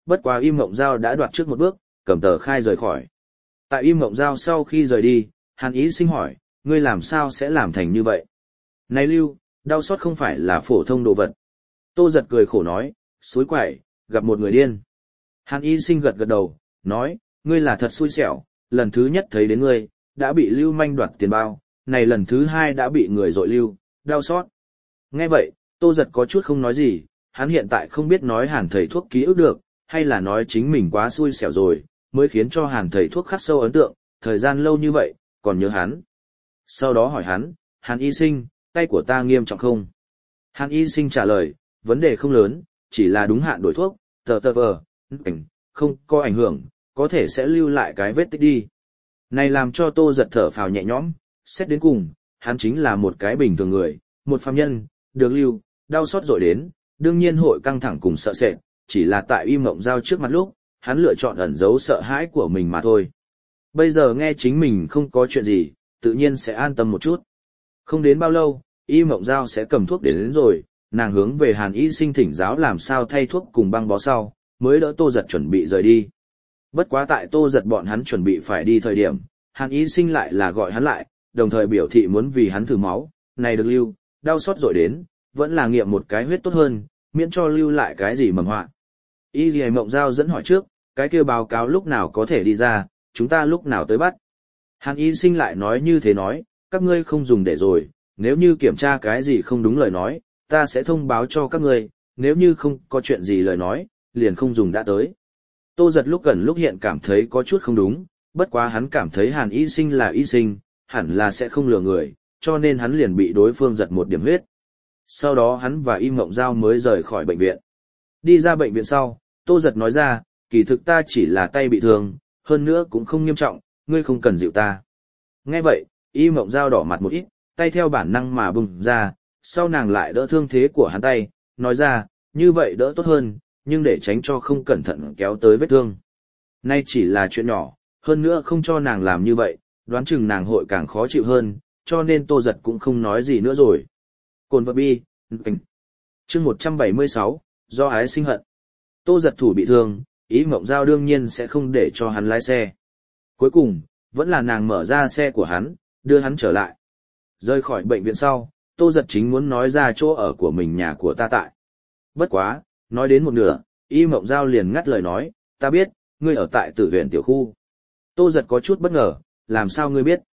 bất quá Y Mộng Giao đã đoạt trước một bước, cầm tờ khai rời khỏi. Tại Y Mộng Giao sau khi rời đi, Hàn Ý Sinh hỏi, ngươi làm sao sẽ làm thành như vậy? Này Lưu, đau xót không phải là phổ thông đồ vật. Tô Giật cười khổ nói, suối quẩy, gặp một người điên. Hàn Y Sinh gật gật đầu, nói, ngươi là thật xui xẻo, lần thứ nhất thấy đến ngươi, đã bị Lưu manh đoạt tiền bao, này lần thứ hai đã bị người dội Lưu, đau xót. Nghe vậy, Tô Giật có chút không nói gì, hắn hiện tại không biết nói Hàn thầy thuốc ký ức được, hay là nói chính mình quá xui xẻo rồi, mới khiến cho Hàn thầy thuốc khắc sâu ấn tượng, thời gian lâu như vậy, còn nhớ hắn. Sau đó hỏi hắn, Hàn Y Sinh, tay của ta nghiêm trọng không? Hàn Y Sinh trả lời, vấn đề không lớn, chỉ là đúng hạn đổi thuốc, tờ tờ vờ, không có ảnh hưởng, có thể sẽ lưu lại cái vết tích đi. Này làm cho Tô Giật thở phào nhẹ nhõm, xét đến cùng, hắn chính là một cái bình thường người, một phàm nhân, được lưu, đau xót rồi đến, đương nhiên hội căng thẳng cùng sợ sệt, chỉ là tại Y Mộng Giao trước mặt lúc, hắn lựa chọn ẩn giấu sợ hãi của mình mà thôi. Bây giờ nghe chính mình không có chuyện gì, tự nhiên sẽ an tâm một chút. Không đến bao lâu, Y Mộng Giao sẽ cầm thuốc đến, đến rồi, nàng hướng về Hàn Y Sinh thỉnh giáo làm sao thay thuốc cùng băng bó sau, mới đỡ Tô Giật chuẩn bị rời đi. Bất quá tại Tô Giật bọn hắn chuẩn bị phải đi thời điểm, Hàn Y Sinh lại là gọi hắn lại, đồng thời biểu thị muốn vì hắn thử máu, này được lưu, đau xót rồi đến, vẫn là nghiệm một cái huyết tốt hơn, miễn cho lưu lại cái gì mầm họa. Y Dì Mộng Giao dẫn hỏi trước, cái kia báo cáo lúc nào có thể đi ra, chúng ta lúc nào tới bắt. Hàn Y Sinh lại nói như thế nói, các ngươi không dùng để rồi, nếu như kiểm tra cái gì không đúng lời nói, ta sẽ thông báo cho các ngươi, nếu như không có chuyện gì lời nói, liền không dùng đã tới. Tô Giật lúc gần lúc hiện cảm thấy có chút không đúng, bất quá hắn cảm thấy Hàn Y Sinh là Y Sinh, hẳn là sẽ không lừa người, cho nên hắn liền bị đối phương giật một điểm huyết. Sau đó hắn và Y Mộng Giao mới rời khỏi bệnh viện. Đi ra bệnh viện sau, Tô Giật nói ra, kỳ thực ta chỉ là tay bị thương, hơn nữa cũng không nghiêm trọng, ngươi không cần dịu ta. Nghe vậy, Y Mộng Giao đỏ mặt một ít, tay theo bản năng mà bùng ra, sau nàng lại đỡ thương thế của hắn tay, nói ra, như vậy đỡ tốt hơn, nhưng để tránh cho không cẩn thận kéo tới vết thương. Nay chỉ là chuyện nhỏ, hơn nữa không cho nàng làm như vậy, đoán chừng nàng hội càng khó chịu hơn, cho nên Tô Giật cũng không nói gì nữa rồi. Cồn vật bi, chương một trăm bảy mươi sáu, do ái sinh hận. Tô Giật thủ bị thương, Y Mộng Giao đương nhiên sẽ không để cho hắn lái xe. Cuối cùng, vẫn là nàng mở ra xe của hắn, đưa hắn trở lại. Rời khỏi bệnh viện sau, Tô Giật chính muốn nói ra chỗ ở của mình nhà của ta tại. Bất quá, nói đến một nửa, Y Mộng Giao liền ngắt lời nói, ta biết, ngươi ở tại Tử huyện tiểu khu. Tô Giật có chút bất ngờ, làm sao ngươi biết?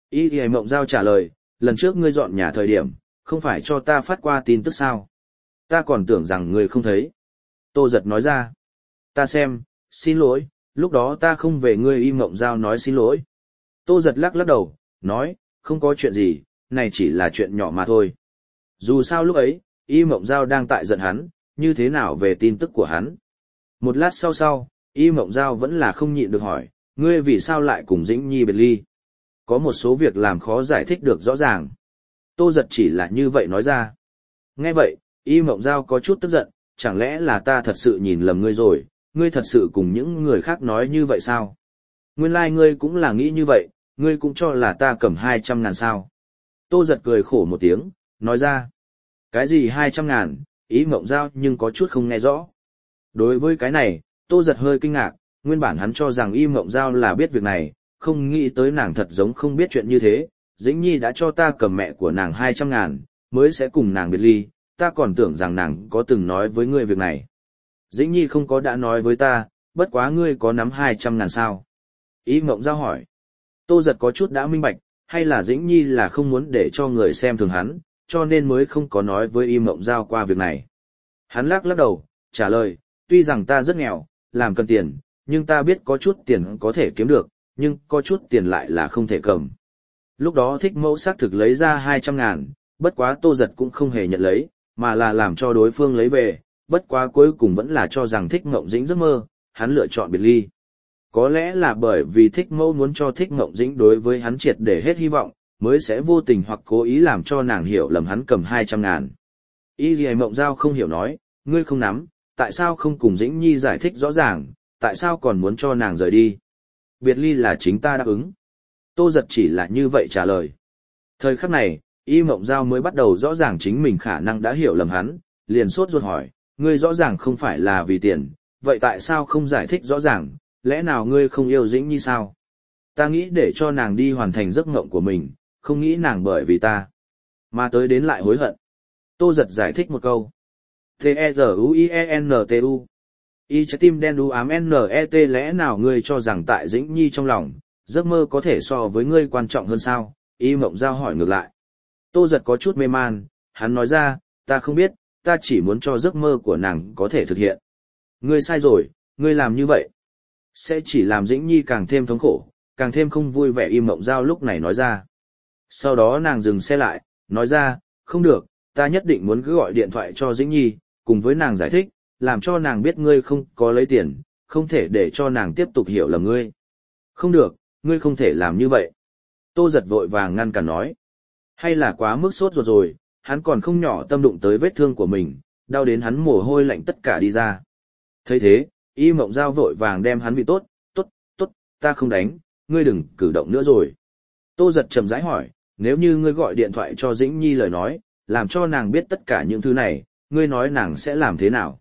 Y Mộng Giao trả lời, lần trước ngươi dọn nhà thời điểm, không phải cho ta phát qua tin tức sao? Ta còn tưởng rằng ngươi không thấy. Tô Giật nói ra, ta xem, xin lỗi, lúc đó ta không về ngươi. Y Mộng Giao nói xin lỗi. Tô Giật lắc lắc đầu, nói, không có chuyện gì, này chỉ là chuyện nhỏ mà thôi. Dù sao lúc ấy, Y Mộng Giao đang tại giận hắn, như thế nào về tin tức của hắn. Một lát sau sau, Y Mộng Giao vẫn là không nhịn được hỏi, ngươi vì sao lại cùng Dĩnh Nhi biệt ly? Có một số việc làm khó giải thích được rõ ràng. Tô Giật chỉ là như vậy nói ra. Nghe vậy, Y Mộng Giao có chút tức giận, chẳng lẽ là ta thật sự nhìn lầm ngươi rồi, ngươi thật sự cùng những người khác nói như vậy sao? Nguyên lai like ngươi cũng là nghĩ như vậy, ngươi cũng cho là ta cầm hai trăm ngàn sao? Tô Giật cười khổ một tiếng, nói ra. Cái gì hai trăm ngàn, Y Mộng Giao nhưng có chút không nghe rõ. Đối với cái này, Tô Giật hơi kinh ngạc, nguyên bản hắn cho rằng Y Mộng Giao là biết việc này, không nghĩ tới nàng thật giống không biết chuyện như thế. Dĩnh Nhi đã cho ta cầm mẹ của nàng hai trăm ngàn, mới sẽ cùng nàng biệt ly, ta còn tưởng rằng nàng có từng nói với ngươi việc này. Dĩnh Nhi không có đã nói với ta, bất quá ngươi có nắm hai trăm ngàn sao? Y Mộng Giao hỏi. Tô Giật có chút đã minh bạch, hay là Dĩnh Nhi là không muốn để cho người xem thường hắn, cho nên mới không có nói với Y Mộng Giao qua việc này. Hắn lắc lắc đầu, trả lời, tuy rằng ta rất nghèo, làm cần tiền, nhưng ta biết có chút tiền có thể kiếm được, nhưng có chút tiền lại là không thể cầm. Lúc đó Thích Mẫu xác thực lấy ra hai trăm ngàn, bất quá Tô Giật cũng không hề nhận lấy, mà là làm cho đối phương lấy về, bất quá cuối cùng vẫn là cho rằng Thích Mộng Dĩnh giấc mơ, hắn lựa chọn biệt ly. Có lẽ là bởi vì Thích Mẫu muốn cho Thích Mộng Dĩnh đối với hắn triệt để hết hy vọng, mới sẽ vô tình hoặc cố ý làm cho nàng hiểu lầm hắn cầm hai trăm ngàn. Y Dì Mộng Giao không hiểu nói, ngươi không nắm, tại sao không cùng Dĩnh Nhi giải thích rõ ràng, tại sao còn muốn cho nàng rời đi? Biệt ly là chính ta đáp ứng. Tô Giật chỉ là như vậy trả lời. Thời khắc này, Y Mộng Giao mới bắt đầu rõ ràng chính mình khả năng đã hiểu lầm hắn, liền sốt ruột hỏi, ngươi rõ ràng không phải là vì tiền, vậy tại sao không giải thích rõ ràng, lẽ nào ngươi không yêu Dĩnh Nhi sao? Ta nghĩ để cho nàng đi hoàn thành giấc mộng của mình, không nghĩ nàng bởi vì ta mà tới đến lại hối hận. Tô Giật giải thích một câu. T-E-Z-U-I-E-N-T-U Y trái tim đen đu ám N-E-T lẽ nào ngươi cho rằng tại Dĩnh Nhi trong lòng, giấc mơ có thể so với ngươi quan trọng hơn sao? Y Mộng Giao hỏi ngược lại. Tô Giật có chút mê man, hắn nói ra, ta không biết, ta chỉ muốn cho giấc mơ của nàng có thể thực hiện. Ngươi sai rồi, ngươi làm như vậy sẽ chỉ làm Dĩnh Nhi càng thêm thống khổ, càng thêm không vui vẻ. Y Mộng Giao lúc này nói ra. Sau đó nàng dừng xe lại, nói ra, không được, ta nhất định muốn cứ gọi điện thoại cho Dĩnh Nhi, cùng với nàng giải thích, làm cho nàng biết ngươi không có lấy tiền, không thể để cho nàng tiếp tục hiểu lầm ngươi. Không được, ngươi không thể làm như vậy. Tô Giật vội vàng ngăn cản nói. Hay là quá mức sốt ruột rồi, hắn còn không nhỏ tâm đụng tới vết thương của mình, đau đến hắn mồ hôi lạnh tất cả đi ra. Thấy thế, Y Mộng Giao vội vàng đem hắn bị tốt, tốt, tốt, ta không đánh, ngươi đừng cử động nữa rồi. Tô Giật chậm rãi hỏi, nếu như ngươi gọi điện thoại cho Dĩnh Nhi lời nói, làm cho nàng biết tất cả những thứ này, ngươi nói nàng sẽ làm thế nào?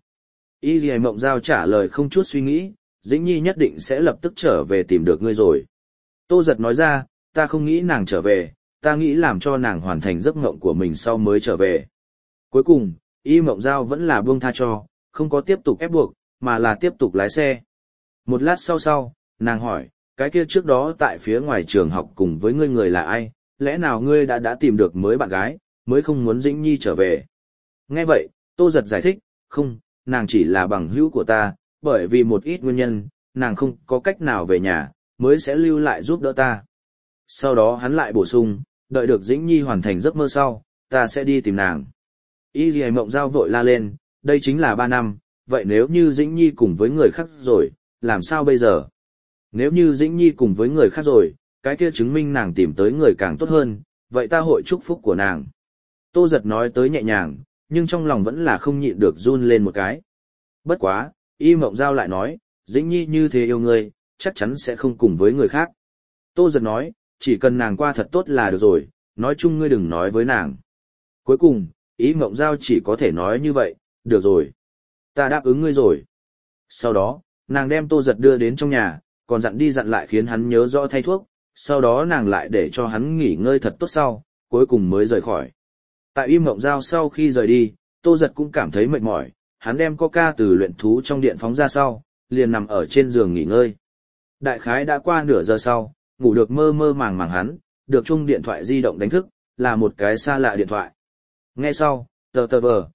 Y Mộng Giao trả lời không chút suy nghĩ, Dĩnh Nhi nhất định sẽ lập tức trở về tìm được ngươi rồi. Tô Giật nói ra, ta không nghĩ nàng trở về, ta nghĩ làm cho nàng hoàn thành giấc mộng của mình sau mới trở về. Cuối cùng, Y Mộng Giao vẫn là buông tha cho, không có tiếp tục ép buộc, mà là tiếp tục lái xe. Một lát sau sau, nàng hỏi, cái kia trước đó tại phía ngoài trường học cùng với ngươi người là ai, lẽ nào ngươi đã đã tìm được mới bạn gái, mới không muốn Dĩnh Nhi trở về? Nghe vậy, Tô Giật giải thích, không, nàng chỉ là bằng hữu của ta, bởi vì một ít nguyên nhân, nàng không có cách nào về nhà, mới sẽ lưu lại giúp đỡ ta. Sau đó hắn lại bổ sung, đợi được Dĩnh Nhi hoàn thành giấc mơ sau, ta sẽ đi tìm nàng. Y Dì Mộng Giao vội la lên, đây chính là ba năm, vậy nếu như Dĩnh Nhi cùng với người khác rồi, làm sao bây giờ? Nếu như Dĩnh Nhi cùng với người khác rồi, cái kia chứng minh nàng tìm tới người càng tốt hơn, vậy ta hội chúc phúc của nàng. Tô Giật nói tới nhẹ nhàng, nhưng trong lòng vẫn là không nhịn được run lên một cái. Bất quá, Y Mộng Giao lại nói, Dĩnh Nhi như thế yêu ngươi, chắc chắn sẽ không cùng với người khác. Tô Giật nói, chỉ cần nàng qua thật tốt là được rồi, nói chung ngươi đừng nói với nàng. Cuối cùng, Y Mộng Giao chỉ có thể nói như vậy, được rồi. Ta đáp ứng ngươi rồi. Sau đó, nàng đem Tô Giật đưa đến trong nhà, còn dặn đi dặn lại khiến hắn nhớ rõ thay thuốc, sau đó nàng lại để cho hắn nghỉ ngơi thật tốt sau, cuối cùng mới rời khỏi. Tại Y Mộng Giao sau khi rời đi, Tô Giật cũng cảm thấy mệt mỏi, hắn đem coca từ luyện thú trong điện phóng ra sau, liền nằm ở trên giường nghỉ ngơi. Đại khái đã qua nửa giờ sau, ngủ được mơ mơ màng màng hắn, được chung điện thoại di động đánh thức, là một cái xa lạ điện thoại. Nghe sau, tờ tờ vờ,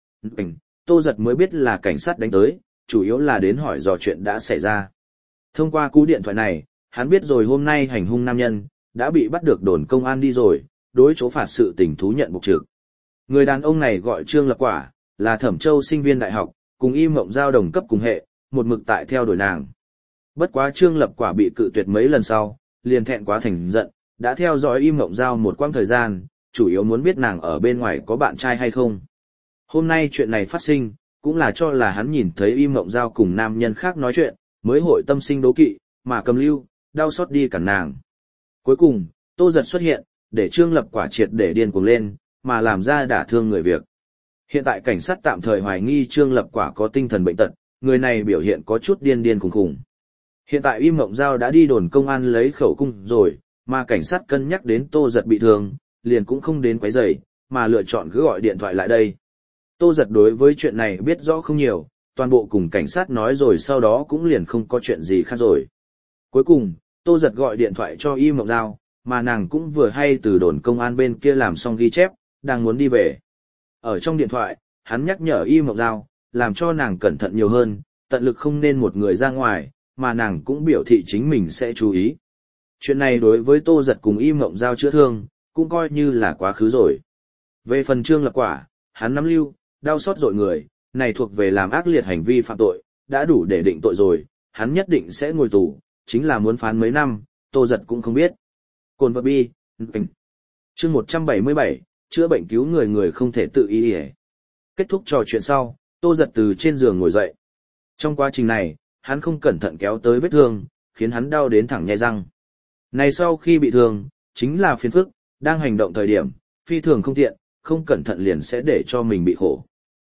Tô Giật mới biết là cảnh sát đánh tới, chủ yếu là đến hỏi dò chuyện đã xảy ra. Thông qua cú điện thoại này, hắn biết rồi hôm nay hành hung nam nhân, đã bị bắt được đồn công an đi rồi, đối chỗ phạt sự tình thú nhận bục trực. Người đàn ông này gọi Trương Lập Quả, là Thẩm Châu sinh viên đại học, cùng Y Mộng Giao đồng cấp cùng hệ, một mực tại theo đuổi nàng. Bất quá Trương Lập Quả bị cự tuyệt mấy lần sau, liền thẹn quá thành giận, đã theo dõi Y Mộng Giao một quãng thời gian, chủ yếu muốn biết nàng ở bên ngoài có bạn trai hay không. Hôm nay chuyện này phát sinh, cũng là cho là hắn nhìn thấy Y Mộng Giao cùng nam nhân khác nói chuyện, mới hội tâm sinh đố kỵ, mà cầm lưu, đau xót đi cản nàng. Cuối cùng, Tô Giật xuất hiện, để Trương Lập Quả triệt để điên cuồng lên, mà làm ra đả thương người việc. Hiện tại cảnh sát tạm thời hoài nghi Trương Lập Quả có tinh thần bệnh tật, người này biểu hiện có chút điên điên khùng khùng. Hiện tại Y Mộng Giao đã đi đồn công an lấy khẩu cung rồi, mà cảnh sát cân nhắc đến Tô Giật bị thương, liền cũng không đến quấy rầy, mà lựa chọn cứ gọi điện thoại lại đây. Tô Giật đối với chuyện này biết rõ không nhiều, toàn bộ cùng cảnh sát nói rồi sau đó cũng liền không có chuyện gì khác rồi. Cuối cùng, Tô Giật gọi điện thoại cho Y Mộng Giao, mà nàng cũng vừa hay từ đồn công an bên kia làm xong ghi chép, đang muốn đi về. Ở trong điện thoại, hắn nhắc nhở Y Mộng Giao, làm cho nàng cẩn thận nhiều hơn, tận lực không nên một người ra ngoài, mà nàng cũng biểu thị chính mình sẽ chú ý. Chuyện này đối với Tô Giật cùng Y Mộng Giao chữa thương, cũng coi như là quá khứ rồi. Về phần Trương Lập Quả, hắn nắm lưu, đau xót dội người, này thuộc về làm ác liệt hành vi phạm tội, đã đủ để định tội rồi, hắn nhất định sẽ ngồi tù, chính là muốn phán mấy năm, Tô Giật cũng không biết. Cồn vật bi, chương một trăm bảy mươi bảy, chữa bệnh cứu người người không thể tự ý ý. Kết thúc trò chuyện sau, Tô Giật từ trên giường ngồi dậy. Trong quá trình này, hắn không cẩn thận kéo tới vết thương, khiến hắn đau đến thẳng nhe răng. Này sau khi bị thương, chính là phiền phức, đang hành động thời điểm, phi thường không tiện, không cẩn thận liền sẽ để cho mình bị khổ.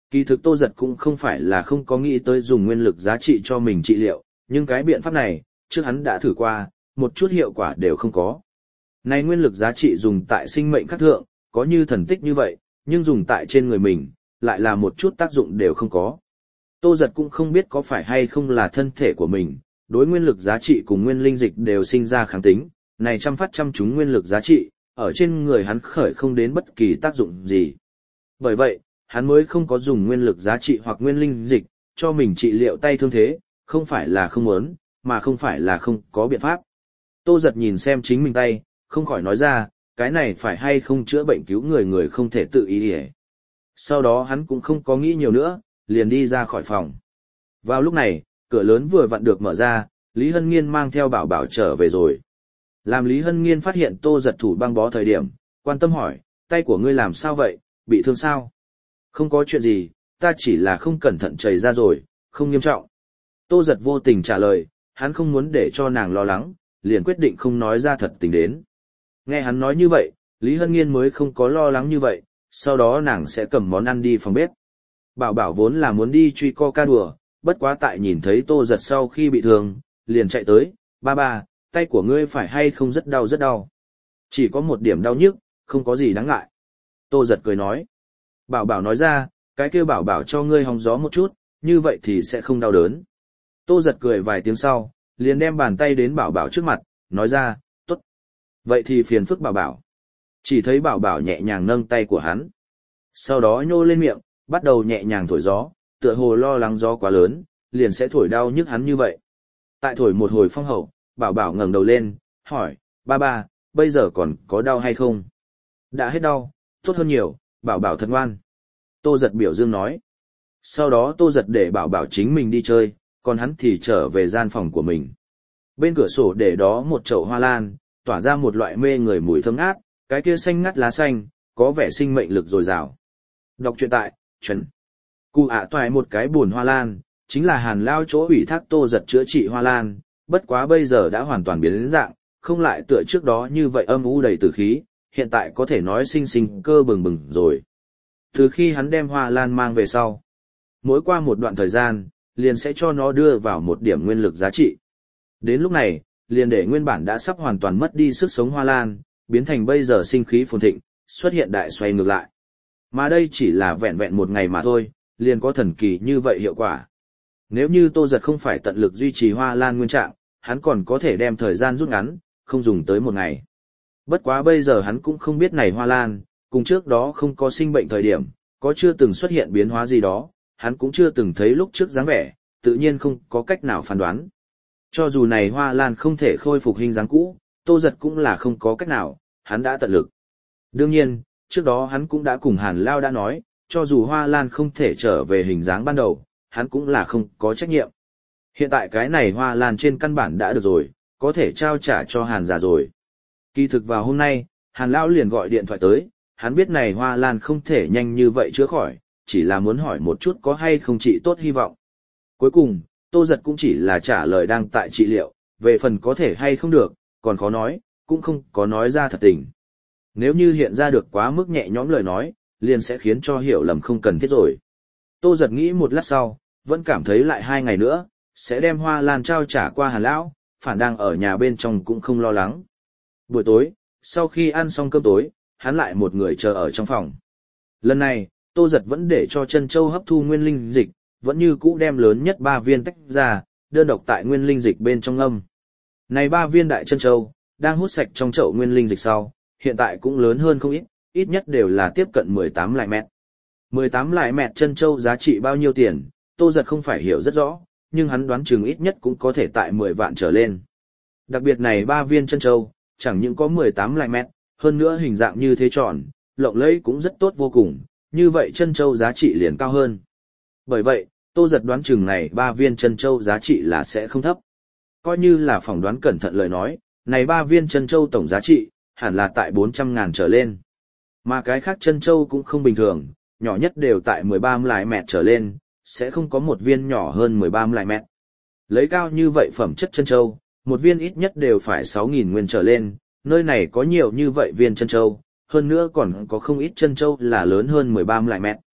Kỳ thực Tô Giật cũng không phải là không có nghĩ tới dùng nguyên lực giá trị cho mình trị liệu, nhưng cái biện pháp này, trước hắn đã thử qua, một chút hiệu quả đều không có. Này nguyên lực giá trị dùng tại sinh mệnh khắc thượng, có như thần tích như vậy, nhưng dùng tại trên người mình, lại là một chút tác dụng đều không có. Tô Giật cũng không biết có phải hay không là thân thể của mình, đối nguyên lực giá trị cùng nguyên linh dịch đều sinh ra kháng tính, này trăm phát trăm chúng nguyên lực giá trị, ở trên người hắn khởi không đến bất kỳ tác dụng gì. Bởi vậy, hắn mới không có dùng nguyên lực giá trị hoặc nguyên linh dịch, cho mình trị liệu tay thương thế, không phải là không muốn, mà không phải là không có biện pháp. Tô Giật nhìn xem chính mình tay, không khỏi nói ra, cái này phải hay không chữa bệnh cứu người người không thể tự ý hề. Sau đó hắn cũng không có nghĩ nhiều nữa, liền đi ra khỏi phòng. Vào lúc này, cửa lớn vừa vặn được mở ra, Lý Hân Nghiên mang theo Bảo Bảo trở về rồi. Làm Lý Hân Nghiên phát hiện Tô Giật thủ băng bó thời điểm, quan tâm hỏi, tay của ngươi làm sao vậy, bị thương sao? Không có chuyện gì, ta chỉ là không cẩn thận chảy ra rồi, không nghiêm trọng. Tô Giật vô tình trả lời, hắn không muốn để cho nàng lo lắng, liền quyết định không nói ra thật tình đến. Nghe hắn nói như vậy, Lý Hân Nghiên mới không có lo lắng như vậy, sau đó nàng sẽ cầm món ăn đi phòng bếp. Bảo Bảo vốn là muốn đi truy co ca đùa, bất quá tại nhìn thấy Tô Giật sau khi bị thương, liền chạy tới, ba ba, tay của ngươi phải hay không rất đau rất đau. Chỉ có một điểm đau nhức, không có gì đáng ngại. Tô Giật cười nói. Bảo Bảo nói ra, cái kêu Bảo Bảo cho ngươi hóng gió một chút, như vậy thì sẽ không đau đớn. Tô Giật cười vài tiếng sau, liền đem bàn tay đến Bảo Bảo trước mặt, nói ra, tốt. Vậy thì phiền phức Bảo Bảo. Chỉ thấy Bảo Bảo nhẹ nhàng nâng tay của hắn. Sau đó nhô lên miệng, bắt đầu nhẹ nhàng thổi gió, tựa hồ lo lắng gió quá lớn, liền sẽ thổi đau nhức hắn như vậy. Tại thổi một hồi phong hậu, Bảo Bảo ngẩng đầu lên, hỏi, ba ba, bây giờ còn có đau hay không? Đã hết đau, tốt hơn nhiều, Bảo Bảo thật ngoan. Tô Giật biểu dương nói. Sau đó Tô Giật để Bảo Bảo chính mình đi chơi, còn hắn thì trở về gian phòng của mình. Bên cửa sổ để đó một chậu hoa lan, tỏa ra một loại mê người mùi thơm ngát, cái kia xanh ngắt lá xanh, có vẻ sinh mệnh lực dồi dào. Đọc truyện tại, chuẩn. Cụ ạ toại một cái buồn hoa lan, chính là Hàn Lao chỗ ủy thác Tô Giật chữa trị hoa lan, bất quá bây giờ đã hoàn toàn biến đến dạng, không lại tựa trước đó như vậy âm u đầy tử khí, hiện tại có thể nói sinh sinh cơ bừng bừng rồi. Từ khi hắn đem hoa lan mang về sau, mỗi qua một đoạn thời gian, liền sẽ cho nó đưa vào một điểm nguyên lực giá trị. Đến lúc này, liền để nguyên bản đã sắp hoàn toàn mất đi sức sống hoa lan, biến thành bây giờ sinh khí phồn thịnh, xuất hiện đại xoay ngược lại. Mà đây chỉ là vẹn vẹn một ngày mà thôi, liền có thần kỳ như vậy hiệu quả. Nếu như Tô Giật không phải tận lực duy trì hoa lan nguyên trạng, hắn còn có thể đem thời gian rút ngắn, không dùng tới một ngày. Bất quá bây giờ hắn cũng không biết này hoa lan, cùng trước đó không có sinh bệnh thời điểm, có chưa từng xuất hiện biến hóa gì đó, hắn cũng chưa từng thấy lúc trước dáng vẻ, tự nhiên không có cách nào phán đoán. Cho dù này hoa lan không thể khôi phục hình dáng cũ, Tô Giật cũng là không có cách nào, hắn đã tận lực. Đương nhiên, trước đó hắn cũng đã cùng Hàn Lao đã nói, cho dù hoa lan không thể trở về hình dáng ban đầu, hắn cũng là không có trách nhiệm. Hiện tại cái này hoa lan trên căn bản đã được rồi, có thể trao trả cho Hàn già rồi. Kỳ thực vào hôm nay, Hàn Lão liền gọi điện thoại tới, hắn biết này hoa lan không thể nhanh như vậy chữa khỏi, chỉ là muốn hỏi một chút có hay không trị tốt hy vọng. Cuối cùng, Tô Giật cũng chỉ là trả lời đang tại trị liệu, về phần có thể hay không được, còn khó nói, cũng không có nói ra thật tình. Nếu như hiện ra được quá mức nhẹ nhõm lời nói, liền sẽ khiến cho hiểu lầm không cần thiết rồi. Tô Giật nghĩ một lát sau, vẫn cảm thấy lại hai ngày nữa, sẽ đem hoa lan trao trả qua Hàn Lão, phản đang ở nhà bên trong cũng không lo lắng. Buổi tối, sau khi ăn xong cơm tối, hắn lại một người chờ ở trong phòng. Lần này, Tô Giật vẫn để cho Trân Châu hấp thu nguyên linh dịch, vẫn như cũ đem lớn nhất ba viên tách ra, đơn độc tại nguyên linh dịch bên trong âm. Này ba viên đại Trân Châu, đang hút sạch trong chậu nguyên linh dịch sau, hiện tại cũng lớn hơn không ít, ít nhất đều là tiếp cận mười tám lại mét. mười tám lại mét Trân Châu giá trị bao nhiêu tiền, Tô Giật không phải hiểu rất rõ, nhưng hắn đoán chừng ít nhất cũng có thể tại mười vạn trở lên. Đặc biệt này ba viên Trân Châu, chẳng những có mười tám lại mét, hơn nữa hình dạng như thế tròn, lộng lẫy cũng rất tốt vô cùng, như vậy Trân Châu giá trị liền cao hơn. Bởi vậy, Tô Giật đoán chừng này ba viên Trân Châu giá trị là sẽ không thấp. Coi như là phỏng đoán cẩn thận lời nói, này ba viên Trân Châu tổng giá trị, hẳn là tại bốn trăm ngàn trở lên. Mà cái khác Trân Châu cũng không bình thường, nhỏ nhất đều tại mười ba lại mét trở lên, sẽ không có một viên nhỏ hơn mười ba lại mét. Lấy cao như vậy phẩm chất Trân Châu, một viên ít nhất đều phải sáu nghìn nguyên trở lên, nơi này có nhiều như vậy viên Trân Châu, hơn nữa còn có không ít Trân Châu là lớn hơn mười ba lại mét.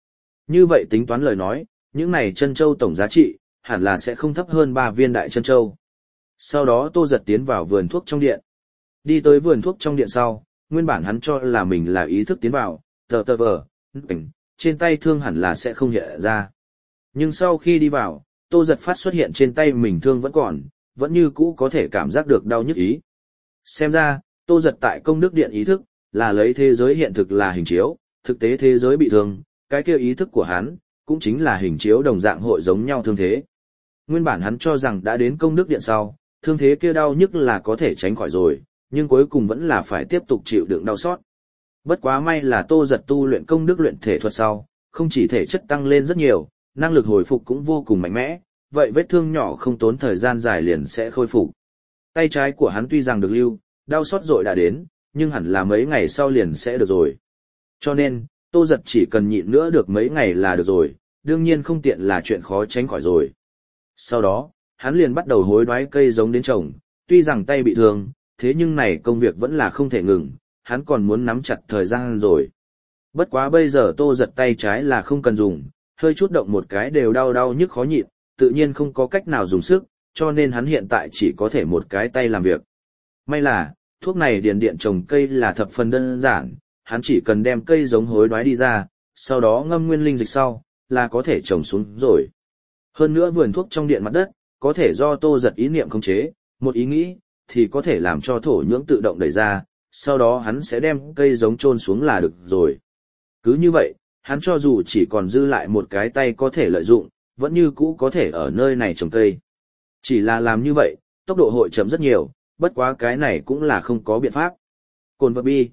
Như vậy tính toán lời nói, những này chân châu tổng giá trị, hẳn là sẽ không thấp hơn ba viên đại chân châu. Sau đó Tô Giật tiến vào vườn thuốc trong điện. Đi tới vườn thuốc trong điện sau, nguyên bản hắn cho là mình là ý thức tiến vào, tờ tờ vờ, trên tay thương hẳn là sẽ không hiện ra. Nhưng sau khi đi vào, Tô Giật phát xuất hiện trên tay mình thương vẫn còn, vẫn như cũ có thể cảm giác được đau nhức ý. Xem ra, Tô Giật tại công đức điện ý thức, là lấy thế giới hiện thực là hình chiếu, thực tế thế giới bị thương, cái kia ý thức của hắn, cũng chính là hình chiếu đồng dạng hội giống nhau thương thế. Nguyên bản hắn cho rằng đã đến công đức điện sau, thương thế kia đau nhức là có thể tránh khỏi rồi, nhưng cuối cùng vẫn là phải tiếp tục chịu đựng đau xót. Bất quá may là Tô Giật tu luyện công đức luyện thể thuật sau, không chỉ thể chất tăng lên rất nhiều, năng lực hồi phục cũng vô cùng mạnh mẽ, vậy vết thương nhỏ không tốn thời gian dài liền sẽ khôi phục. Tay trái của hắn tuy rằng được lưu, đau xót rồi đã đến, nhưng hẳn là mấy ngày sau liền sẽ được rồi. Cho nên, Tô Giật chỉ cần nhịn nữa được mấy ngày là được rồi, đương nhiên không tiện là chuyện khó tránh khỏi rồi. Sau đó, hắn liền bắt đầu hối đoái cây giống đến trồng, tuy rằng tay bị thương, thế nhưng này công việc vẫn là không thể ngừng, hắn còn muốn nắm chặt thời gian rồi. Bất quá bây giờ Tô Giật tay trái là không cần dùng, hơi chút động một cái đều đau đau nhức khó nhịn, tự nhiên không có cách nào dùng sức, cho nên hắn hiện tại chỉ có thể một cái tay làm việc. May là, thuốc này điền điện trồng cây là thập phần đơn giản, hắn chỉ cần đem cây giống hối đoái đi ra, sau đó ngâm nguyên linh dịch sau, là có thể trồng xuống rồi. Hơn nữa vườn thuốc trong điện mặt đất, có thể do Tô Giật ý niệm khống chế, một ý nghĩ, thì có thể làm cho thổ nhưỡng tự động đẩy ra, sau đó hắn sẽ đem cây giống chôn xuống là được rồi. Cứ như vậy, hắn cho dù chỉ còn dư lại một cái tay có thể lợi dụng, vẫn như cũ có thể ở nơi này trồng cây. Chỉ là làm như vậy, tốc độ hội chậm rất nhiều, bất quá cái này cũng là không có biện pháp. Cồn vật bi,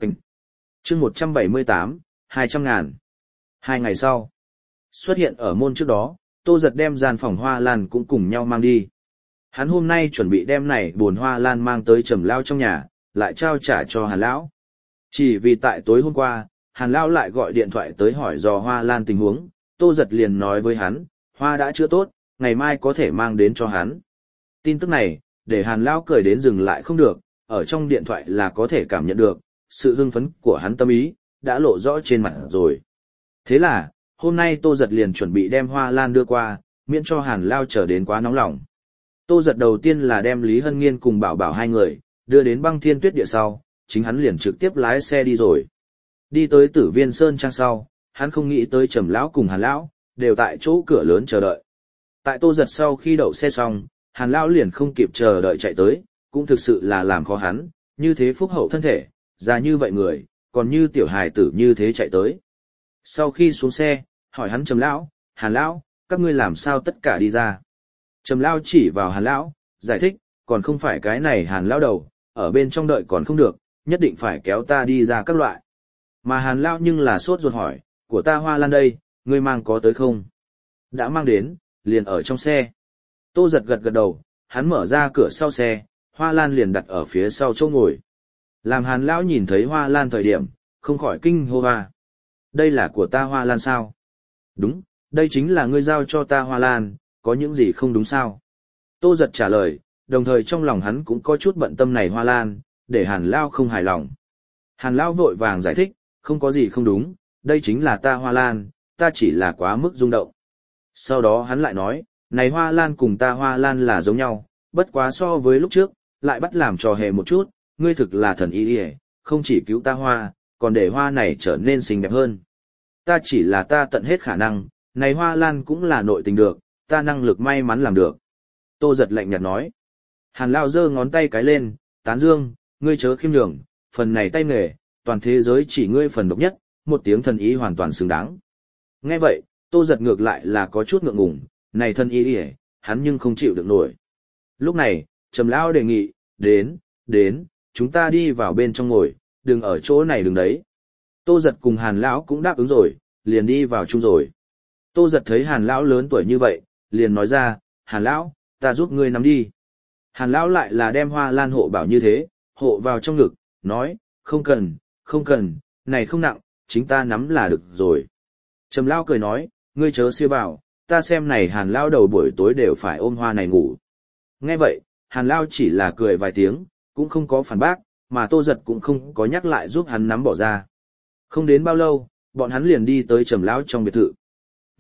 chương một trăm bảy mươi tám, hai trăm ngàn. Hai ngày sau, xuất hiện ở môn trước đó, Tô Giật đem gian phòng hoa lan cũng cùng nhau mang đi. Hắn hôm nay chuẩn bị đem này buồn hoa lan mang tới Trầm Lao trong nhà, lại trao trả cho Hàn Lão. Chỉ vì tại tối hôm qua, Hàn Lão lại gọi điện thoại tới hỏi dò hoa lan tình huống, Tô Giật liền nói với hắn, hoa đã chữa tốt, ngày mai có thể mang đến cho hắn. Tin tức này, để Hàn Lão cười đến dừng lại không được, ở trong điện thoại là có thể cảm nhận được, sự hưng phấn của hắn tâm ý, đã lộ rõ trên mặt rồi. Thế là, hôm nay Tô Giật liền chuẩn bị đem hoa lan đưa qua, miễn cho Hàn Lão trở đến quá nóng lòng. Tô Giật đầu tiên là đem Lý Hân Nghiên cùng Bảo Bảo hai người, đưa đến băng thiên tuyết địa sau, chính hắn liền trực tiếp lái xe đi rồi. Đi tới Tử Viên Sơn Trang sau, hắn không nghĩ tới Trầm Lão cùng Hàn Lão, đều tại chỗ cửa lớn chờ đợi. Tại Tô Giật sau khi đậu xe xong, Hàn Lão liền không kịp chờ đợi chạy tới, cũng thực sự là làm khó hắn, như thế phúc hậu thân thể, già như vậy người, còn như tiểu hài tử như thế chạy tới. Sau khi xuống xe, hỏi hắn Trầm Lão, Hàn Lão, các ngươi làm sao tất cả đi ra? Trầm Lão chỉ vào Hàn Lão, giải thích, còn không phải cái này Hàn Lão đầu, ở bên trong đợi còn không được, nhất định phải kéo ta đi ra các loại. Mà Hàn Lão nhưng là sốt ruột hỏi, của ta hoa lan đây, ngươi mang có tới không? Đã mang đến, liền ở trong xe. Tô Giật gật gật đầu, hắn mở ra cửa sau xe, hoa lan liền đặt ở phía sau chỗ ngồi. Làm Hàn Lão nhìn thấy hoa lan thời điểm, không khỏi kinh hô hoa. Đây là của ta hoa lan sao? Đúng, đây chính là ngươi giao cho ta hoa lan, có những gì không đúng sao? Tô Giật trả lời, đồng thời trong lòng hắn cũng có chút bận tâm này hoa lan, để Hàn Lão không hài lòng. Hàn Lão vội vàng giải thích, không có gì không đúng, đây chính là ta hoa lan, ta chỉ là quá mức rung động. Sau đó hắn lại nói, này hoa lan cùng ta hoa lan là giống nhau, bất quá so với lúc trước, lại bắt làm trò hề một chút, ngươi thực là thần y đi, không chỉ cứu ta hoa, còn để hoa này trở nên xinh đẹp hơn. Ta chỉ là ta tận hết khả năng, này hoa lan cũng là nội tình được, ta năng lực may mắn làm được. Tô Giật lạnh nhạt nói. Hàn Lão giơ ngón tay cái lên, tán dương, ngươi chớ khiêm nhường, phần này tay nghề, toàn thế giới chỉ ngươi phần độc nhất, một tiếng thần ý hoàn toàn xứng đáng. Nghe vậy, Tô Giật ngược lại là có chút ngượng ngùng, này thân ý đi, hắn nhưng không chịu được nổi. Lúc này, Trầm Lão đề nghị, đến, đến, chúng ta đi vào bên trong ngồi, đừng ở chỗ này đừng đấy. Tô Giật cùng Hàn Lão cũng đáp ứng rồi, liền đi vào chung rồi. Tô Giật thấy Hàn Lão lớn tuổi như vậy, liền nói ra, Hàn Lão, ta giúp ngươi nắm đi. Hàn Lão lại là đem hoa lan hộ bảo như thế, hộ vào trong ngực, nói, không cần, không cần, này không nặng, chính ta nắm là được rồi. Trầm Lão cười nói, ngươi chớ siêu bảo, ta xem này Hàn Lão đầu buổi tối đều phải ôm hoa này ngủ. Nghe vậy, Hàn Lão chỉ là cười vài tiếng, cũng không có phản bác, mà Tô Giật cũng không có nhắc lại giúp hắn nắm bỏ ra. Không đến bao lâu, bọn hắn liền đi tới Trầm Lão trong biệt thự,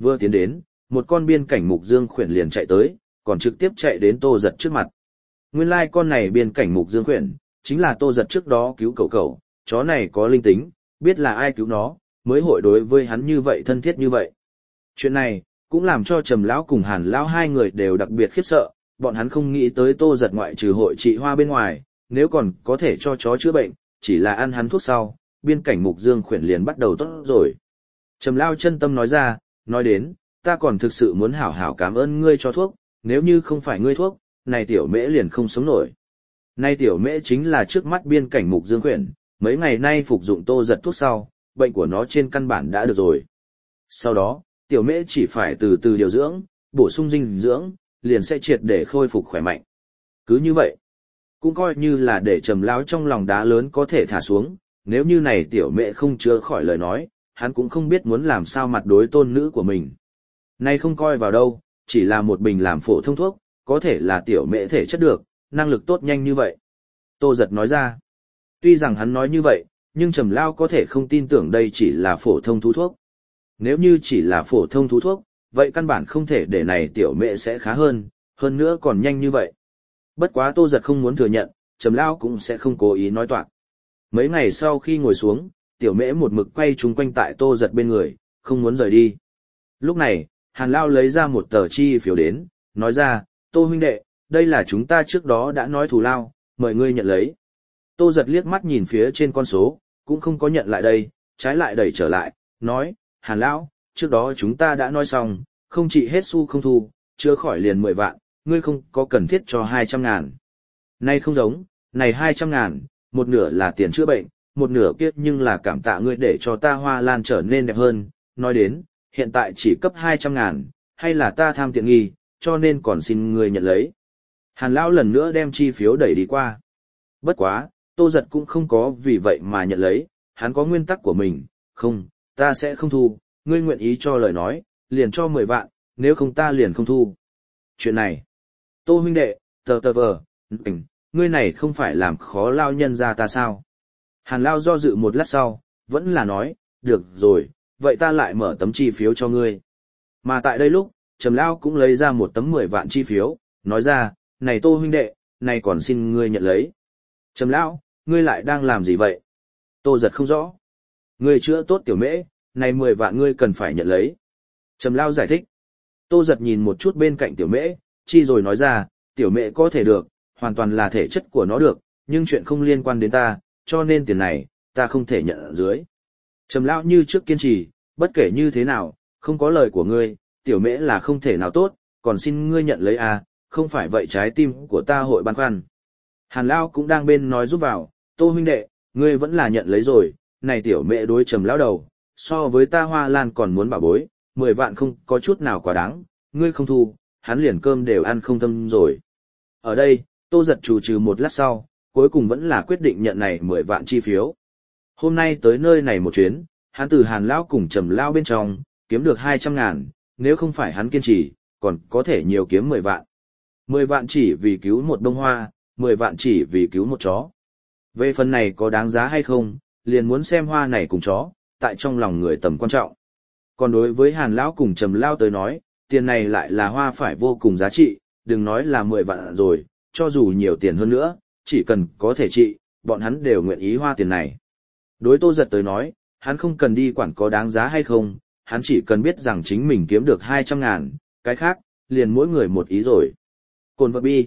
Vừa tiến đến, một con biên cảnh mục dương khuyển liền chạy tới, còn trực tiếp chạy đến Tô Giật trước mặt. Nguyên lai con này biên cảnh mục dương khuyển, chính là Tô Giật trước đó cứu cậu cậu, chó này có linh tính, biết là ai cứu nó, mới hội đối với hắn như vậy thân thiết như vậy. Chuyện này, cũng làm cho Trầm Lão cùng Hàn Lão hai người đều đặc biệt khiếp sợ, bọn hắn không nghĩ tới Tô Giật ngoại trừ hội trị hoa bên ngoài, nếu còn có thể cho chó chữa bệnh, chỉ là ăn hắn thuốc sau, biên cảnh mục dương khuyển liền bắt đầu tốt rồi. Trầm Lão chân tâm nói ra, nói đến, ta còn thực sự muốn hảo hảo cảm ơn ngươi cho thuốc, nếu như không phải ngươi thuốc, này tiểu mễ liền không sống nổi. Nay tiểu mễ chính là trước mắt biên cảnh mục dương khuyển, mấy ngày nay phục dụng Tô Giật thuốc sau, bệnh của nó trên căn bản đã được rồi. Sau đó, tiểu mễ chỉ phải từ từ điều dưỡng, bổ sung dinh dưỡng, liền sẽ triệt để khôi phục khỏe mạnh. Cứ như vậy, cũng coi như là để Trầm Lão trong lòng đá lớn có thể thả xuống, nếu như này tiểu mễ không chữa khỏi lời nói, hắn cũng không biết muốn làm sao mặt đối tôn nữ của mình. Nay không coi vào đâu, chỉ là một bình làm phổ thông thuốc, có thể là tiểu mễ thể chất được, năng lực tốt nhanh như vậy. Tô Giật nói ra, tuy rằng hắn nói như vậy, nhưng Trầm Lão có thể không tin tưởng đây chỉ là phổ thông thú thuốc. Nếu như chỉ là phổ thông thú thuốc, vậy căn bản không thể để này tiểu mễ sẽ khá hơn, hơn nữa còn nhanh như vậy. Bất quá Tô Giật không muốn thừa nhận, Trầm Lão cũng sẽ không cố ý nói toạc. Mấy ngày sau khi ngồi xuống, tiểu mễ một mực quay chung quanh tại Tô Giật bên người, không muốn rời đi. Lúc này, Hàn Lão lấy ra một tờ chi phiếu đến, nói ra, Tô huynh đệ, đây là chúng ta trước đó đã nói thù lao, mời ngươi nhận lấy. Tô Giật liếc mắt nhìn phía trên con số, cũng không có nhận lại đây, trái lại đẩy trở lại, nói, Hàn Lão, trước đó chúng ta đã nói xong, không trị hết xu không thu, chữa khỏi liền mười vạn, ngươi không có cần thiết cho hai trăm ngàn. Nay không giống, này hai trăm ngàn, một nửa là tiền chữa bệnh, một nửa kiếp nhưng là cảm tạ ngươi để cho ta hoa lan trở nên đẹp hơn, nói đến, hiện tại chỉ cấp hai trăm ngàn, hay là ta tham tiện nghi, cho nên còn xin ngươi nhận lấy. Hàn Lão lần nữa đem chi phiếu đẩy đi qua. Bất quá, Tô Giật cũng không có vì vậy mà nhận lấy, hắn có nguyên tắc của mình, không, ta sẽ không thu, ngươi nguyện ý cho lời nói, liền cho mười vạn, nếu không ta liền không thu. Chuyện này, Tô huynh đệ, tờ tờ vờ, ngươi này không phải làm khó lao nhân ra ta sao? Hàn Lão do dự một lát sau, vẫn là nói, được rồi, vậy ta lại mở tấm chi phiếu cho ngươi. Mà tại đây lúc, Trầm Lão cũng lấy ra một tấm mười vạn chi phiếu, nói ra, này Tô huynh đệ, này còn xin ngươi nhận lấy. Trầm Lão, ngươi lại đang làm gì vậy? Tô Giật không rõ. Ngươi chữa tốt tiểu mễ, này mười vạn ngươi cần phải nhận lấy. Trầm Lão giải thích. Tô Giật nhìn một chút bên cạnh tiểu mễ, chi rồi nói ra, tiểu mễ có thể được, hoàn toàn là thể chất của nó được, nhưng chuyện không liên quan đến ta, cho nên tiền này, ta không thể nhận ở dưới. Trầm Lão như trước kiên trì, bất kể như thế nào, không có lời của ngươi, tiểu mễ là không thể nào tốt, còn xin ngươi nhận lấy à, không phải vậy trái tim của ta hội băn khoăn. Hàn Lão cũng đang bên nói giúp vào, Tô huynh đệ, ngươi vẫn là nhận lấy rồi, này tiểu mễ đối Trầm Lão đầu, so với ta hoa lan còn muốn bảo bối, mười vạn không có chút nào quá đáng, ngươi không thu, hắn liền cơm đều ăn không thâm rồi. Ở đây, Tô Giật chủ trừ một lát sau, cuối cùng vẫn là quyết định nhận này mười vạn chi phiếu. Hôm nay tới nơi này một chuyến, hắn từ Hàn Lão cùng Trầm Lão bên trong, kiếm được hai trăm ngàn, nếu không phải hắn kiên trì, còn có thể nhiều kiếm mười vạn. mười vạn chỉ vì cứu một bông hoa, mười vạn chỉ vì cứu một chó. Về phần này có đáng giá hay không, liền muốn xem hoa này cùng chó, tại trong lòng người tầm quan trọng. Còn đối với Hàn Lão cùng Trầm Lão tới nói, tiền này lại là hoa phải vô cùng giá trị, đừng nói là mười vạn rồi, cho dù nhiều tiền hơn nữa, chỉ cần có thể trị, bọn hắn đều nguyện ý hoa tiền này. Đối Tô Giật tới nói, hắn không cần đi quản có đáng giá hay không, hắn chỉ cần biết rằng chính mình kiếm được hai trăm ngàn, cái khác, liền mỗi người một ý rồi. Cồn vật bi,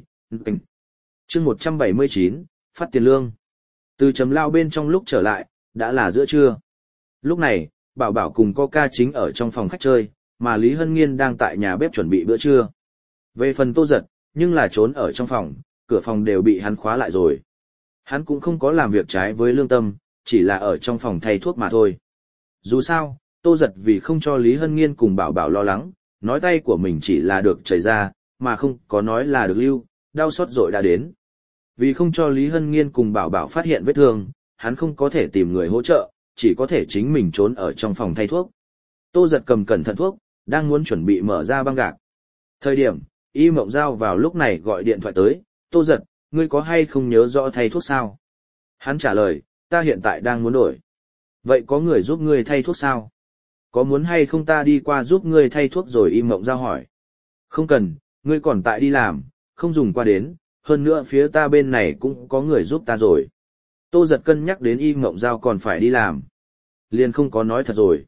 chương một trăm bảy mươi chín, phát tiền lương. Từ Trầm Lão bên trong lúc trở lại, đã là giữa trưa. Lúc này, Bảo Bảo cùng Coca chính ở trong phòng khách chơi, mà Lý Hân Nghiên đang tại nhà bếp chuẩn bị bữa trưa. Về phần Tô Giật, nhưng là trốn ở trong phòng, cửa phòng đều bị hắn khóa lại rồi. Hắn cũng không có làm việc trái với lương tâm, chỉ là ở trong phòng thay thuốc mà thôi. Dù sao, Tô Giật vì không cho Lý Hân Nghiên cùng Bảo Bảo lo lắng, nói tay của mình chỉ là được chảy ra, mà không có nói là được lưu, đau xót rồi đã đến. Vì không cho Lý Hân Nghiên cùng Bảo Bảo phát hiện vết thương, hắn không có thể tìm người hỗ trợ, chỉ có thể chính mình trốn ở trong phòng thay thuốc. Tô Giật cầm cẩn thận thuốc, đang muốn chuẩn bị mở ra băng gạc. Thời điểm, Y Mộng Giao vào lúc này gọi điện thoại tới, Tô Giật, ngươi có hay không nhớ rõ thay thuốc sao? Hắn trả lời, ta hiện tại đang muốn đổi. Vậy có người giúp ngươi thay thuốc sao? Có muốn hay không ta đi qua giúp ngươi thay thuốc rồi? Y Mộng Giao hỏi. Không cần, ngươi còn tại đi làm, không dùng qua đến, hơn nữa phía ta bên này cũng có người giúp ta rồi. Tô Giật cân nhắc đến Y Mộng Giao còn phải đi làm. Liền không có nói thật rồi.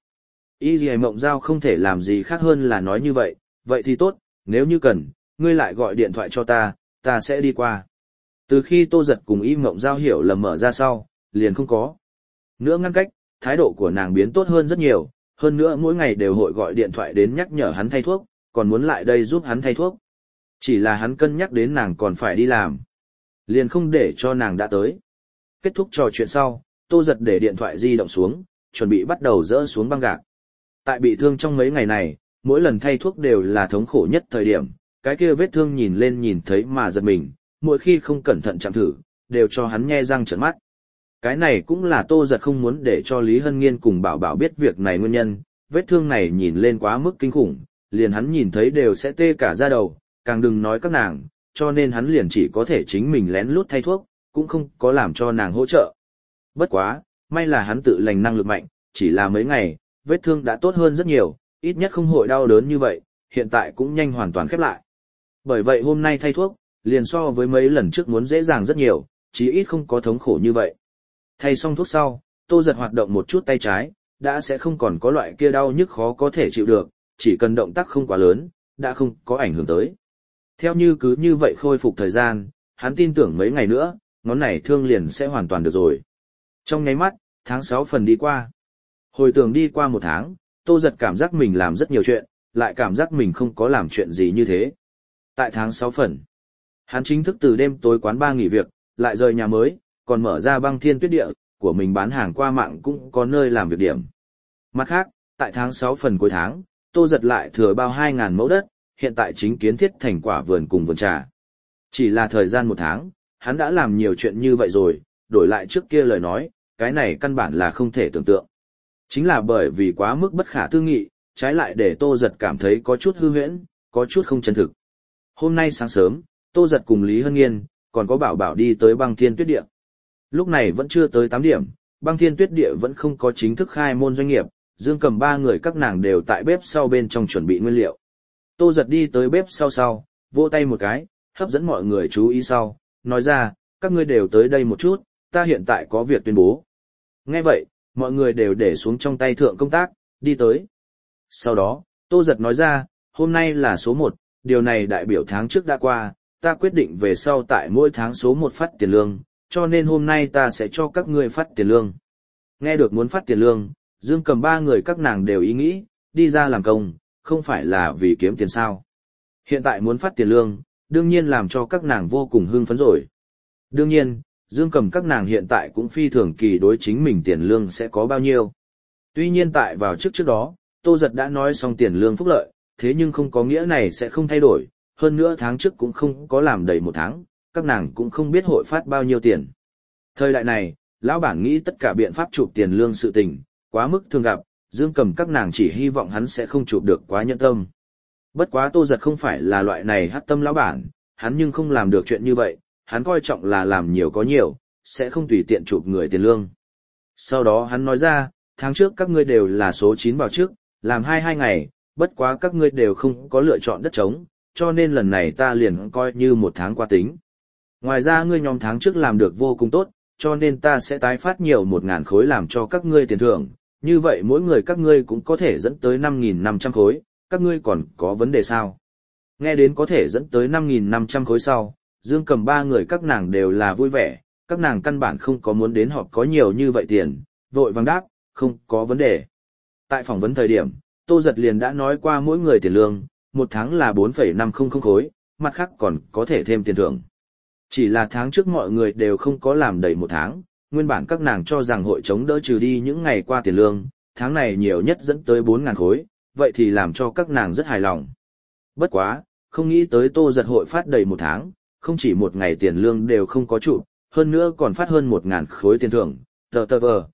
Y Mộng Giao không thể làm gì khác hơn là nói như vậy, vậy thì tốt, nếu như cần, ngươi lại gọi điện thoại cho ta, ta sẽ đi qua. Từ khi Tô Giật cùng Y Mộng Giao hiểu lầm mở ra sau, liền không có nữa ngăn cách, thái độ của nàng biến tốt hơn rất nhiều, hơn nữa mỗi ngày đều hội gọi điện thoại đến nhắc nhở hắn thay thuốc, còn muốn lại đây giúp hắn thay thuốc. Chỉ là hắn cân nhắc đến nàng còn phải đi làm, liền không để cho nàng đã tới. Kết thúc trò chuyện sau, Tô Giật để điện thoại di động xuống, chuẩn bị bắt đầu dỡ xuống băng gạc. Tại bị thương trong mấy ngày này, mỗi lần thay thuốc đều là thống khổ nhất thời điểm, cái kia vết thương nhìn lên nhìn thấy mà giật mình, mỗi khi không cẩn thận chạm thử, đều cho hắn nhe răng trợn mắt. Cái này cũng là Tô Giật không muốn để cho Lý Hân Nghiên cùng Bảo Bảo biết việc này nguyên nhân, vết thương này nhìn lên quá mức kinh khủng, liền hắn nhìn thấy đều sẽ tê cả da đầu, càng đừng nói các nàng, cho nên hắn liền chỉ có thể chính mình lén lút thay thuốc, cũng không có làm cho nàng hỗ trợ. Bất quá, may là hắn tự lành năng lực mạnh, chỉ là mấy ngày, vết thương đã tốt hơn rất nhiều, ít nhất không hội đau đớn như vậy, hiện tại cũng nhanh hoàn toàn khép lại. Bởi vậy hôm nay thay thuốc, liền so với mấy lần trước muốn dễ dàng rất nhiều, chí ít không có thống khổ như vậy. Thay xong thuốc sau, Tô Giật hoạt động một chút tay trái, đã sẽ không còn có loại kia đau nhức khó có thể chịu được, chỉ cần động tác không quá lớn, đã không có ảnh hưởng tới. Theo như cứ như vậy khôi phục thời gian, hắn tin tưởng mấy ngày nữa, ngón này thương liền sẽ hoàn toàn được rồi. Trong nháy mắt, tháng sáu phần đi qua. Hồi tưởng đi qua một tháng, Tô Giật cảm giác mình làm rất nhiều chuyện, lại cảm giác mình không có làm chuyện gì như thế. Tại tháng sáu phần, hắn chính thức từ đêm tối quán ba nghỉ việc, lại rời nhà mới, còn mở ra Băng Thiên Tuyết Địa, của mình bán hàng qua mạng cũng có nơi làm việc điểm. Mặt khác, tại tháng sáu phần cuối tháng, Tô Giật lại thừa bao hai nghìn mẫu đất, hiện tại chính kiến thiết thành quả vườn cùng vườn trà. Chỉ là thời gian một tháng, hắn đã làm nhiều chuyện như vậy rồi, đổi lại trước kia lời nói, cái này căn bản là không thể tưởng tượng. Chính là bởi vì quá mức bất khả tư nghị, trái lại để Tô Giật cảm thấy có chút hư huyễn, có chút không chân thực. Hôm nay sáng sớm, Tô Giật cùng Lý Hân Nghiên, còn có Bảo Bảo đi tới Băng Thiên Tuyết Địa. Lúc này vẫn chưa tới tám điểm, Băng Thiên Tuyết Địa vẫn không có chính thức khai môn doanh nghiệp, Dương Cầm ba người các nàng đều tại bếp sau bên trong chuẩn bị nguyên liệu. Tô Giật đi tới bếp sau sau, vỗ tay một cái, hấp dẫn mọi người chú ý sau, nói ra, các ngươi đều tới đây một chút, ta hiện tại có việc tuyên bố. Nghe vậy, mọi người đều để xuống trong tay thượng công tác, đi tới. Sau đó, Tô Giật nói ra, hôm nay là số một, điều này đại biểu tháng trước đã qua, ta quyết định về sau tại mỗi tháng số một phát tiền lương, cho nên hôm nay ta sẽ cho các ngươi phát tiền lương. Nghe được muốn phát tiền lương, Dương Cầm ba người các nàng đều ý nghĩ, đi ra làm công, không phải là vì kiếm tiền sao. Hiện tại muốn phát tiền lương, đương nhiên làm cho các nàng vô cùng hưng phấn rồi. Đương nhiên, Dương Cầm các nàng hiện tại cũng phi thường kỳ đối chính mình tiền lương sẽ có bao nhiêu. Tuy nhiên tại vào trước trước đó, Tô Giật đã nói xong tiền lương phúc lợi, thế nhưng không có nghĩa này sẽ không thay đổi, hơn nữa tháng trước cũng không có làm đầy một tháng, các nàng cũng không biết hội phát bao nhiêu tiền. Thời đại này, lão bản nghĩ tất cả biện pháp chụp tiền lương sự tình, quá mức thường gặp, Dương Cầm các nàng chỉ hy vọng hắn sẽ không chụp được quá nhẫn tâm. Bất quá Tô Giật không phải là loại này hắc tâm lão bản, hắn nhưng không làm được chuyện như vậy, hắn coi trọng là làm nhiều có nhiều, sẽ không tùy tiện chụp người tiền lương. Sau đó hắn nói ra, tháng trước các ngươi đều là số chín vào trước, làm hai hai ngày, bất quá các ngươi đều không có lựa chọn đất trống, cho nên lần này ta liền coi như một tháng qua tính. Ngoài ra ngươi nhóm tháng trước làm được vô cùng tốt, cho nên ta sẽ tái phát nhiều một ngàn khối làm cho các ngươi tiền thưởng, như vậy mỗi người các ngươi cũng có thể dẫn tới năm nghìn năm trăm khối, các ngươi còn có vấn đề sao? Nghe đến có thể dẫn tới năm nghìn năm trăm khối sau, Dương Cầm ba người các nàng đều là vui vẻ, các nàng căn bản không có muốn đến họp có nhiều như vậy tiền, vội vàng đáp, không có vấn đề. Tại phỏng vấn thời điểm, Tô Giật liền đã nói qua mỗi người tiền lương, một tháng là bốn phẩy năm không không khối, mặt khác còn có thể thêm tiền thưởng. Chỉ là tháng trước mọi người đều không có làm đầy một tháng, nguyên bản các nàng cho rằng hội chống đỡ trừ đi những ngày qua tiền lương, tháng này nhiều nhất dẫn tới bốn ngàn khối, vậy thì làm cho các nàng rất hài lòng. Bất quá, không nghĩ tới Tô Giật hội phát đầy một tháng, không chỉ một ngày tiền lương đều không có trụ, hơn nữa còn phát hơn một ngàn khối tiền thưởng, tờ tờ vờ,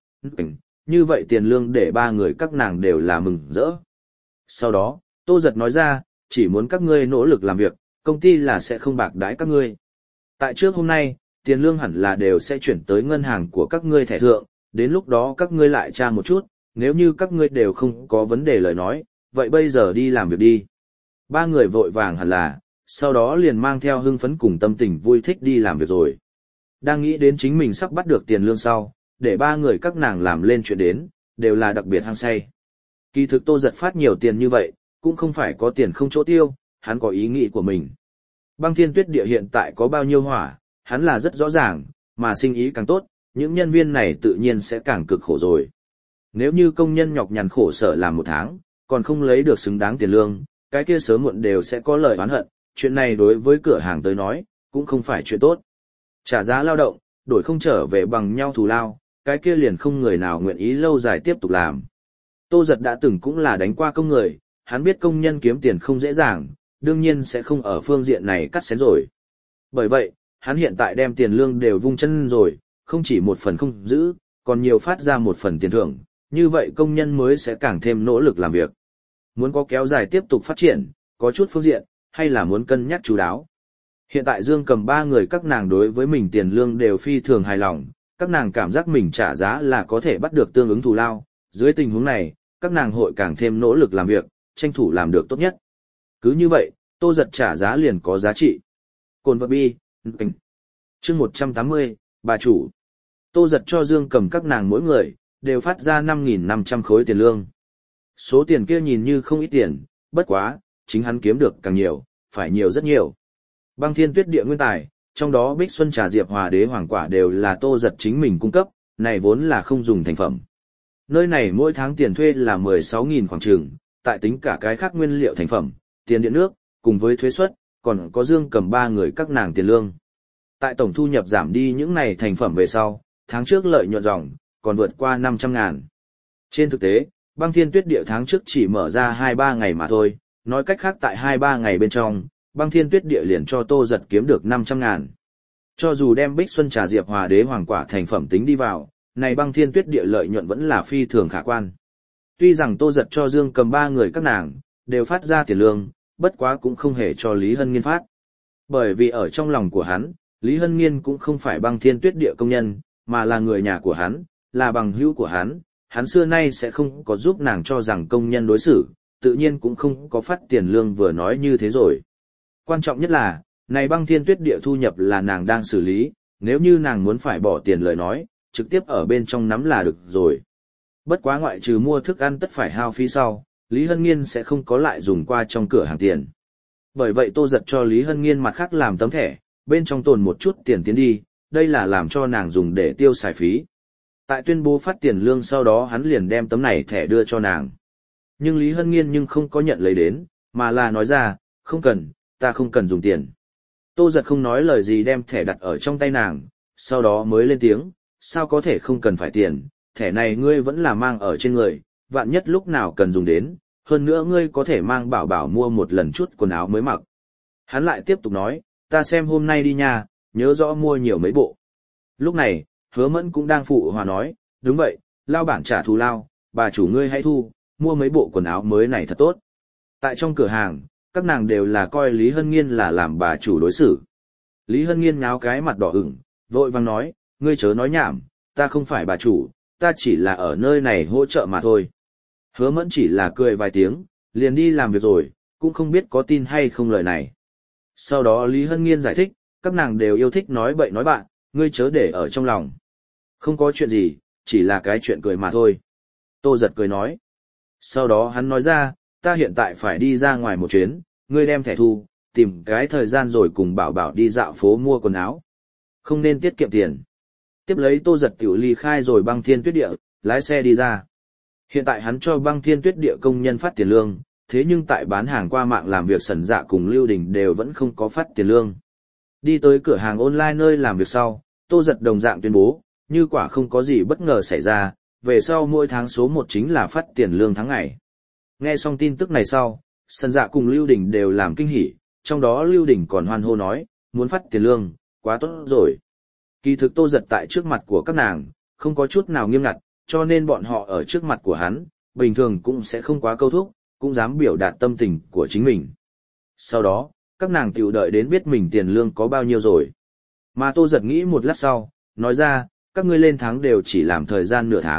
như vậy tiền lương để ba người các nàng đều là mừng rỡ. Sau đó, Tô Giật nói ra, chỉ muốn các ngươi nỗ lực làm việc, công ty là sẽ không bạc đãi các ngươi. Tại trước hôm nay, tiền lương hẳn là đều sẽ chuyển tới ngân hàng của các ngươi thẻ thượng, đến lúc đó các ngươi lại tra một chút, nếu như các ngươi đều không có vấn đề lời nói, vậy bây giờ đi làm việc đi. Ba người vội vàng hẳn là, sau đó liền mang theo hưng phấn cùng tâm tình vui thích đi làm việc rồi. Đang nghĩ đến chính mình sắp bắt được tiền lương sau, để ba người các nàng làm lên chuyện đến, đều là đặc biệt hăng say. Kỳ thực Tô Giật phát nhiều tiền như vậy, cũng không phải có tiền không chỗ tiêu, hắn có ý nghĩ của mình. Băng Thiên Tuyết Địa hiện tại có bao nhiêu hỏa, hắn là rất rõ ràng, mà sinh ý càng tốt, những nhân viên này tự nhiên sẽ càng cực khổ rồi. Nếu như công nhân nhọc nhằn khổ sở làm một tháng, còn không lấy được xứng đáng tiền lương, cái kia sớm muộn đều sẽ có lời oán hận, chuyện này đối với cửa hàng tới nói, cũng không phải chuyện tốt. Trả giá lao động, đổi không trở về bằng nhau thù lao, cái kia liền không người nào nguyện ý lâu dài tiếp tục làm. Tô Giật đã từng cũng là đánh qua công người, hắn biết công nhân kiếm tiền không dễ dàng, đương nhiên sẽ không ở phương diện này cắt xén rồi. Bởi vậy, hắn hiện tại đem tiền lương đều vung chân rồi, không chỉ một phần không giữ, còn nhiều phát ra một phần tiền thưởng, như vậy công nhân mới sẽ càng thêm nỗ lực làm việc. Muốn có kéo dài tiếp tục phát triển, có chút phương diện, hay là muốn cân nhắc chú đáo. Hiện tại Dương Cầm ba người các nàng đối với mình tiền lương đều phi thường hài lòng, các nàng cảm giác mình trả giá là có thể bắt được tương ứng thù lao, dưới tình huống này, các nàng hội càng thêm nỗ lực làm việc, tranh thủ làm được tốt nhất. Cứ như vậy, Tô Giật trả giá liền có giá trị. Cồn vật bi, chương một trăm tám mươi, bà chủ. Tô Giật cho Dương Cầm các nàng mỗi người, đều phát ra năm nghìn năm trăm khối tiền lương. Số tiền kia nhìn như không ít tiền, bất quá, chính hắn kiếm được càng nhiều, phải nhiều rất nhiều. Băng Thiên Tuyết Địa nguyên tài, trong đó Bích Xuân trà diệp hòa đế hoàng quả đều là Tô Giật chính mình cung cấp, này vốn là không dùng thành phẩm. Nơi này mỗi tháng tiền thuê là mười sáu nghìn khoảng chừng, tại tính cả cái khác nguyên liệu thành phẩm, tiền điện nước, cùng với thuế suất, còn có Dương Cầm ba người các nàng tiền lương. Tại tổng thu nhập giảm đi những này thành phẩm về sau, tháng trước lợi nhuận ròng, còn vượt qua năm trăm ngàn. Trên thực tế, Băng Thiên Tuyết Địa tháng trước chỉ mở ra hai ba ngày mà thôi, nói cách khác tại hai ba ngày bên trong, Băng Thiên Tuyết Địa liền cho Tô Giật kiếm được năm trăm ngàn. Cho dù đem Bích Xuân trà diệp hòa đế hoàng quả thành phẩm tính đi vào, này Băng Thiên Tuyết Địa lợi nhuận vẫn là phi thường khả quan. Tuy rằng Tô Giật cho Dương Cầm ba người các nàng, đều phát ra tiền lương, bất quá cũng không hề cho Lý Hân Nghiên phát. Bởi vì ở trong lòng của hắn, Lý Hân Nghiên cũng không phải Băng Thiên Tuyết Địa công nhân, mà là người nhà của hắn, là bằng hữu của hắn, hắn xưa nay sẽ không có giúp nàng cho rằng công nhân đối xử, tự nhiên cũng không có phát tiền lương vừa nói như thế rồi. Quan trọng nhất là, này Băng Thiên Tuyết Địa thu nhập là nàng đang xử lý, nếu như nàng muốn phải bỏ tiền lời nói, trực tiếp ở bên trong nắm là được rồi. Bất quá ngoại trừ mua thức ăn tất phải hao phí sau, Lý Hân Nghiên sẽ không có lại dùng qua trong cửa hàng tiền. Bởi vậy Tô Giật cho Lý Hân Nghiên mặt khác làm tấm thẻ, bên trong tồn một chút tiền tiến đi, đây là làm cho nàng dùng để tiêu xài phí. Tại tuyên bố phát tiền lương sau đó hắn liền đem tấm này thẻ đưa cho nàng. Nhưng Lý Hân Nghiên nhưng không có nhận lấy đến, mà là nói ra, không cần, ta không cần dùng tiền. Tô Giật không nói lời gì đem thẻ đặt ở trong tay nàng, sau đó mới lên tiếng, sao có thể không cần phải tiền, thẻ này ngươi vẫn là mang ở trên người, vạn nhất lúc nào cần dùng đến, hơn nữa ngươi có thể mang bảo bảo mua một lần chút quần áo mới mặc. Hắn lại tiếp tục nói, ta xem hôm nay đi nha, nhớ rõ mua nhiều mấy bộ. Lúc này, Hứa Mẫn cũng đang phụ hòa nói, đúng vậy, lao bản trả thù lao, bà chủ ngươi hãy thu, mua mấy bộ quần áo mới này thật tốt. Tại trong cửa hàng, các nàng đều là coi Lý Hân Nghiên là làm bà chủ đối xử. Lý Hân Nghiên nháo cái mặt đỏ ửng, vội vàng nói, ngươi chớ nói nhảm, ta không phải bà chủ, ta chỉ là ở nơi này hỗ trợ mà thôi. Hứa Mẫn chỉ là cười vài tiếng, liền đi làm việc rồi, cũng không biết có tin hay không lời này. Sau đó Lý Hân Nghiên giải thích, các nàng đều yêu thích nói bậy nói bạn, ngươi chớ để ở trong lòng. Không có chuyện gì, chỉ là cái chuyện cười mà thôi. Tô Giật cười nói. Sau đó hắn nói ra, ta hiện tại phải đi ra ngoài một chuyến, ngươi đem thẻ thu, tìm cái thời gian rồi cùng bảo bảo đi dạo phố mua quần áo. Không nên tiết kiệm tiền. Tiếp lấy Tô Giật tiểu ly khai rồi Băng Thiên Tuyết Địa, lái xe đi ra. Hiện tại hắn cho Băng Thiên Tuyết Địa công nhân phát tiền lương, thế nhưng tại bán hàng qua mạng làm việc Sẩn Dạ cùng Lưu Đình đều vẫn không có phát tiền lương. Đi tới cửa hàng online nơi làm việc sau, Tô Giật đồng dạng tuyên bố, như quả không có gì bất ngờ xảy ra, về sau mỗi tháng số một chính là phát tiền lương tháng ngày. Nghe xong tin tức này sau, Sẩn Dạ cùng Lưu Đình đều làm kinh hỉ, trong đó Lưu Đình còn hoan hô nói, muốn phát tiền lương, quá tốt rồi. Kỳ thực Tô Giật tại trước mặt của các nàng, không có chút nào nghiêm ngặt, cho nên bọn họ ở trước mặt của hắn, bình thường cũng sẽ không quá câu thúc, cũng dám biểu đạt tâm tình của chính mình. Sau đó, các nàng tiểu đợi đến biết mình tiền lương có bao nhiêu rồi. Mà Tô Giật nghĩ một lát sau, nói ra, các ngươi lên tháng đều chỉ làm thời gian nửa tháng,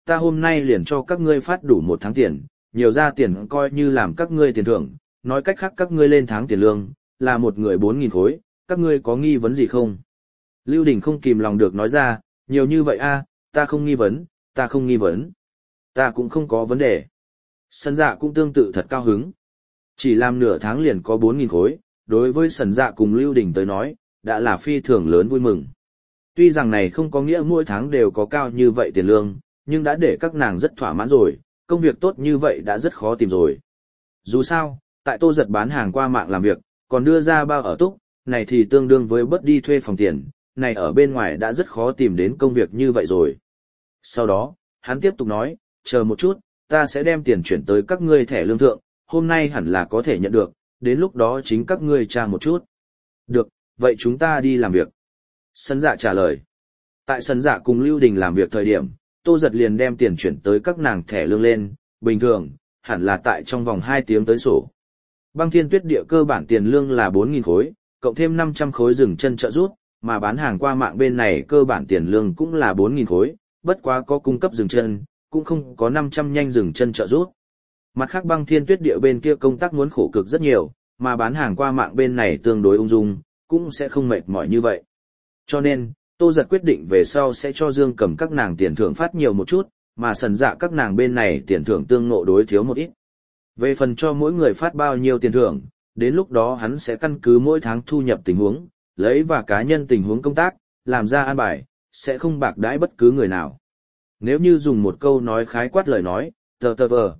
ta hôm nay liền cho các ngươi phát đủ một tháng tiền, nhiều ra tiền coi như làm các ngươi tiền thưởng, nói cách khác các ngươi lên tháng tiền lương, là một người bốn nghìn khối, các ngươi có nghi vấn gì không? Lưu Đình không kìm lòng được nói ra, nhiều như vậy a, ta không nghi vấn, ta không nghi vấn. Ta cũng không có vấn đề. Sần Dạ cũng tương tự thật cao hứng. Chỉ làm nửa tháng liền có bốn nghìn khối, đối với Sần Dạ cùng Lưu Đình tới nói, đã là phi thường lớn vui mừng. Tuy rằng này không có nghĩa mỗi tháng đều có cao như vậy tiền lương, nhưng đã để các nàng rất thỏa mãn rồi, công việc tốt như vậy đã rất khó tìm rồi. Dù sao, tại Tô Giật bán hàng qua mạng làm việc, còn đưa ra bao ở túc, này thì tương đương với bớt đi thuê phòng tiền, này ở bên ngoài đã rất khó tìm đến công việc như vậy rồi. Sau đó, hắn tiếp tục nói, chờ một chút, ta sẽ đem tiền chuyển tới các ngươi thẻ lương thượng, hôm nay hẳn là có thể nhận được, đến lúc đó chính các ngươi tra một chút. Được, vậy chúng ta đi làm việc. Sần Dạ trả lời. Tại Sần Dạ cùng Lưu Đình làm việc thời điểm, Tô Giật liền đem tiền chuyển tới các nàng thẻ lương lên, bình thường, hẳn là tại trong vòng hai tiếng tới sổ. Băng Thiên Tuyết Địa cơ bản tiền lương là bốn nghìn khối, cộng thêm năm trăm khối dừng chân trợ giúp, mà bán hàng qua mạng bên này cơ bản tiền lương cũng là bốn nghìn khối, bất quá có cung cấp dừng chân, cũng không có năm trăm nhanh dừng chân trợ giúp. Mặt khác Băng Thiên Tuyết Địa bên kia công tác muốn khổ cực rất nhiều, mà bán hàng qua mạng bên này tương đối ung dung, cũng sẽ không mệt mỏi như vậy. Cho nên, Tô Giật quyết định về sau sẽ cho Dương Cầm các nàng tiền thưởng phát nhiều một chút, mà Sần Dạ các nàng bên này tiền thưởng tương ngộ đối thiếu một ít. Về phần cho mỗi người phát bao nhiêu tiền thưởng, đến lúc đó hắn sẽ căn cứ mỗi tháng thu nhập tình huống, lấy và cá nhân tình huống công tác, làm ra an bài, sẽ không bạc đãi bất cứ người nào. Nếu như dùng một câu nói khái quát lời nói, tờ tờ vờ,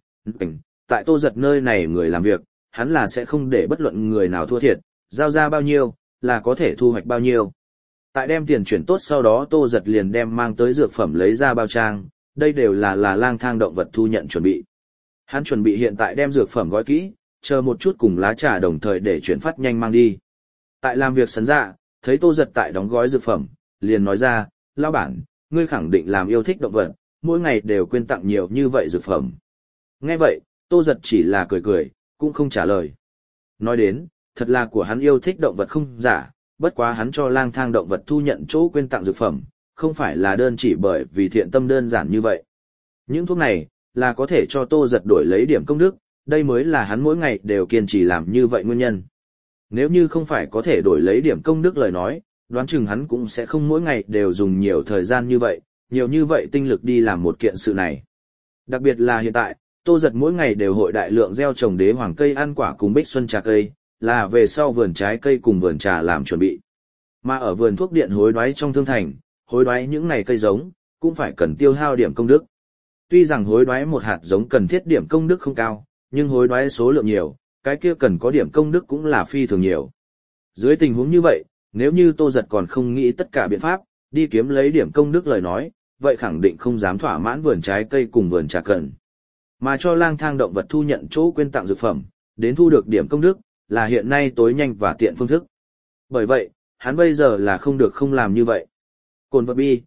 tại Tô Giật nơi này người làm việc, hắn là sẽ không để bất luận người nào thua thiệt, giao ra bao nhiêu, là có thể thu hoạch bao nhiêu. Tại đem tiền chuyển tốt sau đó Tô Giật liền đem mang tới dược phẩm lấy ra bao trang, đây đều là là lang thang động vật thu nhận chuẩn bị. Hắn chuẩn bị hiện tại đem dược phẩm gói kỹ, chờ một chút cùng lá trà đồng thời để chuyển phát nhanh mang đi. Tại làm việc Sần Dạ, thấy Tô Giật tại đóng gói dược phẩm, liền nói ra, lão bản, ngươi khẳng định làm yêu thích động vật, mỗi ngày đều quyên tặng nhiều như vậy dược phẩm. Nghe vậy, Tô Giật chỉ là cười cười, cũng không trả lời. Nói đến, thật là của hắn yêu thích động vật không giả, bất quá hắn cho lang thang động vật thu nhận chỗ quyên tặng dược phẩm, không phải là đơn chỉ bởi vì thiện tâm đơn giản như vậy. Những thuốc này, là có thể cho Tô Giật đổi lấy điểm công đức, đây mới là hắn mỗi ngày đều kiên trì làm như vậy nguyên nhân. Nếu như không phải có thể đổi lấy điểm công đức lời nói, đoán chừng hắn cũng sẽ không mỗi ngày đều dùng nhiều thời gian như vậy, nhiều như vậy tinh lực đi làm một kiện sự này. Đặc biệt là hiện tại, Tô Giật mỗi ngày đều hội đại lượng gieo trồng đế hoàng cây ăn quả cùng bích xuân trà cây, là về sau vườn trái cây cùng vườn trà làm chuẩn bị. Mà ở vườn thuốc điện hối đoái trong thương thành, hối đoái những này cây giống, cũng phải cần tiêu hao điểm công đức. Tuy rằng hối đoái một hạt giống cần thiết điểm công đức không cao, nhưng hối đoái số lượng nhiều, cái kia cần có điểm công đức cũng là phi thường nhiều. Dưới tình huống như vậy, nếu như Tô Giật còn không nghĩ tất cả biện pháp, đi kiếm lấy điểm công đức lời nói, vậy khẳng định không dám thỏa mãn vườn trái cây cùng vườn trà cần. Mà cho lang thang động vật thu nhận chỗ quyên tặng dược phẩm, đến thu được điểm công đức, là hiện nay tối nhanh và tiện phương thức. Bởi vậy, hắn bây giờ là không được không làm như vậy. Cồn vật bi,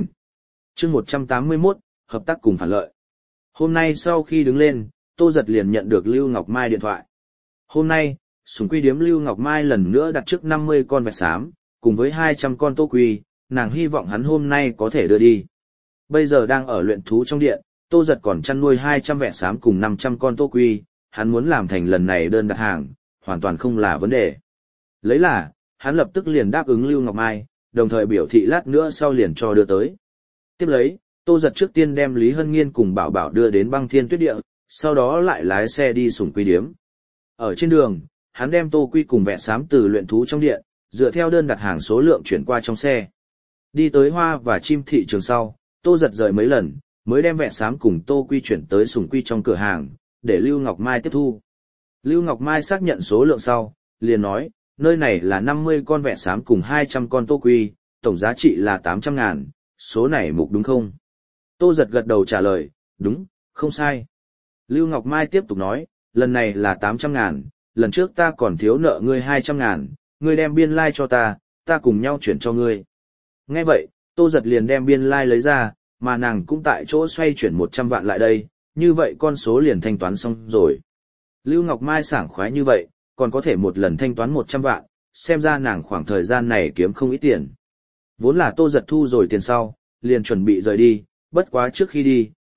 chương một trăm tám mươi mốt, hợp tác cùng phản lợi. Hôm nay sau khi đứng lên, Tô Giật liền nhận được Lưu Ngọc Mai điện thoại. Hôm nay, Sùng Quy điếm Lưu Ngọc Mai lần nữa đặt trước năm mươi con vẹt xám, cùng với hai trăm con tô quy, nàng hy vọng hắn hôm nay có thể đưa đi. Bây giờ đang ở luyện thú trong điện, Tô Giật còn chăn nuôi hai trăm vẹt xám cùng năm trăm con tô quy, hắn muốn làm thành lần này đơn đặt hàng, hoàn toàn không là vấn đề. Lấy là, hắn lập tức liền đáp ứng Lưu Ngọc Mai, đồng thời biểu thị lát nữa sau liền cho đưa tới. Tiếp lấy, Tô Giật trước tiên đem Lý Hân Nghiên cùng Bảo Bảo đưa đến Băng Thiên Tuyết Địa, sau đó lại lái xe đi Sùng Quy điếm. Ở trên đường, hắn đem tô quy cùng vẹt xám từ luyện thú trong điện, dựa theo đơn đặt hàng số lượng chuyển qua trong xe. Đi tới hoa và chim thị trường sau, Tô Giật rời mấy lần, mới đem vẹt xám cùng tô quy chuyển tới Sùng Quy trong cửa hàng, để Lưu Ngọc Mai tiếp thu. Lưu Ngọc Mai xác nhận số lượng sau, liền nói, nơi này là năm mươi con vẹt xám cùng hai trăm con tô quy, tổng giá trị là tám trăm ngàn, số này mục đúng không? Tô Giật gật đầu trả lời, đúng, không sai. Lưu Ngọc Mai tiếp tục nói, lần này là tám trăm ngàn, lần trước ta còn thiếu nợ ngươi hai trăm ngàn, ngươi đem biên lai like cho ta, ta cùng nhau chuyển cho ngươi. Nghe vậy, Tô Giật liền đem biên lai like lấy ra, mà nàng cũng tại chỗ xoay chuyển một trăm vạn lại đây, như vậy con số liền thanh toán xong rồi. Lưu Ngọc Mai sảng khoái như vậy, còn có thể một lần thanh toán một trăm vạn, xem ra nàng khoảng thời gian này kiếm không ít tiền. Vốn là Tô Giật thu rồi tiền sau, liền chuẩn bị rời đi, bất quá trước khi đi,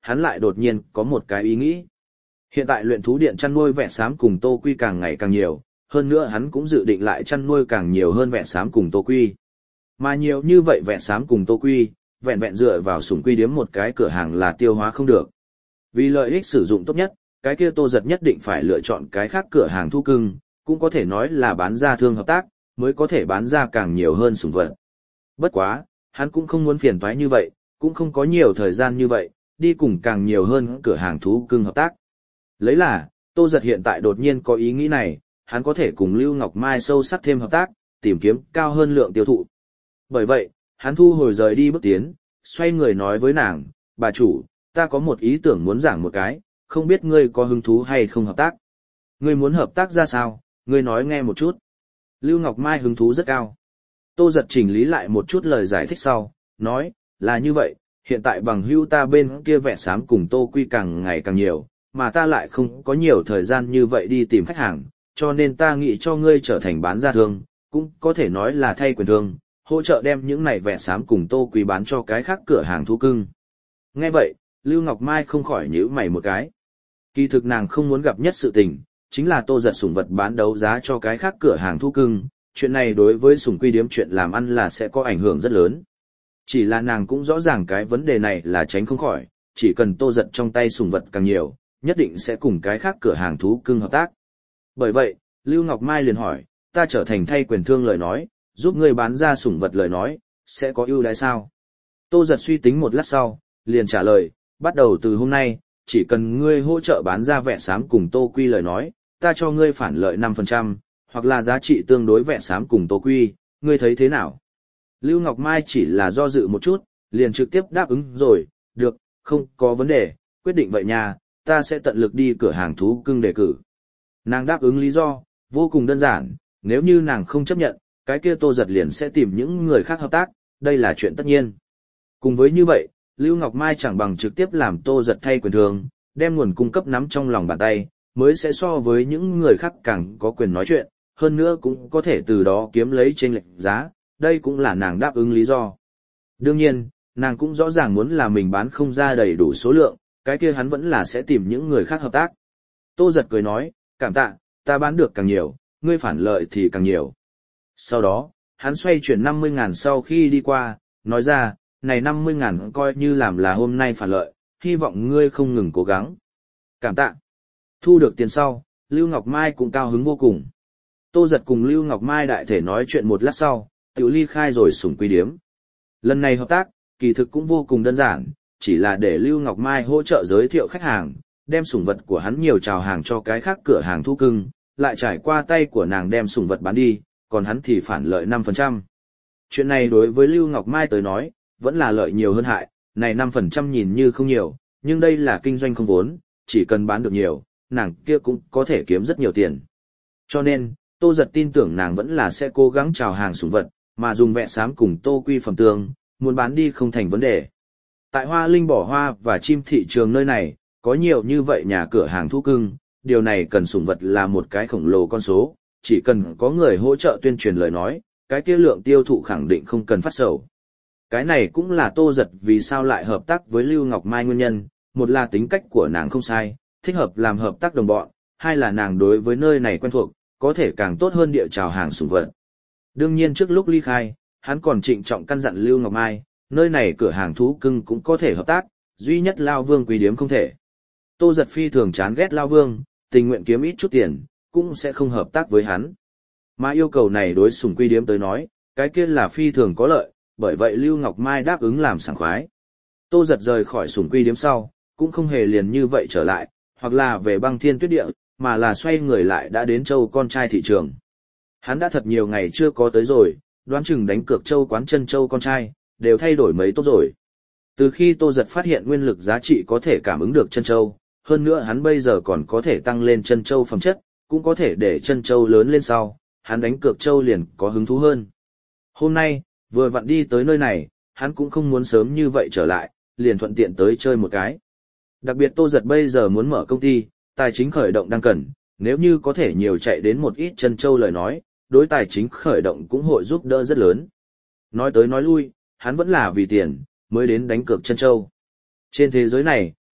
hắn lại đột nhiên có một cái ý nghĩ. Hiện tại luyện thú điện chăn nuôi vẹn xám cùng Tô Quy càng ngày càng nhiều, hơn nữa hắn cũng dự định lại chăn nuôi càng nhiều hơn vẹn xám cùng Tô Quy. Mà nhiều như vậy vẹn xám cùng Tô Quy, vẹn vẹn dựa vào sủng quy điếm một cái cửa hàng là tiêu hóa không được. Vì lợi ích sử dụng tốt nhất, cái kia Tô Giật nhất định phải lựa chọn cái khác cửa hàng thú cưng, cũng có thể nói là bán ra thương hợp tác, mới có thể bán ra càng nhiều hơn sủng vật. Bất quá, hắn cũng không muốn phiền toái như vậy, cũng không có nhiều thời gian như vậy, đi cùng càng nhiều hơn cửa hàng thú cưng hợp tác. Lấy là, Tô Giật hiện tại đột nhiên có ý nghĩ này, hắn có thể cùng Lưu Ngọc Mai sâu sắc thêm hợp tác, tìm kiếm cao hơn lượng tiêu thụ. Bởi vậy, hắn thu hồi rời đi bước tiến, xoay người nói với nàng, bà chủ, ta có một ý tưởng muốn giảng một cái, không biết ngươi có hứng thú hay không hợp tác. Ngươi muốn hợp tác ra sao, ngươi nói nghe một chút. Lưu Ngọc Mai hứng thú rất cao. Tô Giật chỉnh lý lại một chút lời giải thích sau, nói, là như vậy, hiện tại bằng hữu ta bên kia vẹn xám cùng Tô Quy càng ngày càng nhiều, mà ta lại không có nhiều thời gian như vậy đi tìm khách hàng, cho nên ta nghĩ cho ngươi trở thành bán ra thương, cũng có thể nói là thay quyền thương, hỗ trợ đem những này vẹn xám cùng Tô Quy bán cho cái khác cửa hàng thú cưng. Nghe vậy, Lưu Ngọc Mai không khỏi nhíu mày một cái. Kỳ thực nàng không muốn gặp nhất sự tình, chính là Tô Giật sủng vật bán đấu giá cho cái khác cửa hàng thú cưng, chuyện này đối với sủng quy điếm chuyện làm ăn là sẽ có ảnh hưởng rất lớn. Chỉ là nàng cũng rõ ràng cái vấn đề này là tránh không khỏi, chỉ cần Tô Giật trong tay sủng vật càng nhiều, nhất định sẽ cùng cái khác cửa hàng thú cưng hợp tác. Bởi vậy, Lưu Ngọc Mai liền hỏi, ta trở thành thay quyền thương lời nói, giúp ngươi bán ra sủng vật lời nói, sẽ có ưu đãi sao? Tô Giật suy tính một lát sau, liền trả lời, bắt đầu từ hôm nay, chỉ cần ngươi hỗ trợ bán ra vẹn xám cùng Tô Quy lời nói, ta cho ngươi phản lợi năm phần trăm, hoặc là giá trị tương đối vẹn xám cùng Tô Quy, ngươi thấy thế nào? Lưu Ngọc Mai chỉ là do dự một chút, liền trực tiếp đáp ứng rồi, được, không có vấn đề, quyết định vậy nha, ta sẽ tận lực đi cửa hàng thú cưng đề cử. Nàng đáp ứng lý do, vô cùng đơn giản, nếu như nàng không chấp nhận, cái kia Tô Giật liền sẽ tìm những người khác hợp tác, đây là chuyện tất nhiên. Cùng với như vậy, Lưu Ngọc Mai chẳng bằng trực tiếp làm Tô Giật thay quyền thương, đem nguồn cung cấp nắm trong lòng bàn tay, mới sẽ so với những người khác càng có quyền nói chuyện, hơn nữa cũng có thể từ đó kiếm lấy chênh lệch giá, đây cũng là nàng đáp ứng lý do. Đương nhiên, nàng cũng rõ ràng muốn là mình bán không ra đầy đủ số lượng, cái kia hắn vẫn là sẽ tìm những người khác hợp tác. Tô Giật cười nói, cảm tạ, ta bán được càng nhiều, ngươi phản lợi thì càng nhiều. Sau đó, hắn xoay chuyển năm mươi ngàn sau khi đi qua, nói ra, này năm mươi ngàn coi như làm là hôm nay phản lợi, hy vọng ngươi không ngừng cố gắng. Cảm tạ. Thu được tiền sau, Lưu Ngọc Mai cũng cao hứng vô cùng. Tô Giật cùng Lưu Ngọc Mai đại thể nói chuyện một lát sau, tiểu ly khai rồi sủng quy điếm. Lần này hợp tác, kỳ thực cũng vô cùng đơn giản, chỉ là để Lưu Ngọc Mai hỗ trợ giới thiệu khách hàng, đem sủng vật của hắn nhiều chào hàng cho cái khác cửa hàng thú cưng, lại trải qua tay của nàng đem sủng vật bán đi, còn hắn thì phản lợi năm phần trăm. Chuyện này đối với Lưu Ngọc Mai tới nói, vẫn là lợi nhiều hơn hại, này năm phần trăm nhìn như không nhiều, nhưng đây là kinh doanh không vốn, chỉ cần bán được nhiều, nàng kia cũng có thể kiếm rất nhiều tiền. Cho nên, Tô Giật tin tưởng nàng vẫn là sẽ cố gắng chào hàng sủng vật, mà dùng vẹn xám cùng Tô Quy phẩm tương, muốn bán đi không thành vấn đề. Tại Hoa Linh bỏ hoa và chim thị trường nơi này, có nhiều như vậy nhà cửa hàng thú cưng, điều này cần sủng vật là một cái khổng lồ con số, chỉ cần có người hỗ trợ tuyên truyền lời nói, cái kia lượng tiêu thụ khẳng định không cần phát sầu. Cái này cũng là Tô Giật vì sao lại hợp tác với Lưu Ngọc Mai nguyên nhân, một là tính cách của nàng không sai, thích hợp làm hợp tác đồng bọn, hai là nàng đối với nơi này quen thuộc, có thể càng tốt hơn địa chào hàng sủng vật. Đương nhiên trước lúc ly khai, hắn còn trịnh trọng căn dặn Lưu Ngọc Mai, nơi này cửa hàng thú cưng cũng có thể hợp tác, duy nhất Lao Vương Quý điếm không thể. Tô Giật phi thường chán ghét Lao Vương, tình nguyện kiếm ít chút tiền, cũng sẽ không hợp tác với hắn. Mà yêu cầu này đối sủng Quý điếm tới nói, cái kia là phi thường có lợi, bởi vậy Lưu Ngọc Mai đáp ứng làm sảng khoái. Tô Giật rời khỏi sủng Quý điếm sau, cũng không hề liền như vậy trở lại, hoặc là về Băng Thiên Tuyết Địa, mà là xoay người lại đã đến châu con trai thị trường. Hắn đã thật nhiều ngày chưa có tới rồi, đoán chừng đánh cược châu quán chân châu con trai, đều thay đổi mấy tốt rồi. Từ khi Tô Giật phát hiện nguyên lực giá trị có thể cảm ứng được chân châu, hơn nữa hắn bây giờ còn có thể tăng lên chân châu phẩm chất, cũng có thể để chân châu lớn lên sau, hắn đánh cược châu liền có hứng thú hơn. Hôm nay, vừa vặn đi tới nơi này, hắn cũng không muốn sớm như vậy trở lại, liền thuận tiện tới chơi một cái. Đặc biệt Tô Giật bây giờ muốn mở công ty, tài chính khởi động đang cần, nếu như có thể nhiều chạy đến một ít chân châu lời nói, đối tài chính khởi động cũng hội giúp đỡ rất lớn. Nói tới nói lui, hắn vẫn là vì tiền, mới đến đánh cược chân châu. Trên thế giới này,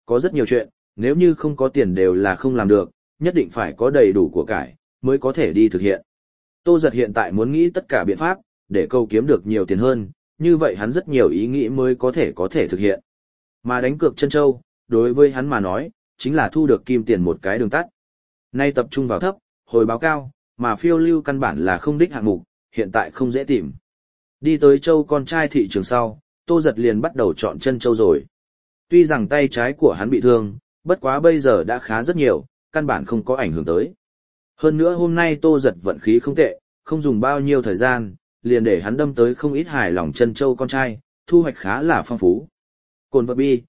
có rất nhiều chuyện, nếu như không có tiền đều là không làm được, nhất định phải có đầy đủ của cải, mới có thể đi thực hiện. Tô Giật hiện tại muốn nghĩ tất cả biện pháp, để câu kiếm được nhiều tiền hơn, như vậy hắn rất nhiều ý nghĩ mới có thể có thể thực hiện. Mà đánh cược chân châu, đối với hắn mà nói, chính là thu được kim tiền một cái đường tắt. Nay tập trung vào thấp, hồi báo cao, mà phiêu lưu căn bản là không đích hạng mục, hiện tại không dễ tìm. Đi tới châu con trai thị trường sau, Tô Giật liền bắt đầu chọn chân châu rồi. Tuy rằng tay trái của hắn bị thương, bất quá bây giờ đã khá rất nhiều, căn bản không có ảnh hưởng tới. Hơn nữa hôm nay Tô Giật vận khí không tệ, không dùng bao nhiêu thời gian, liền để hắn đâm tới không ít hài lòng chân châu con trai, thu hoạch khá là phong phú. Cồn vật bi,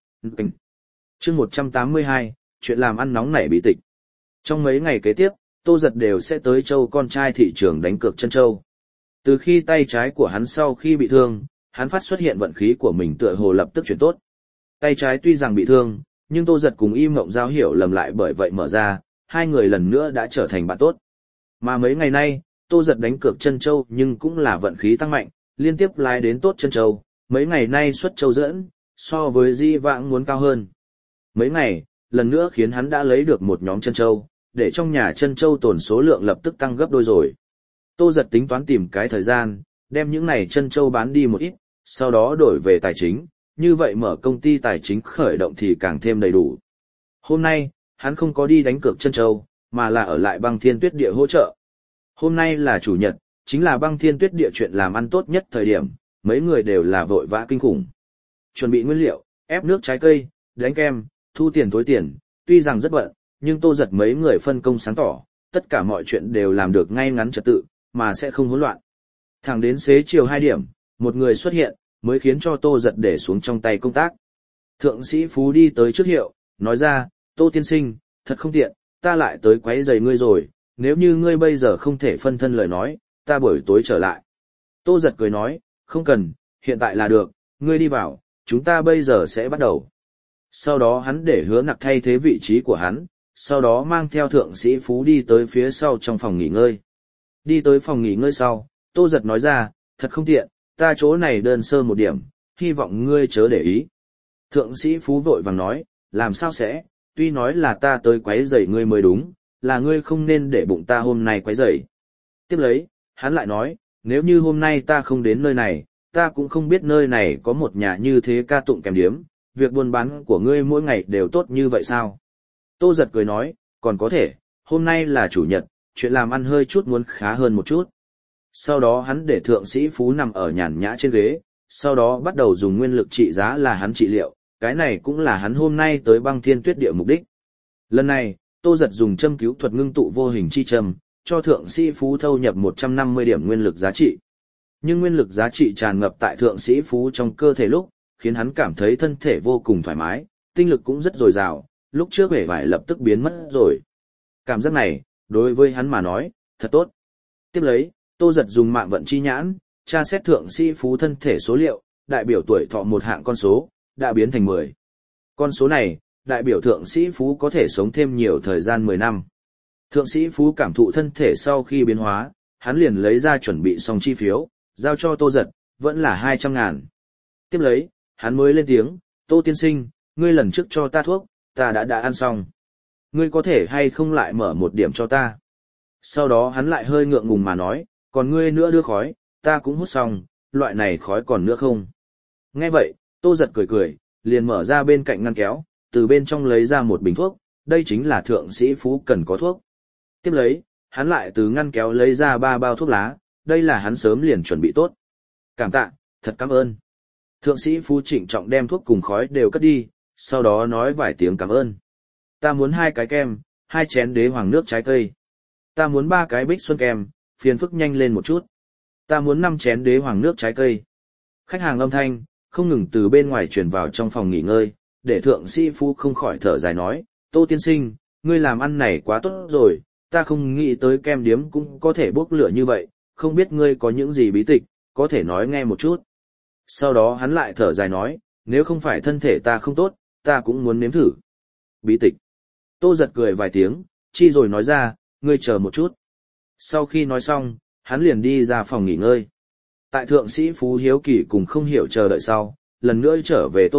chương một trăm tám mươi hai, chuyện làm ăn nóng nảy bí tịch. Trong mấy ngày kế tiếp, Tô Giật đều sẽ tới châu con trai thị trường đánh cược chân châu. Từ khi tay trái của hắn sau khi bị thương, hắn phát xuất hiện vận khí của mình tựa hồ lập tức chuyển tốt. Tay trái tuy rằng bị thương, nhưng Tô Giật cùng Y Mộng Giao hiểu lầm lại bởi vậy mở ra, hai người lần nữa đã trở thành bạn tốt. Mà mấy ngày nay, Tô Giật đánh cược chân châu nhưng cũng là vận khí tăng mạnh, liên tiếp lái đến tốt chân châu, mấy ngày nay xuất châu dẫn, so với di vãng muốn cao hơn. Mấy ngày, lần nữa khiến hắn đã lấy được một nhóm chân châu, để trong nhà chân châu tồn số lượng lập tức tăng gấp đôi rồi. Tô Giật tính toán tìm cái thời gian, đem những này chân châu bán đi một ít, sau đó đổi về tài chính, như vậy mở công ty tài chính khởi động thì càng thêm đầy đủ. Hôm nay, hắn không có đi đánh cược chân châu, mà là ở lại Băng Thiên Tuyết Địa hỗ trợ. Hôm nay là chủ nhật, chính là Băng Thiên Tuyết Địa chuyện làm ăn tốt nhất thời điểm, mấy người đều là vội vã kinh khủng. Chuẩn bị nguyên liệu, ép nước trái cây, đánh kem, thu tiền tối tiền, tuy rằng rất bận, nhưng Tô Giật mấy người phân công sáng tỏ, tất cả mọi chuyện đều làm được ngay ngắn trật tự, mà sẽ không hỗn loạn. Thẳng đến xế chiều hai điểm, một người xuất hiện, mới khiến cho Tô Giật để xuống trong tay công tác. Thượng sĩ Phú đi tới trước hiệu, nói ra, Tô tiên sinh, thật không tiện, ta lại tới quấy rầy ngươi rồi, nếu như ngươi bây giờ không thể phân thân lời nói, ta buổi tối trở lại. Tô Giật cười nói, không cần, hiện tại là được, ngươi đi vào, chúng ta bây giờ sẽ bắt đầu. Sau đó hắn để Hứa Nặc thay thế vị trí của hắn, sau đó mang theo thượng sĩ Phú đi tới phía sau trong phòng nghỉ ngơi. Đi tới phòng nghỉ ngơi sau, Tô Giật nói ra, thật không tiện, ta chỗ này đơn sơ một điểm, hy vọng ngươi chớ để ý. Thượng sĩ Phú vội vàng nói, làm sao sẽ, tuy nói là ta tới quấy rầy ngươi mới đúng, là ngươi không nên để bụng ta hôm nay quấy rầy. Tiếp lấy, hắn lại nói, nếu như hôm nay ta không đến nơi này, ta cũng không biết nơi này có một nhà như thế ca tụng kèm điếm, việc buôn bán của ngươi mỗi ngày đều tốt như vậy sao? Tô Giật cười nói, còn có thể, hôm nay là chủ nhật, chuyện làm ăn hơi chút muốn khá hơn một chút. Sau đó hắn để thượng sĩ Phú nằm ở nhàn nhã trên ghế, sau đó bắt đầu dùng nguyên lực trị giá là hắn trị liệu, cái này cũng là hắn hôm nay tới Băng Thiên Tuyết Địa mục đích. Lần này, Tô Giật dùng châm cứu thuật ngưng tụ vô hình chi châm, cho thượng sĩ Phú thâu nhập một trăm năm mươi điểm nguyên lực giá trị. Nhưng nguyên lực giá trị tràn ngập tại thượng sĩ Phú trong cơ thể lúc, khiến hắn cảm thấy thân thể vô cùng thoải mái, tinh lực cũng rất dồi dào, lúc trước vẻ vải lập tức biến mất rồi. Cảm giác này, đối với hắn mà nói, thật tốt. Tiếp lấy, Tô Giật dùng mạng vận chi nhãn, tra xét thượng sĩ Phú thân thể số liệu, đại biểu tuổi thọ một hạng con số, đã biến thành mười. Con số này, đại biểu thượng sĩ Phú có thể sống thêm nhiều thời gian mười năm. Thượng sĩ Phú cảm thụ thân thể sau khi biến hóa, hắn liền lấy ra chuẩn bị xong chi phiếu, giao cho Tô Giật, vẫn là hai trăm ngàn. Tiếp lấy, hắn mới lên tiếng, Tô tiên sinh, ngươi lần trước cho ta thuốc, ta đã đã ăn xong. Ngươi có thể hay không lại mở một điểm cho ta? Sau đó hắn lại hơi ngượng ngùng mà nói, còn ngươi nữa đưa khói, ta cũng hút xong, loại này khói còn nữa không? Nghe vậy, Tô Giật cười cười, liền mở ra bên cạnh ngăn kéo, từ bên trong lấy ra một bình thuốc, đây chính là thượng sĩ Phú cần có thuốc. Tiếp lấy, hắn lại từ ngăn kéo lấy ra ba bao thuốc lá, đây là hắn sớm liền chuẩn bị tốt. Cảm tạ, thật cảm ơn. Thượng sĩ Phú trịnh trọng đem thuốc cùng khói đều cất đi, sau đó nói vài tiếng cảm ơn. Ta muốn hai cái kem, hai chén đế hoàng nước trái cây. Ta muốn ba cái bích xuân kem, phiền phức nhanh lên một chút. Ta muốn năm chén đế hoàng nước trái cây. Khách hàng âm thanh, không ngừng từ bên ngoài truyền vào trong phòng nghỉ ngơi, để thượng sĩ Phú không khỏi thở dài nói, Tô tiên sinh, ngươi làm ăn này quá tốt rồi, ta không nghĩ tới kem điếm cũng có thể bốc lửa như vậy, không biết ngươi có những gì bí tịch, có thể nói nghe một chút. Sau đó hắn lại thở dài nói, nếu không phải thân thể ta không tốt, ta cũng muốn nếm thử. Bí tịch. Tô Giật cười vài tiếng, chi rồi nói ra, ngươi chờ một chút. Sau khi nói xong, hắn liền đi ra phòng nghỉ ngơi. Tại thượng sĩ Phú hiếu kỳ cùng không hiểu chờ đợi sau, lần nữa trở về Tô Giật,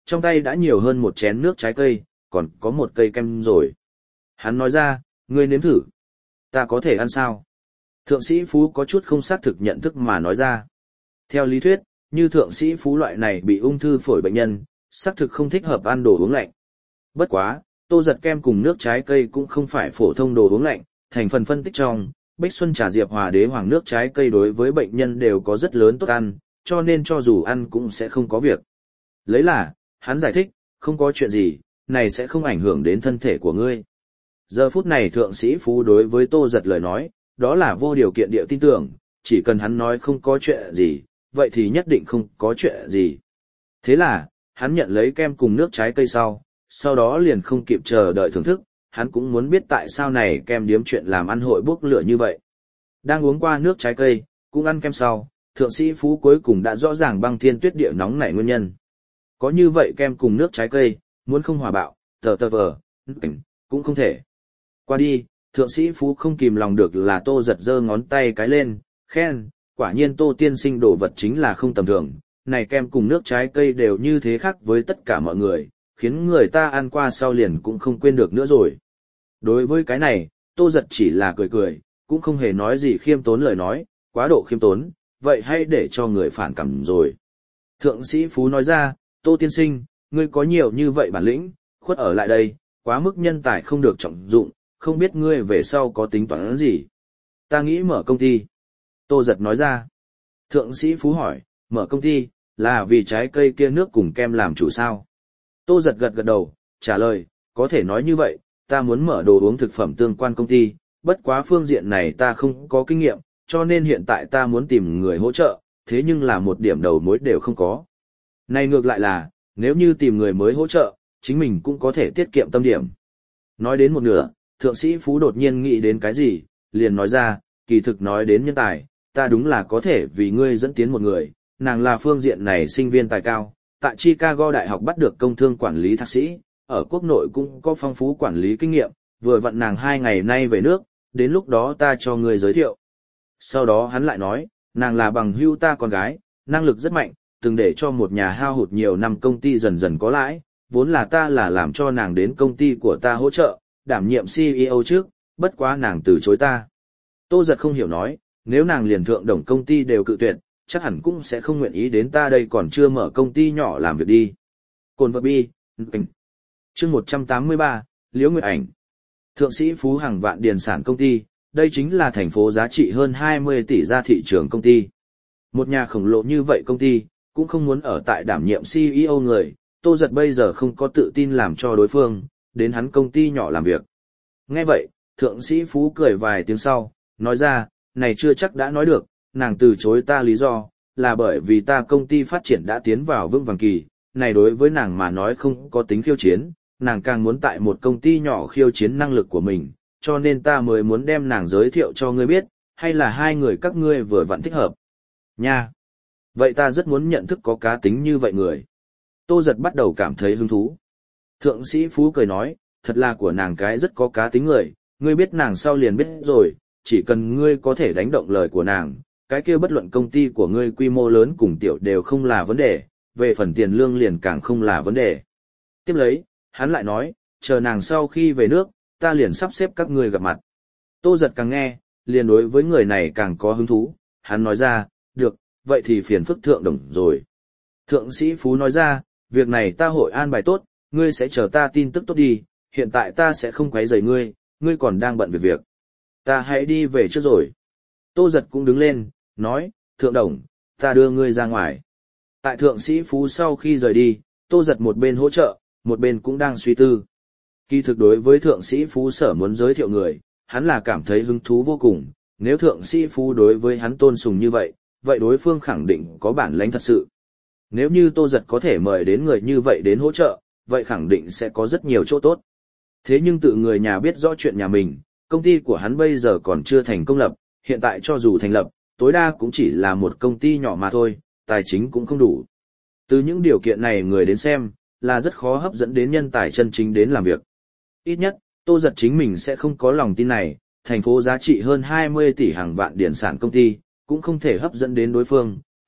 trong tay đã nhiều hơn một chén nước trái cây, còn có một cây kem rồi. Hắn nói ra, ngươi nếm thử. Ta có thể ăn sao? Thượng sĩ Phú có chút không xác thực nhận thức mà nói ra. Theo lý thuyết, như thượng sĩ Phú loại này bị ung thư phổi bệnh nhân, xác thực không thích hợp ăn đồ uống lạnh. Bất quá, Tô Giật kem cùng nước trái cây cũng không phải phổ thông đồ uống lạnh, thành phần phân tích trong, Bích Xuân trà diệp hòa đế hoàng nước trái cây đối với bệnh nhân đều có rất lớn tốt ăn, cho nên cho dù ăn cũng sẽ không có việc. Lấy là, hắn giải thích, không có chuyện gì, này sẽ không ảnh hưởng đến thân thể của ngươi. Giờ phút này thượng sĩ Phú đối với Tô Giật lời nói, đó là vô điều kiện địa tin tưởng, chỉ cần hắn nói không có chuyện gì, vậy thì nhất định không có chuyện gì. Thế là, hắn nhận lấy kem cùng nước trái cây sau, sau đó liền không kịp chờ đợi thưởng thức, hắn cũng muốn biết tại sao này kem điếm chuyện làm ăn hội bốc lửa như vậy. Đang uống qua nước trái cây, cũng ăn kem sau, thượng sĩ Phú cuối cùng đã rõ ràng băng thiên tuyết địa nóng nảy nguyên nhân. Có như vậy kem cùng nước trái cây, muốn không hòa bạo, tờ tờ vờ, cũng không thể. Qua đi, thượng sĩ Phú không kìm lòng được là Tô Giật giơ ngón tay cái lên, khen, quả nhiên Tô tiên sinh đồ vật chính là không tầm thường, này kem cùng nước trái cây đều như thế khác với tất cả mọi người, khiến người ta ăn qua sau liền cũng không quên được nữa rồi. Đối với cái này, Tô Giật chỉ là cười cười, cũng không hề nói gì khiêm tốn lời nói, quá độ khiêm tốn, vậy hay để cho người phản cảm rồi. Thượng sĩ Phú nói ra, Tô tiên sinh, ngươi có nhiều như vậy bản lĩnh, khuất ở lại đây, quá mức nhân tài không được trọng dụng, không biết ngươi về sau có tính toán gì. Ta nghĩ mở công ty. Tô Giật nói ra. Thượng sĩ Phú hỏi, mở công ty, là vì trái cây kia nước cùng kem làm chủ sao? Tô Giật gật gật đầu, trả lời, có thể nói như vậy, ta muốn mở đồ uống thực phẩm tương quan công ty, bất quá phương diện này ta không có kinh nghiệm, cho nên hiện tại ta muốn tìm người hỗ trợ, thế nhưng là một điểm đầu mối đều không có. Này ngược lại là, nếu như tìm người mới hỗ trợ, chính mình cũng có thể tiết kiệm tâm điểm. Nói đến một nửa, thượng sĩ Phú đột nhiên nghĩ đến cái gì, liền nói ra, kỳ thực nói đến nhân tài, ta đúng là có thể vì ngươi dẫn tiến một người, nàng là phương diện này sinh viên tài cao, tại Chicago Đại học bắt được công thương quản lý thạc sĩ, ở quốc nội cũng có phong phú quản lý kinh nghiệm, vừa vặn nàng hai ngày nay về nước, đến lúc đó ta cho ngươi giới thiệu. Sau đó hắn lại nói, nàng là bằng hữu ta con gái, năng lực rất mạnh, từng để cho một nhà hao hụt nhiều năm công ty dần dần có lãi, vốn là ta là làm cho nàng đến công ty của ta hỗ trợ, đảm nhiệm xê e ô trước, bất quá nàng từ chối ta. Tô Giật không hiểu nói, nếu nàng liền thượng đồng công ty đều cự tuyệt, chắc hẳn cũng sẽ không nguyện ý đến ta đây còn chưa mở công ty nhỏ làm việc đi. Cồn vật bi, chương một trăm tám mươi ba, Liễu Nguyệt Ảnh. Thượng sĩ Phú Hàng Vạn Điền sản công ty, đây chính là thành phố giá trị hơn hai mươi tỷ ra thị trường công ty. Một nhà khổng lồ như vậy công ty, cũng không muốn ở tại đảm nhiệm xê e ô người, Tô Giật bây giờ không có tự tin làm cho đối phương, đến hắn công ty nhỏ làm việc. Nghe vậy, thượng sĩ Phú cười vài tiếng sau, nói ra, này chưa chắc đã nói được, nàng từ chối ta lý do, là bởi vì ta công ty phát triển đã tiến vào vững vàng kỳ, này đối với nàng mà nói không có tính khiêu chiến, nàng càng muốn tại một công ty nhỏ khiêu chiến năng lực của mình, cho nên ta mới muốn đem nàng giới thiệu cho ngươi biết, hay là hai người các ngươi vừa vặn thích hợp. Nha! Vậy ta rất muốn nhận thức có cá tính như vậy người. Tô Giật bắt đầu cảm thấy hứng thú. Thượng sĩ Phú cười nói, thật là của nàng cái rất có cá tính người, ngươi biết nàng sau liền biết rồi, chỉ cần ngươi có thể đánh động lời của nàng, cái kia bất luận công ty của ngươi quy mô lớn cùng tiểu đều không là vấn đề, về phần tiền lương liền càng không là vấn đề. Tiếp lấy, hắn lại nói, chờ nàng sau khi về nước, ta liền sắp xếp các ngươi gặp mặt. Tô Giật càng nghe, liền đối với người này càng có hứng thú, hắn nói ra, được, vậy thì phiền phức thượng đồng rồi. Thượng sĩ Phú nói ra, việc này ta hội an bài tốt, ngươi sẽ chờ ta tin tức tốt đi, hiện tại ta sẽ không quấy rầy ngươi, ngươi còn đang bận việc việc. Ta hãy đi về trước rồi. Tô Giật cũng đứng lên, nói, thượng đồng, ta đưa ngươi ra ngoài. Tại thượng sĩ Phú sau khi rời đi, Tô Giật một bên hỗ trợ, một bên cũng đang suy tư. Kỳ thực đối với thượng sĩ Phú sở muốn giới thiệu người, hắn là cảm thấy hứng thú vô cùng, nếu thượng sĩ Phú đối với hắn tôn sùng như vậy, vậy đối phương khẳng định có bản lĩnh thật sự. Nếu như Tô Giật có thể mời đến người như vậy đến hỗ trợ, vậy khẳng định sẽ có rất nhiều chỗ tốt. Thế nhưng tự người nhà biết rõ chuyện nhà mình, công ty của hắn bây giờ còn chưa thành công lập, hiện tại cho dù thành lập, tối đa cũng chỉ là một công ty nhỏ mà thôi, tài chính cũng không đủ. Từ những điều kiện này người đến xem, là rất khó hấp dẫn đến nhân tài chân chính đến làm việc. Ít nhất, Tô Giật chính mình sẽ không có lòng tin này, thành phố giá trị hơn hai mươi tỷ hàng vạn điển sản công ty, cũng không thể hấp dẫn đến đối phương,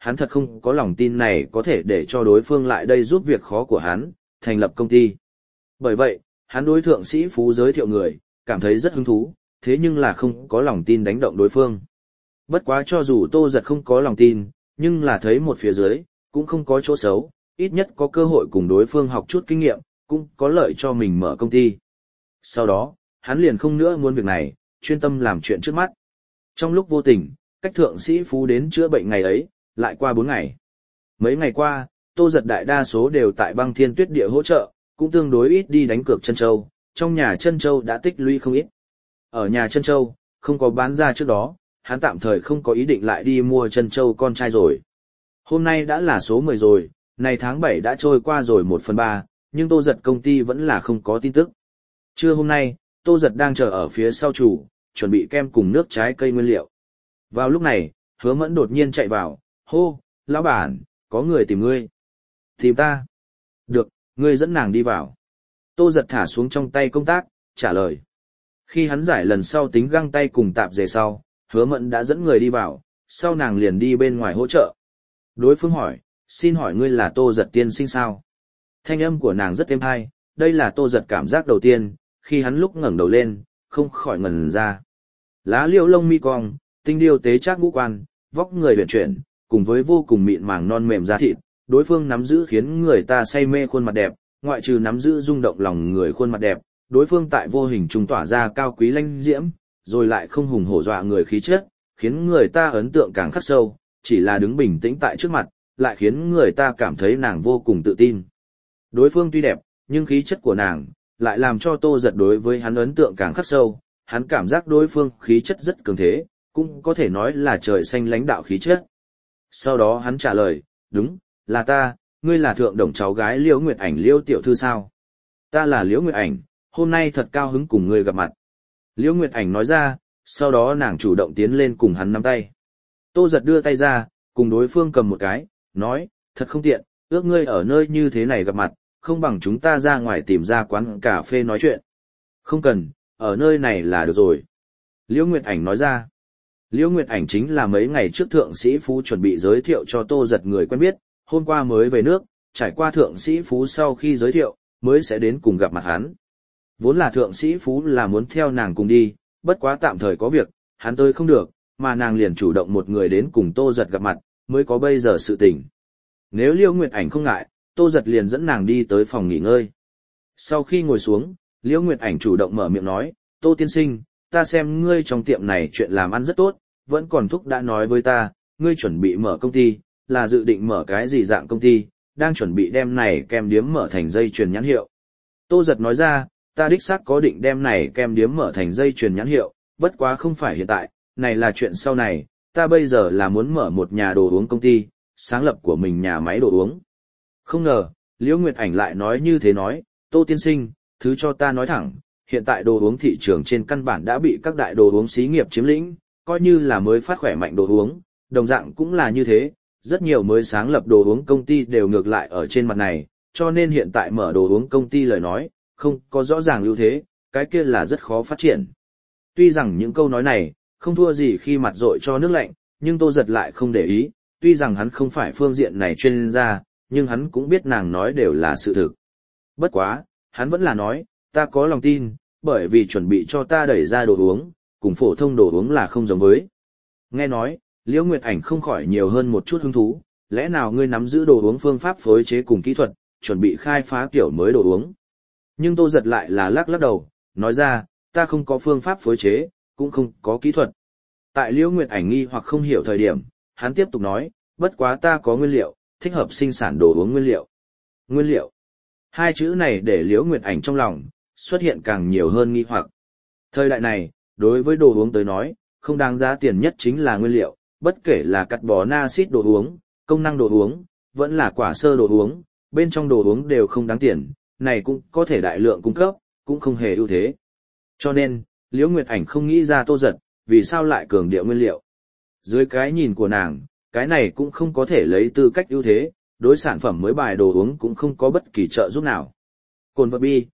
hắn thật không có lòng tin này có thể để cho đối phương lại đây giúp việc khó của hắn, thành lập công ty. Bởi vậy, hắn đối thượng sĩ phú giới thiệu người, cảm thấy rất hứng thú, thế nhưng là không có lòng tin đánh động đối phương. Bất quá cho dù Tô Giật không có lòng tin, nhưng là thấy một phía dưới, cũng không có chỗ xấu, ít nhất có cơ hội cùng đối phương học chút kinh nghiệm, cũng có lợi cho mình mở công ty. Sau đó, hắn liền không nữa muốn việc này, chuyên tâm làm chuyện trước mắt. Trong lúc vô tình, cách thượng sĩ phú đến chữa bệnh ngày ấy, lại qua bốn ngày. Mấy ngày qua, Tô Giật đại đa số đều tại băng thiên tuyết địa hỗ trợ, cũng tương đối ít đi đánh cược chân châu, trong nhà chân châu đã tích lũy không ít. Ở nhà chân châu, không có bán ra trước đó, hắn tạm thời không có ý định lại đi mua chân châu con trai rồi. Hôm nay đã là số mười rồi, này tháng bảy đã trôi qua rồi một phần ba, nhưng Tô Giật công ty vẫn là không có tin tức. Trưa hôm nay, Tô Giật đang chờ ở phía sau chủ, chuẩn bị kem cùng nước trái cây nguyên liệu. Vào lúc này, Hứa Mẫn đột nhiên chạy vào, hô, lão bản, có người tìm ngươi. Tìm ta? Được, ngươi dẫn nàng đi vào. Tô Giật thả xuống trong tay công tác, trả lời. Khi hắn giải lần sau tính găng tay cùng tạp dề sau, Hứa Mẫn đã dẫn người đi vào, sau nàng liền đi bên ngoài hỗ trợ. Đối phương hỏi, xin hỏi ngươi là Tô Giật tiên sinh sao? Thanh âm của nàng rất êm hay, đây là Tô Giật cảm giác đầu tiên, khi hắn lúc ngẩng đầu lên, không khỏi ngẩn ra. Lá liễu lông mi cong, tinh điêu tế trác ngũ quan, vóc người huyền chuyển, cùng với vô cùng mịn màng non mềm da thịt, đối phương nắm giữ khiến người ta say mê khuôn mặt đẹp, ngoại trừ nắm giữ rung động lòng người khuôn mặt đẹp, đối phương tại vô hình trung tỏa ra cao quý lanh diễm, rồi lại không hùng hổ dọa người khí chất, khiến người ta ấn tượng càng khắc sâu, chỉ là đứng bình tĩnh tại trước mặt, lại khiến người ta cảm thấy nàng vô cùng tự tin. Đối phương tuy đẹp, nhưng khí chất của nàng lại làm cho Tô Giật đối với hắn ấn tượng càng khắc sâu, hắn cảm giác đối phương khí chất rất cường thế, cũng có thể nói là trời xanh lãnh đạo khí chất. Sau đó hắn trả lời, đúng, là ta, ngươi là thượng đồng cháu gái Liễu Nguyệt Ảnh Liễu tiểu thư sao? Ta là Liễu Nguyệt Ảnh, hôm nay thật cao hứng cùng ngươi gặp mặt. Liễu Nguyệt Ảnh nói ra, sau đó nàng chủ động tiến lên cùng hắn nắm tay. Tô Giật đưa tay ra, cùng đối phương cầm một cái, nói, thật không tiện, ước ngươi ở nơi như thế này gặp mặt, không bằng chúng ta ra ngoài tìm ra quán cà phê nói chuyện. Không cần, ở nơi này là được rồi. Liễu Nguyệt Ảnh nói ra. Liễu Nguyệt Ảnh chính là mấy ngày trước thượng sĩ phú chuẩn bị giới thiệu cho Tô Giật người quen biết, hôm qua mới về nước, trải qua thượng sĩ phú sau khi giới thiệu, mới sẽ đến cùng gặp mặt hắn. Vốn là thượng sĩ phú là muốn theo nàng cùng đi, bất quá tạm thời có việc, hắn tới không được, mà nàng liền chủ động một người đến cùng Tô Giật gặp mặt, mới có bây giờ sự tình. Nếu Liễu Nguyệt Ảnh không ngại, Tô Giật liền dẫn nàng đi tới phòng nghỉ ngơi. Sau khi ngồi xuống, Liễu Nguyệt Ảnh chủ động mở miệng nói, Tô tiên sinh, ta xem ngươi trong tiệm này chuyện làm ăn rất tốt, vẫn còn thúc đã nói với ta, ngươi chuẩn bị mở công ty, là dự định mở cái gì dạng công ty, đang chuẩn bị đem này kem điếm mở thành dây chuyền nhãn hiệu. Tô Giật nói ra, ta đích xác có định đem này kem điếm mở thành dây chuyền nhãn hiệu, bất quá không phải hiện tại, này là chuyện sau này, ta bây giờ là muốn mở một nhà đồ uống công ty, sáng lập của mình nhà máy đồ uống. Không ngờ, Liễu Nguyệt Ảnh lại nói như thế nói, Tô tiên sinh, thứ cho ta nói thẳng, hiện tại đồ uống thị trường trên căn bản đã bị các đại đồ uống xí nghiệp chiếm lĩnh, coi như là mới phát khỏe mạnh đồ uống, đồng dạng cũng là như thế, rất nhiều mới sáng lập đồ uống công ty đều ngược lại ở trên mặt này, cho nên hiện tại mở đồ uống công ty lời nói, không có rõ ràng ưu thế, cái kia là rất khó phát triển. Tuy rằng những câu nói này, không thua gì khi mặt dội cho nước lạnh, nhưng Tô Giật lại không để ý, tuy rằng hắn không phải phương diện này chuyên gia, nhưng hắn cũng biết nàng nói đều là sự thực. Bất quá, hắn vẫn là nói, ta có lòng tin, bởi vì chuẩn bị cho ta đẩy ra đồ uống, cùng phổ thông đồ uống là không giống với. Nghe nói, Liễu Nguyệt Ảnh không khỏi nhiều hơn một chút hứng thú, lẽ nào ngươi nắm giữ đồ uống phương pháp phối chế cùng kỹ thuật, chuẩn bị khai phá kiểu mới đồ uống. Nhưng Tô Giật lại là lắc lắc đầu, nói ra, ta không có phương pháp phối chế, cũng không có kỹ thuật. Tại Liễu Nguyệt Ảnh nghi hoặc không hiểu thời điểm, hắn tiếp tục nói, bất quá ta có nguyên liệu, thích hợp sinh sản đồ uống nguyên liệu. Nguyên liệu. Hai chữ này để Liễu Nguyệt Ảnh trong lòng, xuất hiện càng nhiều hơn nghi hoặc. Thời đại này, đối với đồ uống tới nói, không đáng giá tiền nhất chính là nguyên liệu, bất kể là carbon acid đồ uống, công năng đồ uống, vẫn là quả sơ đồ uống, bên trong đồ uống đều không đáng tiền, này cũng có thể đại lượng cung cấp, cũng không hề ưu thế. Cho nên, Liễu Nguyệt Ảnh không nghĩ ra Tô Giật, vì sao lại cường điệu nguyên liệu. Dưới cái nhìn của nàng, cái này cũng không có thể lấy tư cách ưu thế, đối sản phẩm mới bài đồ uống cũng không có bất kỳ trợ giúp nào. Cồn vật bi,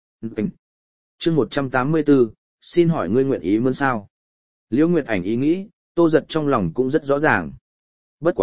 chương một trăm tám mươi tư, xin hỏi ngươi nguyện ý mướn sao? Liễu Nguyệt Ảnh ý nghĩ, Tô Giật trong lòng cũng rất rõ ràng. Bất quá,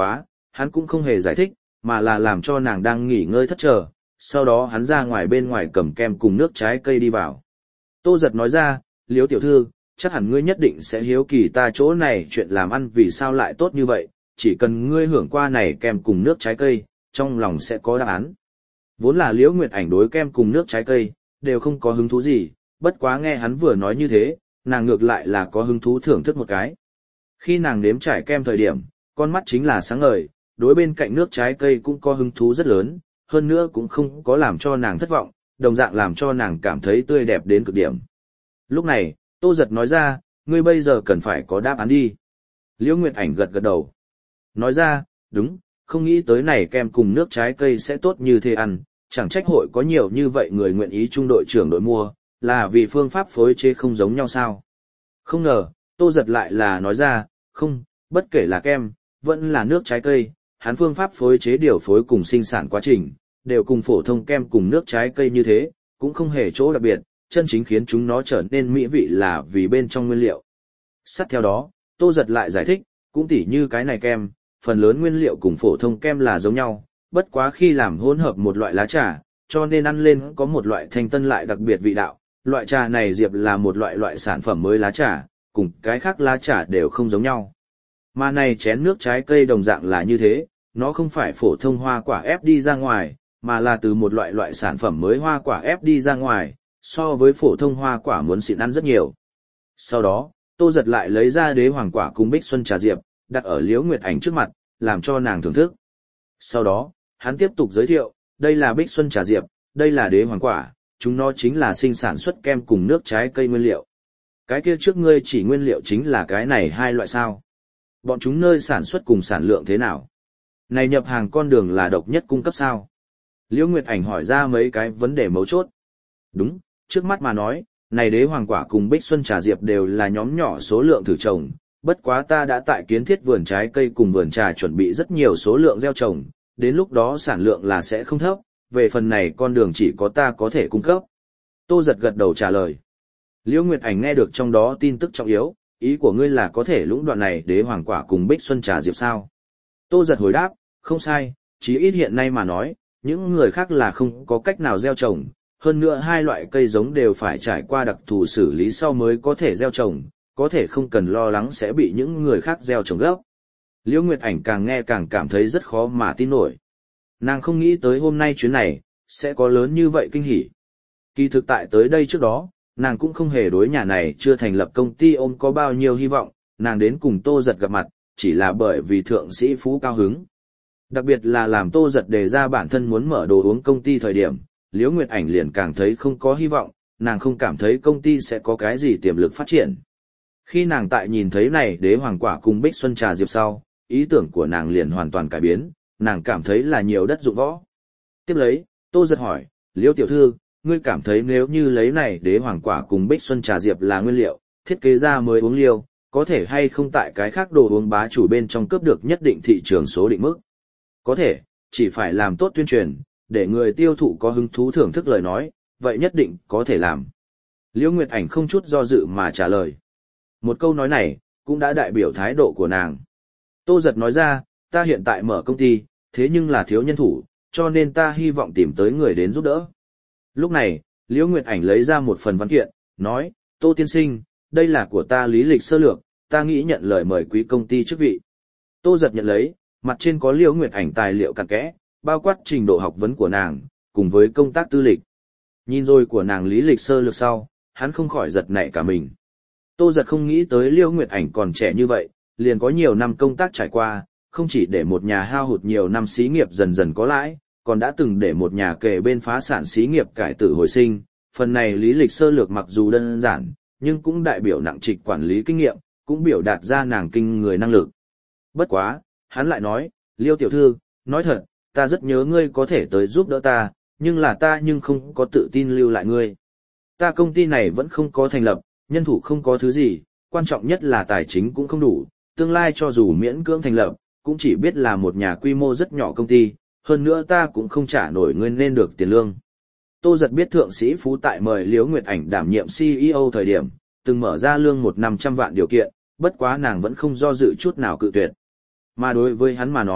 hắn cũng không hề giải thích, mà là làm cho nàng đang nghỉ ngơi thất chờ, sau đó hắn ra ngoài bên ngoài cầm kem cùng nước trái cây đi vào. Tô Giật nói ra, Liễu tiểu thư, chắc hẳn ngươi nhất định sẽ hiếu kỳ ta chỗ này chuyện làm ăn vì sao lại tốt như vậy, chỉ cần ngươi hưởng qua này kem cùng nước trái cây, trong lòng sẽ có đáp án. Vốn là Liễu Nguyệt Ảnh đối kem cùng nước trái cây, đều không có hứng thú gì, bất quá nghe hắn vừa nói như thế, nàng ngược lại là có hứng thú thưởng thức một cái. Khi nàng nếm trải kem thời điểm, con mắt chính là sáng ngời, đối bên cạnh nước trái cây cũng có hứng thú rất lớn, hơn nữa cũng không có làm cho nàng thất vọng, đồng dạng làm cho nàng cảm thấy tươi đẹp đến cực điểm. Lúc này, Tô Giật nói ra, ngươi bây giờ cần phải có đáp án đi. Liễu Nguyệt Ảnh gật gật đầu. Nói ra, đúng, không nghĩ tới này kem cùng nước trái cây sẽ tốt như thế ăn, chẳng trách hội có nhiều như vậy người nguyện ý trung đội trưởng đội mua, là vì phương pháp phối chế không giống nhau sao. Không ngờ, Tô Giật lại là nói ra, không, bất kể là kem, vẫn là nước trái cây, hắn phương pháp phối chế điều phối cùng sinh sản quá trình, đều cùng phổ thông kem cùng nước trái cây như thế, cũng không hề chỗ đặc biệt, chân chính khiến chúng nó trở nên mỹ vị là vì bên trong nguyên liệu. Sát theo đó, Tô Giật lại giải thích, cũng tỉ như cái này kem, phần lớn nguyên liệu cùng phổ thông kem là giống nhau, bất quá khi làm hỗn hợp một loại lá trà, cho nên ăn lên có một loại thanh tân lại đặc biệt vị đạo. Loại trà này diệp là một loại loại sản phẩm mới lá trà, cùng cái khác lá trà đều không giống nhau. Mà này chén nước trái cây đồng dạng là như thế, nó không phải phổ thông hoa quả ép đi ra ngoài, mà là từ một loại loại sản phẩm mới hoa quả ép đi ra ngoài, so với phổ thông hoa quả muốn xịn ăn rất nhiều. Sau đó, Tô Giật lại lấy ra đế hoàng quả cùng bích xuân trà diệp, đặt ở Liễu Nguyệt Ảnh trước mặt, làm cho nàng thưởng thức. Sau đó, hắn tiếp tục giới thiệu, đây là bích xuân trà diệp, đây là đế hoàng quả, chúng nó chính là sinh sản xuất kem cùng nước trái cây nguyên liệu. Cái kia trước ngươi chỉ nguyên liệu chính là cái này hai loại sao? Bọn chúng nơi sản xuất cùng sản lượng thế nào? Này nhập hàng con đường là độc nhất cung cấp sao? Liễu Nguyệt Ảnh hỏi ra mấy cái vấn đề mấu chốt. Đúng, trước mắt mà nói, này đế hoàng quả cùng bích xuân trà diệp đều là nhóm nhỏ số lượng thử trồng, bất quá ta đã tại kiến thiết vườn trái cây cùng vườn trà chuẩn bị rất nhiều số lượng gieo trồng, đến lúc đó sản lượng là sẽ không thấp, về phần này con đường chỉ có ta có thể cung cấp. Tô Giật gật đầu trả lời. Liễu Nguyệt Ảnh nghe được trong đó tin tức trọng yếu, ý của ngươi là có thể lũng đoạn này đế hoàng quả cùng bích xuân trà diệp sao? Tô Giật hồi đáp, không sai, chí ít hiện nay mà nói, những người khác là không có cách nào gieo trồng, hơn nữa hai loại cây giống đều phải trải qua đặc thù xử lý sau mới có thể gieo trồng, có thể không cần lo lắng sẽ bị những người khác gieo trồng gấp. Liễu Nguyệt Ảnh càng nghe càng cảm thấy rất khó mà tin nổi. Nàng không nghĩ tới hôm nay chuyến này, sẽ có lớn như vậy kinh hỉ. Kỳ thực tại tới đây trước đó, nàng cũng không hề đối nhà này chưa thành lập công ty ôm có bao nhiêu hy vọng, nàng đến cùng Tô Giật gặp mặt, chỉ là bởi vì thượng sĩ phú cao hứng. Đặc biệt là làm Tô Giật đề ra bản thân muốn mở đồ uống công ty thời điểm, Liễu Nguyệt Ảnh liền càng thấy không có hy vọng, nàng không cảm thấy công ty sẽ có cái gì tiềm lực phát triển. Khi nàng tại nhìn thấy này đế hoàng quả cùng bích xuân trà diệp sau, ý tưởng của nàng liền hoàn toàn cải biến, nàng cảm thấy là nhiều đất dụng võ. Tiếp lấy, Tô Giật hỏi, Liễu tiểu thư, ngươi cảm thấy nếu như lấy này đế hoàng quả cùng bích xuân trà diệp là nguyên liệu, thiết kế ra mới uống liều, có thể hay không tại cái khác đồ uống bá chủ bên trong cướp được nhất định thị trường số định mức? Có thể, chỉ phải làm tốt tuyên truyền, để người tiêu thụ có hứng thú thưởng thức lời nói, vậy nhất định có thể làm. Liễu Nguyệt Ảnh không chút do dự mà trả lời. Một câu nói này, cũng đã đại biểu thái độ của nàng. Tô Giật nói ra, ta hiện tại mở công ty, thế nhưng là thiếu nhân thủ, cho nên ta hy vọng tìm tới người đến giúp đỡ. Lúc này, Liễu Nguyệt Ảnh lấy ra một phần văn kiện, nói, Tô tiên sinh, đây là của ta lý lịch sơ lược, ta nghĩ nhận lời mời quý công ty chức vị. Tô Giật nhận lấy, mặt trên có Liễu Nguyệt Ảnh tài liệu cặn kẽ, bao quát trình độ học vấn của nàng, cùng với công tác tư lịch. Nhìn rồi của nàng lý lịch sơ lược sau, hắn không khỏi giật nảy cả mình. Tô Giật không nghĩ tới Liễu Nguyệt Ảnh còn trẻ như vậy, liền có nhiều năm công tác trải qua, không chỉ để một nhà hao hụt nhiều năm xí nghiệp dần dần có lãi, còn đã từng để một nhà kề bên phá sản xí nghiệp cải tử hồi sinh. Phần này lý lịch sơ lược mặc dù đơn giản, nhưng cũng đại biểu nặng trịch quản lý kinh nghiệm, cũng biểu đạt ra nàng kinh người năng lực. Bất quá, hắn lại nói, Liêu tiểu thư, nói thật, ta rất nhớ ngươi có thể tới giúp đỡ ta, nhưng là ta nhưng không có tự tin lưu lại ngươi. Ta công ty này vẫn không có thành lập, nhân thủ không có thứ gì, quan trọng nhất là tài chính cũng không đủ, tương lai cho dù miễn cưỡng thành lập, cũng chỉ biết là một nhà quy mô rất nhỏ công ty, hơn nữa ta cũng không trả nổi ngươi nên được tiền lương. Tô Giật biết thượng sĩ phú tại mời Liễu Nguyệt Ảnh đảm nhiệm xê e ô thời điểm, từng mở ra lương một năm trăm vạn điều kiện, bất quá nàng vẫn không do dự chút nào cự tuyệt. Mà đối với hắn mà nói,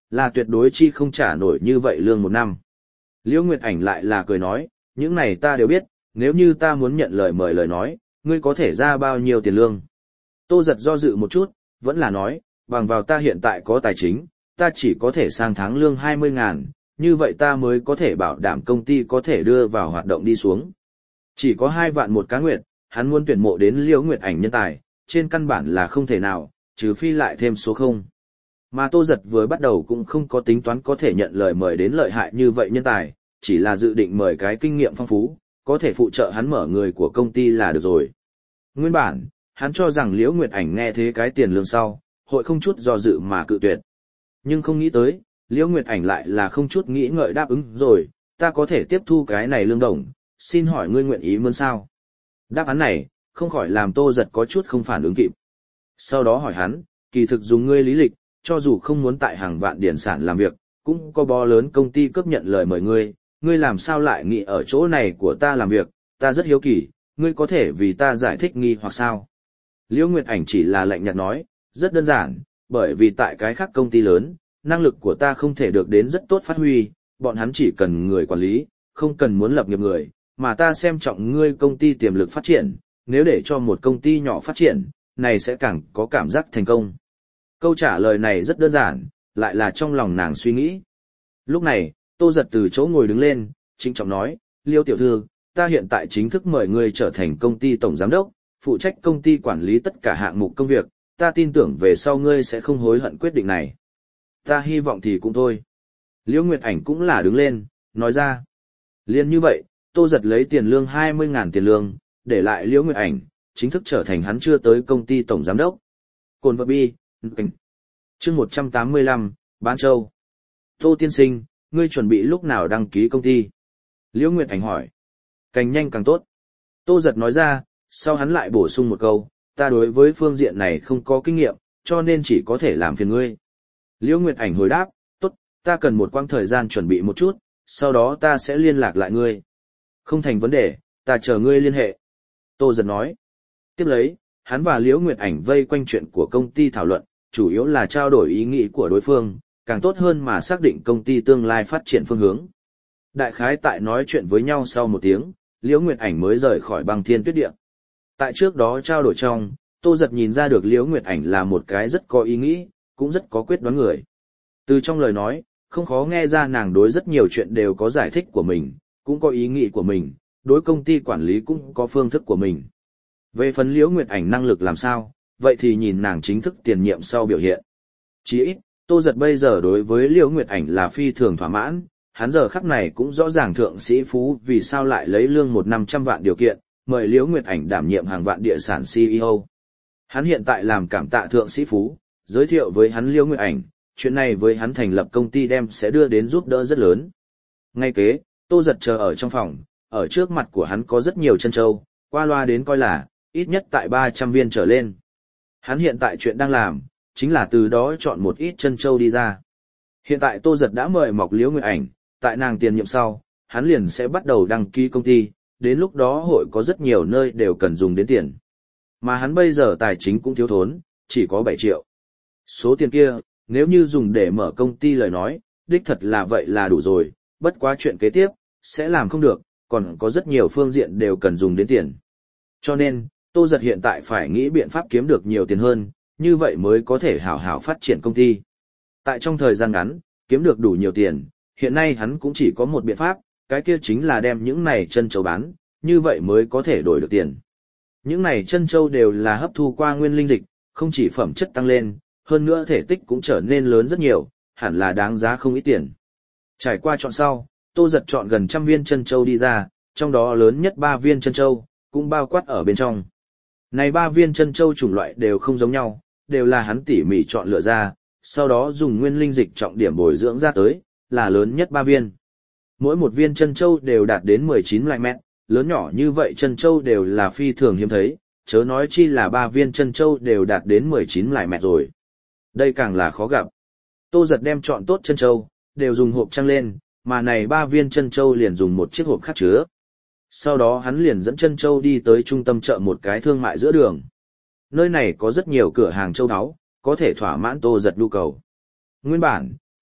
là tuyệt đối chi không trả nổi như vậy lương một năm. Liễu Nguyệt Ảnh lại là cười nói, những này ta đều biết, nếu như ta muốn nhận lời mời lời nói, ngươi có thể ra bao nhiêu tiền lương. Tô Giật do dự một chút, vẫn là nói, bằng vào ta hiện tại có tài chính, ta chỉ có thể sang tháng lương hai mươi ngàn, như vậy ta mới có thể bảo đảm công ty có thể đưa vào hoạt động đi xuống. Chỉ có hai vạn một cá nguyệt, hắn muốn tuyển mộ đến Liễu Nguyệt Ảnh nhân tài, trên căn bản là không thể nào, trừ phi lại thêm số không. Mà Tô Giật vừa bắt đầu cũng không có tính toán có thể nhận lời mời đến lợi hại như vậy nhân tài, chỉ là dự định mời cái kinh nghiệm phong phú, có thể phụ trợ hắn mở người của công ty là được rồi. Nguyên bản, hắn cho rằng Liễu Nguyệt Ảnh nghe thế cái tiền lương sau, hội không chút do dự mà cự tuyệt. Nhưng không nghĩ tới, Liễu Nguyệt Ảnh lại là không chút nghĩ ngợi đáp ứng rồi, ta có thể tiếp thu cái này lương đồng, xin hỏi ngươi nguyện ý mướn sao? Đáp án này, không khỏi làm Tô Giật có chút không phản ứng kịp. Sau đó hỏi hắn, kỳ thực dùng ngươi lý lịch, cho dù không muốn tại hàng vạn điển sản làm việc, cũng có bó lớn công ty cấp nhận lời mời ngươi, ngươi làm sao lại nghĩ ở chỗ này của ta làm việc, ta rất hiếu kỳ, ngươi có thể vì ta giải thích nghi hoặc sao? Liễu Nguyệt Ảnh chỉ là lạnh nhạt nói, rất đơn giản, bởi vì tại cái khác công ty lớn, năng lực của ta không thể được đến rất tốt phát huy, bọn hắn chỉ cần người quản lý, không cần muốn lập nghiệp người, mà ta xem trọng ngươi công ty tiềm lực phát triển, nếu để cho một công ty nhỏ phát triển, này sẽ càng có cảm giác thành công. Câu trả lời này rất đơn giản, lại là trong lòng nàng suy nghĩ. Lúc này, Tô Giật từ chỗ ngồi đứng lên, trịnh trọng nói, Liêu tiểu thư, ta hiện tại chính thức mời ngươi trở thành công ty tổng giám đốc, phụ trách công ty quản lý tất cả hạng mục công việc, ta tin tưởng về sau ngươi sẽ không hối hận quyết định này. Ta hy vọng thì cũng thôi. Liễu Nguyệt Ảnh cũng là đứng lên, nói ra. Liên như vậy, Tô Giật lấy tiền lương hai mươi ngàn tiền lương, để lại Liễu Nguyệt Ảnh, chính thức trở thành hắn chưa tới công ty tổng giám đốc. Cồn vật bi, chương một trăm tám mươi lăm, Bán Châu. Tô tiên sinh, ngươi chuẩn bị lúc nào đăng ký công ty? Liễu Nguyệt Ảnh hỏi. Càng nhanh càng tốt. Tô Giật nói ra, sau hắn lại bổ sung một câu, ta đối với phương diện này không có kinh nghiệm, cho nên chỉ có thể làm phiền ngươi. Liễu Nguyệt Ảnh hồi đáp, tốt, ta cần một quãng thời gian chuẩn bị một chút, sau đó ta sẽ liên lạc lại ngươi. Không thành vấn đề, ta chờ ngươi liên hệ. Tô Giật nói. Tiếp lấy, hắn và Liễu Nguyệt Ảnh vây quanh chuyện của công ty thảo luận, chủ yếu là trao đổi ý nghĩ của đối phương, càng tốt hơn mà xác định công ty tương lai phát triển phương hướng. Đại khái tại nói chuyện với nhau sau một tiếng, Liễu Nguyệt Ảnh mới rời khỏi Băng Thiên Tuyết Địa. Tại trước đó trao đổi trong, Tô Giật nhìn ra được Liễu Nguyệt Ảnh là một cái rất có ý nghĩ, cũng rất có quyết đoán người. Từ trong lời nói, không khó nghe ra nàng đối rất nhiều chuyện đều có giải thích của mình, cũng có ý nghĩ của mình, đối công ty quản lý cũng có phương thức của mình. Về phần Liễu Nguyệt Ảnh năng lực làm sao, vậy thì nhìn nàng chính thức tiền nhiệm sau biểu hiện. Chỉ ít, Tô Giật bây giờ đối với Liễu Nguyệt Ảnh là phi thường thỏa mãn, hắn giờ khắc này cũng rõ ràng thượng sĩ phú vì sao lại lấy lương một năm trăm vạn điều kiện, mời Liễu Nguyệt Ảnh đảm nhiệm hàng vạn địa sản xê e ô. Hắn hiện tại làm cảm tạ thượng sĩ phú, giới thiệu với hắn Liễu Nguyệt Ảnh, chuyện này với hắn thành lập công ty đem sẽ đưa đến giúp đỡ rất lớn. Ngay kế, Tô Giật chờ ở trong phòng, ở trước mặt của hắn có rất nhiều chân châu, qua loa đến coi là, ít nhất tại ba trăm viên trở lên. Hắn hiện tại chuyện đang làm, chính là từ đó chọn một ít chân châu đi ra. Hiện tại Tô Giật đã mời mọc Liễu Nguyệt Ảnh, tại nàng tiền nhiệm sau, hắn liền sẽ bắt đầu đăng ký công ty, đến lúc đó hội có rất nhiều nơi đều cần dùng đến tiền. Mà hắn bây giờ tài chính cũng thiếu thốn, chỉ có bảy triệu. Số tiền kia, nếu như dùng để mở công ty lời nói, đích thật là vậy là đủ rồi, bất quá chuyện kế tiếp, sẽ làm không được, còn có rất nhiều phương diện đều cần dùng đến tiền. Cho nên, Tô Giật hiện tại phải nghĩ biện pháp kiếm được nhiều tiền hơn, như vậy mới có thể hảo hảo phát triển công ty. Tại trong thời gian ngắn, kiếm được đủ nhiều tiền, hiện nay hắn cũng chỉ có một biện pháp, cái kia chính là đem những này chân châu bán, như vậy mới có thể đổi được tiền. Những này chân châu đều là hấp thu qua nguyên linh dịch, không chỉ phẩm chất tăng lên, hơn nữa thể tích cũng trở nên lớn rất nhiều, hẳn là đáng giá không ít tiền. Trải qua chọn sau, Tô Giật chọn gần trăm viên chân châu đi ra, trong đó lớn nhất ba viên chân châu, cũng bao quát ở bên trong. Này ba viên chân châu chủng loại đều không giống nhau, đều là hắn tỉ mỉ chọn lựa ra, sau đó dùng nguyên linh dịch trọng điểm bồi dưỡng ra tới, là lớn nhất ba viên. Mỗi một viên chân châu đều đạt đến mười chín lại mét, lớn nhỏ như vậy chân châu đều là phi thường hiếm thấy, chớ nói chi là ba viên chân châu đều đạt đến mười chín lại mét rồi. Đây càng là khó gặp. Tô Giật đem chọn tốt chân châu, đều dùng hộp trăng lên, mà này ba viên chân châu liền dùng một chiếc hộp khác chứa. Sau đó hắn liền dẫn chân châu đi tới trung tâm chợ một cái thương mại giữa đường. Nơi này có rất nhiều cửa hàng châu áo, có thể thỏa mãn Tô Giật nhu cầu. Nguyên bản,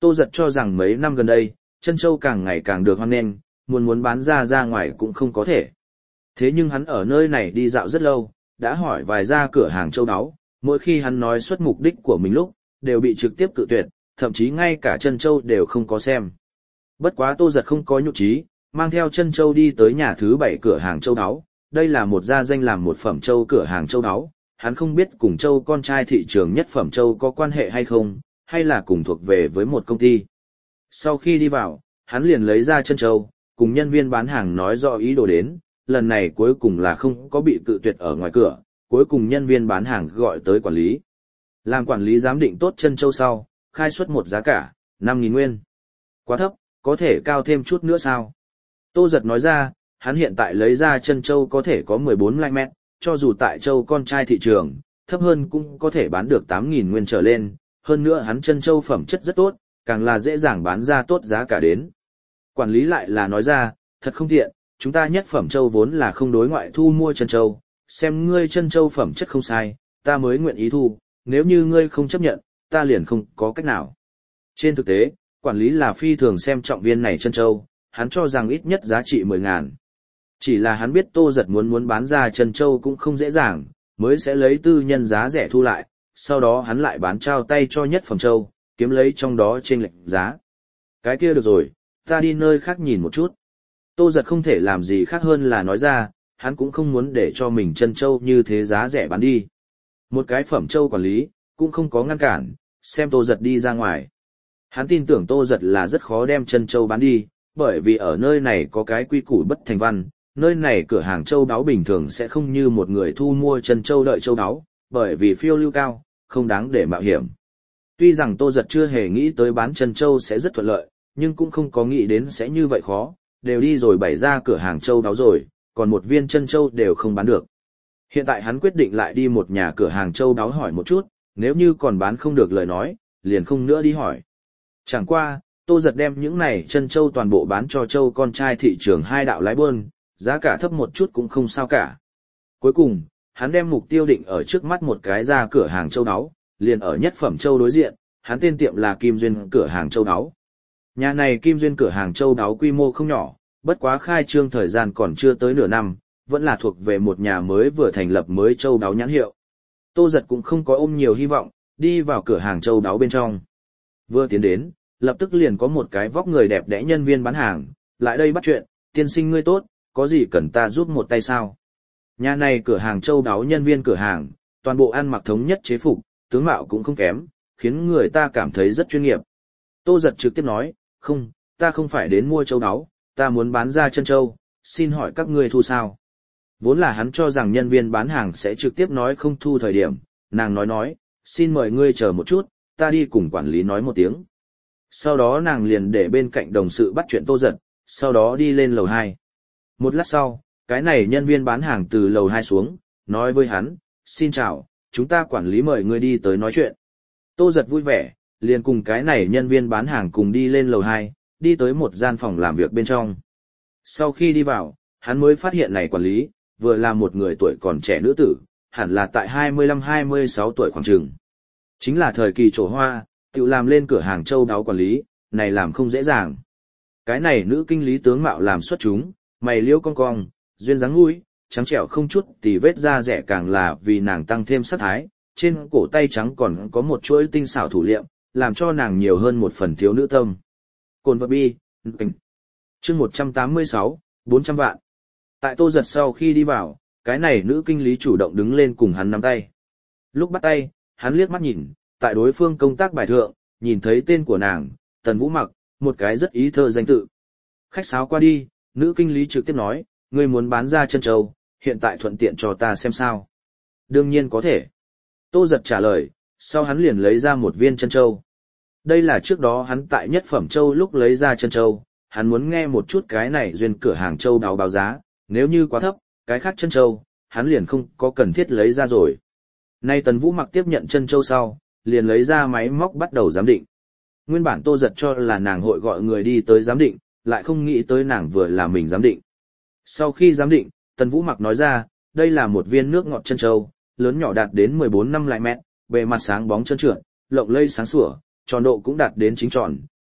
Tô Giật cho rằng mấy năm gần đây, chân châu càng ngày càng được hoan nghênh, muốn muốn bán ra ra ngoài cũng không có thể. Thế nhưng hắn ở nơi này đi dạo rất lâu, đã hỏi vài gia cửa hàng châu áo, mỗi khi hắn nói xuất mục đích của mình lúc, đều bị trực tiếp cự tuyệt, thậm chí ngay cả chân châu đều không có xem. Bất quá Tô Giật không có nhục trí, mang theo chân châu đi tới nhà thứ bảy cửa hàng châu áo, đây là một gia danh làm một phẩm châu cửa hàng châu áo, hắn không biết cùng châu con trai thị trường nhất phẩm châu có quan hệ hay không, hay là cùng thuộc về với một công ty. Sau khi đi vào, hắn liền lấy ra chân châu, cùng nhân viên bán hàng nói rõ ý đồ đến, lần này cuối cùng là không có bị cự tuyệt ở ngoài cửa, cuối cùng nhân viên bán hàng gọi tới quản lý. Làm quản lý giám định tốt chân châu sau, khai xuất một giá cả, năm nghìn nguyên. Quá thấp, có thể cao thêm chút nữa sao? Tô Giật nói ra, hắn hiện tại lấy ra chân châu có thể có mười bốn mét, cho dù tại châu con trai thị trường, thấp hơn cũng có thể bán được tám nghìn nguyên trở lên, hơn nữa hắn chân châu phẩm chất rất tốt, càng là dễ dàng bán ra tốt giá cả đến. Quản lý lại là nói ra, thật không tiện, chúng ta nhất phẩm châu vốn là không đối ngoại thu mua chân châu, xem ngươi chân châu phẩm chất không sai, ta mới nguyện ý thu, nếu như ngươi không chấp nhận, ta liền không có cách nào. Trên thực tế, quản lý là phi thường xem trọng viên này chân châu, hắn cho rằng ít nhất giá trị mười ngàn. Chỉ là hắn biết Tô Giật muốn muốn bán ra chân châu cũng không dễ dàng, mới sẽ lấy tư nhân giá rẻ thu lại, sau đó hắn lại bán trao tay cho nhất phẩm châu, kiếm lấy trong đó chênh lệch giá. Cái kia được rồi, ta đi nơi khác nhìn một chút. Tô Giật không thể làm gì khác hơn là nói ra, hắn cũng không muốn để cho mình chân châu như thế giá rẻ bán đi. Một cái phẩm châu quản lý, cũng không có ngăn cản, xem Tô Giật đi ra ngoài. Hắn tin tưởng Tô Giật là rất khó đem chân châu bán đi, bởi vì ở nơi này có cái quy củ bất thành văn, nơi này cửa hàng châu đáo bình thường sẽ không như một người thu mua chân châu đợi châu đáo, bởi vì phiêu lưu cao, không đáng để mạo hiểm. Tuy rằng Tô Giật chưa hề nghĩ tới bán chân châu sẽ rất thuận lợi, nhưng cũng không có nghĩ đến sẽ như vậy khó, đều đi rồi bày ra cửa hàng châu đáo rồi, còn một viên chân châu đều không bán được. Hiện tại hắn quyết định lại đi một nhà cửa hàng châu đáo hỏi một chút, nếu như còn bán không được lời nói, liền không nữa đi hỏi. Chẳng qua, Tô Giật đem những này chân châu toàn bộ bán cho châu con trai thị trường hai đạo lái buôn, giá cả thấp một chút cũng không sao cả. Cuối cùng, hắn đem mục tiêu định ở trước mắt một cái ra cửa hàng châu đáo, liền ở nhất phẩm châu đối diện, hắn tên tiệm là Kim Duyên cửa hàng châu đáo. Nhà này Kim Duyên cửa hàng châu đáo quy mô không nhỏ, bất quá khai trương thời gian còn chưa tới nửa năm, vẫn là thuộc về một nhà mới vừa thành lập mới châu đáo nhãn hiệu. Tô Giật cũng không có ôm nhiều hy vọng, đi vào cửa hàng châu đáo bên trong. Vừa tiến đến, lập tức liền có một cái vóc người đẹp đẽ nhân viên bán hàng, lại đây bắt chuyện, tiên sinh ngươi tốt, có gì cần ta giúp một tay sao? Nhà này cửa hàng châu đáo nhân viên cửa hàng, toàn bộ ăn mặc thống nhất chế phục, tướng mạo cũng không kém, khiến người ta cảm thấy rất chuyên nghiệp. Tô Giật trực tiếp nói, không, ta không phải đến mua châu đáo, ta muốn bán ra chân châu, xin hỏi các ngươi thu sao? Vốn là hắn cho rằng nhân viên bán hàng sẽ trực tiếp nói không thu thời điểm, nàng nói nói, xin mời ngươi chờ một chút, ta đi cùng quản lý nói một tiếng. Sau đó nàng liền để bên cạnh đồng sự bắt chuyện Tô Giật, sau đó đi lên lầu hai. Một lát sau, cái này nhân viên bán hàng từ lầu hai xuống, nói với hắn, xin chào, chúng ta quản lý mời ngươi đi tới nói chuyện. Tô Giật vui vẻ, liền cùng cái này nhân viên bán hàng cùng đi lên lầu hai, đi tới một gian phòng làm việc bên trong. Sau khi đi vào, hắn mới phát hiện này quản lý, vừa là một người tuổi còn trẻ nữ tử, hẳn là tại hai mươi lăm hai mươi sáu tuổi khoảng chừng. Chính là thời kỳ trổ hoa, tự làm lên cửa hàng châu đáo quản lý, này làm không dễ dàng. Cái này nữ kinh lý tướng mạo làm xuất chúng, mày liễu cong cong, duyên dáng mũi, trắng trẻo không chút tì vết da rẻ càng là vì nàng tăng thêm sắc thái, trên cổ tay trắng còn có một chuỗi tinh xảo thủ liệm, làm cho nàng nhiều hơn một phần thiếu nữ tâm. Cồn vật bi, chương một trăm tám mươi sáu, bốn trăm vạn. Tại Tô Giật sau khi đi vào, cái này nữ kinh lý chủ động đứng lên cùng hắn nắm tay. Lúc bắt tay, hắn liếc mắt nhìn, tại đối phương công tác bài thượng, nhìn thấy tên của nàng, Tần Vũ Mặc, một cái rất ý thơ danh tự. Khách sáo qua đi, nữ kinh lý trực tiếp nói, ngươi muốn bán ra chân châu, hiện tại thuận tiện cho ta xem sao. Đương nhiên có thể. Tô Giật trả lời, sau hắn liền lấy ra một viên chân châu. Đây là trước đó hắn tại nhất phẩm châu lúc lấy ra chân châu, hắn muốn nghe một chút cái này duyên cửa hàng châu đáo báo giá, nếu như quá thấp, cái khác chân châu, hắn liền không có cần thiết lấy ra rồi. Nay Tần Vũ Mặc tiếp nhận chân châu sau, liền lấy ra máy móc bắt đầu giám định. Nguyên bản Tô Giật cho là nàng hội gọi người đi tới giám định, lại không nghĩ tới nàng vừa là mình giám định. Sau khi giám định, Tần Vũ Mặc nói ra, đây là một viên nước ngọt chân châu, lớn nhỏ đạt đến mười bốn năm lại mét, bề mặt sáng bóng trơn trượt, lộng lây sáng sủa, tròn độ cũng đạt đến chính tròn,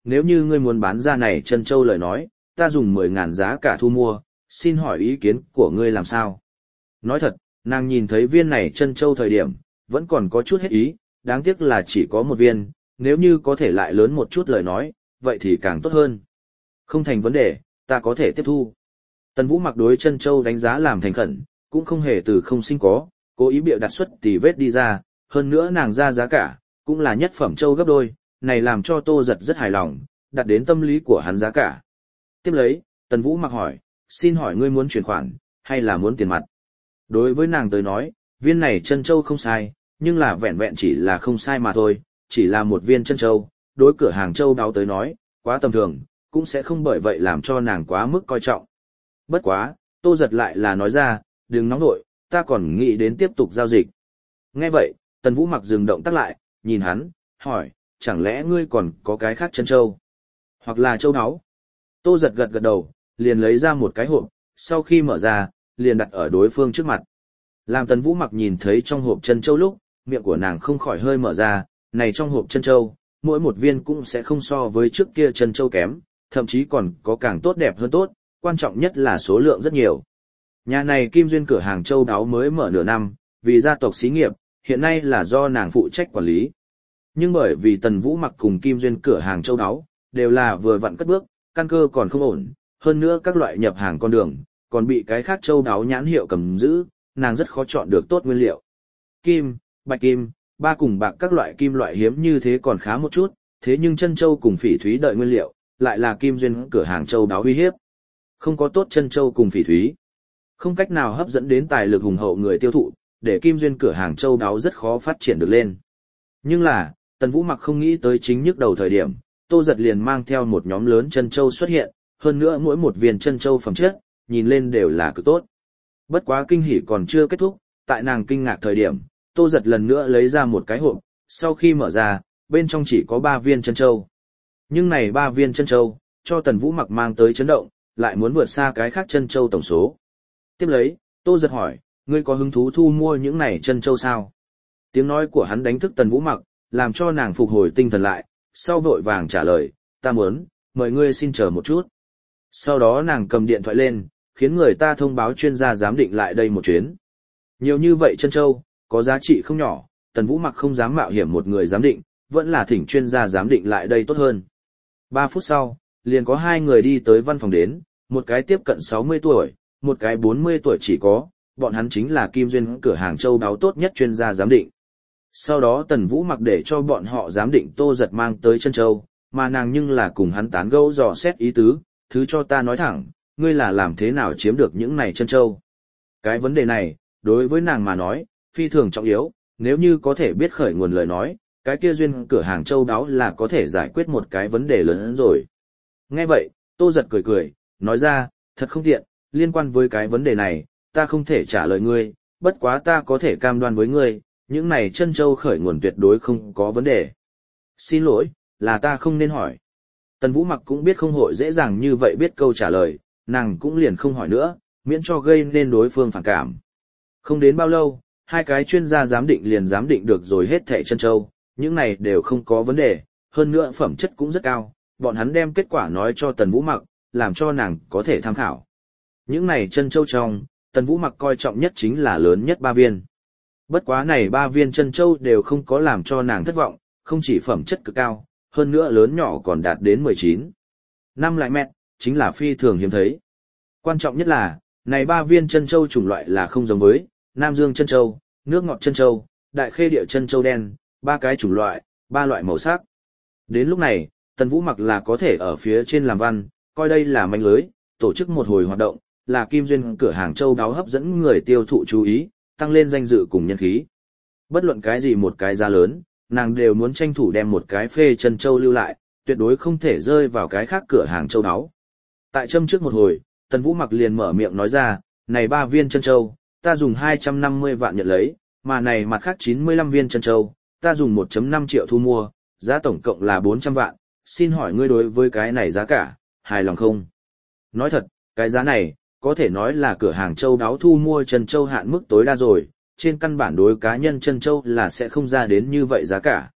nếu như ngươi muốn bán ra này chân châu lời nói, ta dùng mười ngàn giá cả thu mua, xin hỏi ý kiến của ngươi làm sao? Nói thật, nàng nhìn thấy viên này chân châu thời điểm, vẫn còn có chút hết ý, đáng tiếc là chỉ có một viên, nếu như có thể lại lớn một chút lời nói, vậy thì càng tốt hơn. Không thành vấn đề, ta có thể tiếp thu. Tần Vũ Mặc đối chân châu đánh giá làm thành khẩn, cũng không hề từ không sinh có, cố ý bịa đặt xuất tỉ vết đi ra, hơn nữa nàng ra giá cả, cũng là nhất phẩm châu gấp đôi, này làm cho Tô Giật rất hài lòng, đặt đến tâm lý của hắn giá cả. Tiếp lấy, Tần Vũ Mặc hỏi, xin hỏi ngươi muốn chuyển khoản, hay là muốn tiền mặt? Đối với nàng tới nói, viên này chân châu không sai, nhưng là vẹn vẹn chỉ là không sai mà thôi, chỉ là một viên chân châu, đối cửa hàng châu đáo tới nói, quá tầm thường, cũng sẽ không bởi vậy làm cho nàng quá mức coi trọng. Bất quá, Tô Giật lại là nói ra, đừng nóng nội, ta còn nghĩ đến tiếp tục giao dịch. Nghe vậy, Tần Vũ Mặc dừng động tác lại, nhìn hắn, hỏi, chẳng lẽ ngươi còn có cái khác chân châu? Hoặc là châu đáo? Tô Giật gật gật đầu, liền lấy ra một cái hộp, sau khi mở ra, liền đặt ở đối phương trước mặt. Làm Tần Vũ Mặc nhìn thấy trong hộp chân châu lúc, miệng của nàng không khỏi hơi mở ra, này trong hộp chân châu, mỗi một viên cũng sẽ không so với trước kia chân châu kém, thậm chí còn có càng tốt đẹp hơn tốt, quan trọng nhất là số lượng rất nhiều. Nhà này Kim Duyên cửa hàng châu đáo mới mở nửa năm, vì gia tộc xí nghiệp, hiện nay là do nàng phụ trách quản lý. Nhưng bởi vì Tần Vũ Mặc cùng Kim Duyên cửa hàng châu đáo, đều là vừa vặn cất bước, căn cơ còn không ổn, hơn nữa các loại nhập hàng con đường, còn bị cái khác châu đáo nhãn hiệu cầm giữ, nàng rất khó chọn được tốt nguyên liệu. Kim, bạch kim, ba cùng bạc các loại kim loại hiếm như thế còn khá một chút, thế nhưng chân châu cùng phỉ thúy đợi nguyên liệu, lại là Kim Duyên cửa hàng châu đáo uy hiếp. Không có tốt chân châu cùng phỉ thúy, không cách nào hấp dẫn đến tài lực hùng hậu người tiêu thụ, để Kim Duyên cửa hàng châu đáo rất khó phát triển được lên. Nhưng là, Tần Vũ Mặc không nghĩ tới chính nhức đầu thời điểm, Tô Giật liền mang theo một nhóm lớn chân châu xuất hiện, hơn nữa mỗi một viên chân châu phẩm chất, nhìn lên đều là cực tốt. Bất quá kinh hỉ còn chưa kết thúc, tại nàng kinh ngạc thời điểm, Tô Giật lần nữa lấy ra một cái hộp, sau khi mở ra, bên trong chỉ có ba viên chân châu. Nhưng này ba viên chân châu, cho Tần Vũ Mặc mang tới chấn động, lại muốn vượt xa cái khác chân châu tổng số. Tiếp lấy, Tô Giật hỏi, ngươi có hứng thú thu mua những này chân châu sao? Tiếng nói của hắn đánh thức Tần Vũ Mặc, làm cho nàng phục hồi tinh thần lại, sau vội vàng trả lời, ta muốn, mời ngươi xin chờ một chút. Sau đó nàng cầm điện thoại lên, khiến người ta thông báo chuyên gia giám định lại đây một chuyến. Nhiều như vậy chân châu, có giá trị không nhỏ, Tần Vũ Mặc không dám mạo hiểm một người giám định, vẫn là thỉnh chuyên gia giám định lại đây tốt hơn. Ba phút sau, liền có hai người đi tới văn phòng đến, một cái tiếp cận sáu mươi tuổi, một cái bốn mươi tuổi chỉ có, bọn hắn chính là Kim Duyên cửa hàng châu đáo tốt nhất chuyên gia giám định. Sau đó Tần Vũ Mặc để cho bọn họ giám định Tô Giật mang tới chân châu, mà nàng nhưng là cùng hắn tán gẫu dò xét ý tứ, thứ cho ta nói thẳng, ngươi là làm thế nào chiếm được những này chân châu. Cái vấn đề này, đối với nàng mà nói, phi thường trọng yếu, nếu như có thể biết khởi nguồn lời nói, cái kia Duyên cửa hàng châu đáo là có thể giải quyết một cái vấn đề lớn hơn rồi. Nghe vậy, Tô Giật cười cười, nói ra, thật không tiện, liên quan với cái vấn đề này, ta không thể trả lời ngươi, bất quá ta có thể cam đoan với ngươi, những này chân châu khởi nguồn tuyệt đối không có vấn đề. Xin lỗi, là ta không nên hỏi. Tần Vũ Mặc cũng biết không hội dễ dàng như vậy biết câu trả lời, nàng cũng liền không hỏi nữa, miễn cho gây nên đối phương phản cảm. Không đến bao lâu, hai cái chuyên gia giám định liền giám định được rồi hết thảy chân châu, những này đều không có vấn đề, hơn nữa phẩm chất cũng rất cao, bọn hắn đem kết quả nói cho Tần Vũ Mặc, làm cho nàng có thể tham khảo. Những này chân châu trong, Tần Vũ Mặc coi trọng nhất chính là lớn nhất ba viên. Bất quá này ba viên chân châu đều không có làm cho nàng thất vọng, không chỉ phẩm chất cực cao, hơn nữa lớn nhỏ còn đạt đến mười chín năm lại mét, chính là phi thường hiếm thấy. Quan trọng nhất là, này ba viên chân châu chủng loại là không giống với Nam Dương chân châu, nước ngọt chân châu, Đại Khê địa chân châu đen, ba cái chủng loại, ba loại màu sắc. Đến lúc này, Tần Vũ Mặc là có thể ở phía trên làm văn, coi đây là manh lưới, tổ chức một hồi hoạt động, là Kim Duyên cửa hàng châu đáo hấp dẫn người tiêu thụ chú ý, tăng lên danh dự cùng nhân khí. Bất luận cái gì một cái giá lớn, nàng đều muốn tranh thủ đem một cái phê chân châu lưu lại, tuyệt đối không thể rơi vào cái khác cửa hàng châu đáo. Tại châm trước một hồi, Tần Vũ Mặc liền mở miệng nói ra, này ba viên chân châu, ta dùng hai trăm năm mươi vạn nhận lấy, mà này mặt khác chín mươi lăm viên chân châu, ta dùng một phẩy năm triệu thu mua, giá tổng cộng là bốn trăm vạn, xin hỏi ngươi đối với cái này giá cả, hài lòng không? Nói thật, cái giá này, có thể nói là cửa hàng châu đáo thu mua chân châu hạn mức tối đa rồi, trên căn bản đối cá nhân chân châu là sẽ không ra đến như vậy giá cả.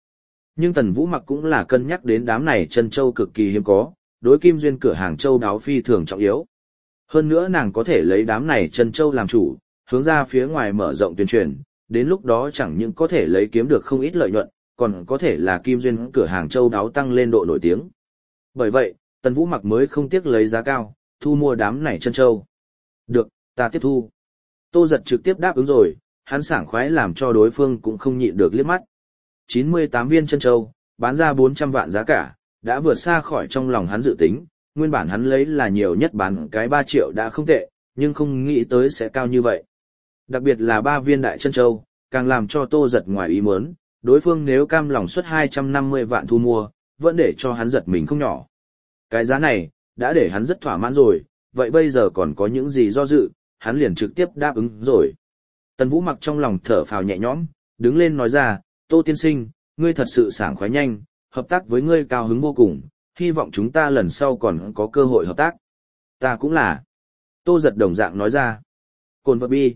nhưng Tần Vũ Mặc cũng là cân nhắc đến đám này chân châu cực kỳ hiếm có, đối Kim Duyên cửa hàng châu đáo phi thường trọng yếu. Hơn nữa nàng có thể lấy đám này chân châu làm chủ, hướng ra phía ngoài mở rộng tuyên truyền, đến lúc đó chẳng những có thể lấy kiếm được không ít lợi nhuận, còn có thể là Kim Duyên cửa hàng châu đáo tăng lên độ nổi tiếng. Bởi vậy, Tần Vũ Mặc mới không tiếc lấy giá cao, thu mua đám này chân châu. Được, ta tiếp thu. Tô Giật trực tiếp đáp ứng rồi, hắn sảng khoái làm cho đối phương cũng không nhịn được liếc mắt. chín mươi tám viên chân châu, bán ra bốn trăm vạn giá cả, đã vượt xa khỏi trong lòng hắn dự tính, nguyên bản hắn lấy là nhiều nhất bán cái ba triệu đã không tệ, nhưng không nghĩ tới sẽ cao như vậy. Đặc biệt là ba viên đại chân châu, càng làm cho Tô Giật ngoài ý muốn, đối phương nếu cam lòng xuất hai trăm năm mươi vạn thu mua, vẫn để cho hắn giật mình không nhỏ. Cái giá này, đã để hắn rất thỏa mãn rồi, vậy bây giờ còn có những gì do dự, hắn liền trực tiếp đáp ứng rồi. Tần Vũ Mặc trong lòng thở phào nhẹ nhõm, đứng lên nói ra, Tô tiên sinh, ngươi thật sự sảng khoái nhanh, hợp tác với ngươi cao hứng vô cùng, hy vọng chúng ta lần sau còn có cơ hội hợp tác. Ta cũng là. Tô Giật đồng dạng nói ra. Cồn vật bi,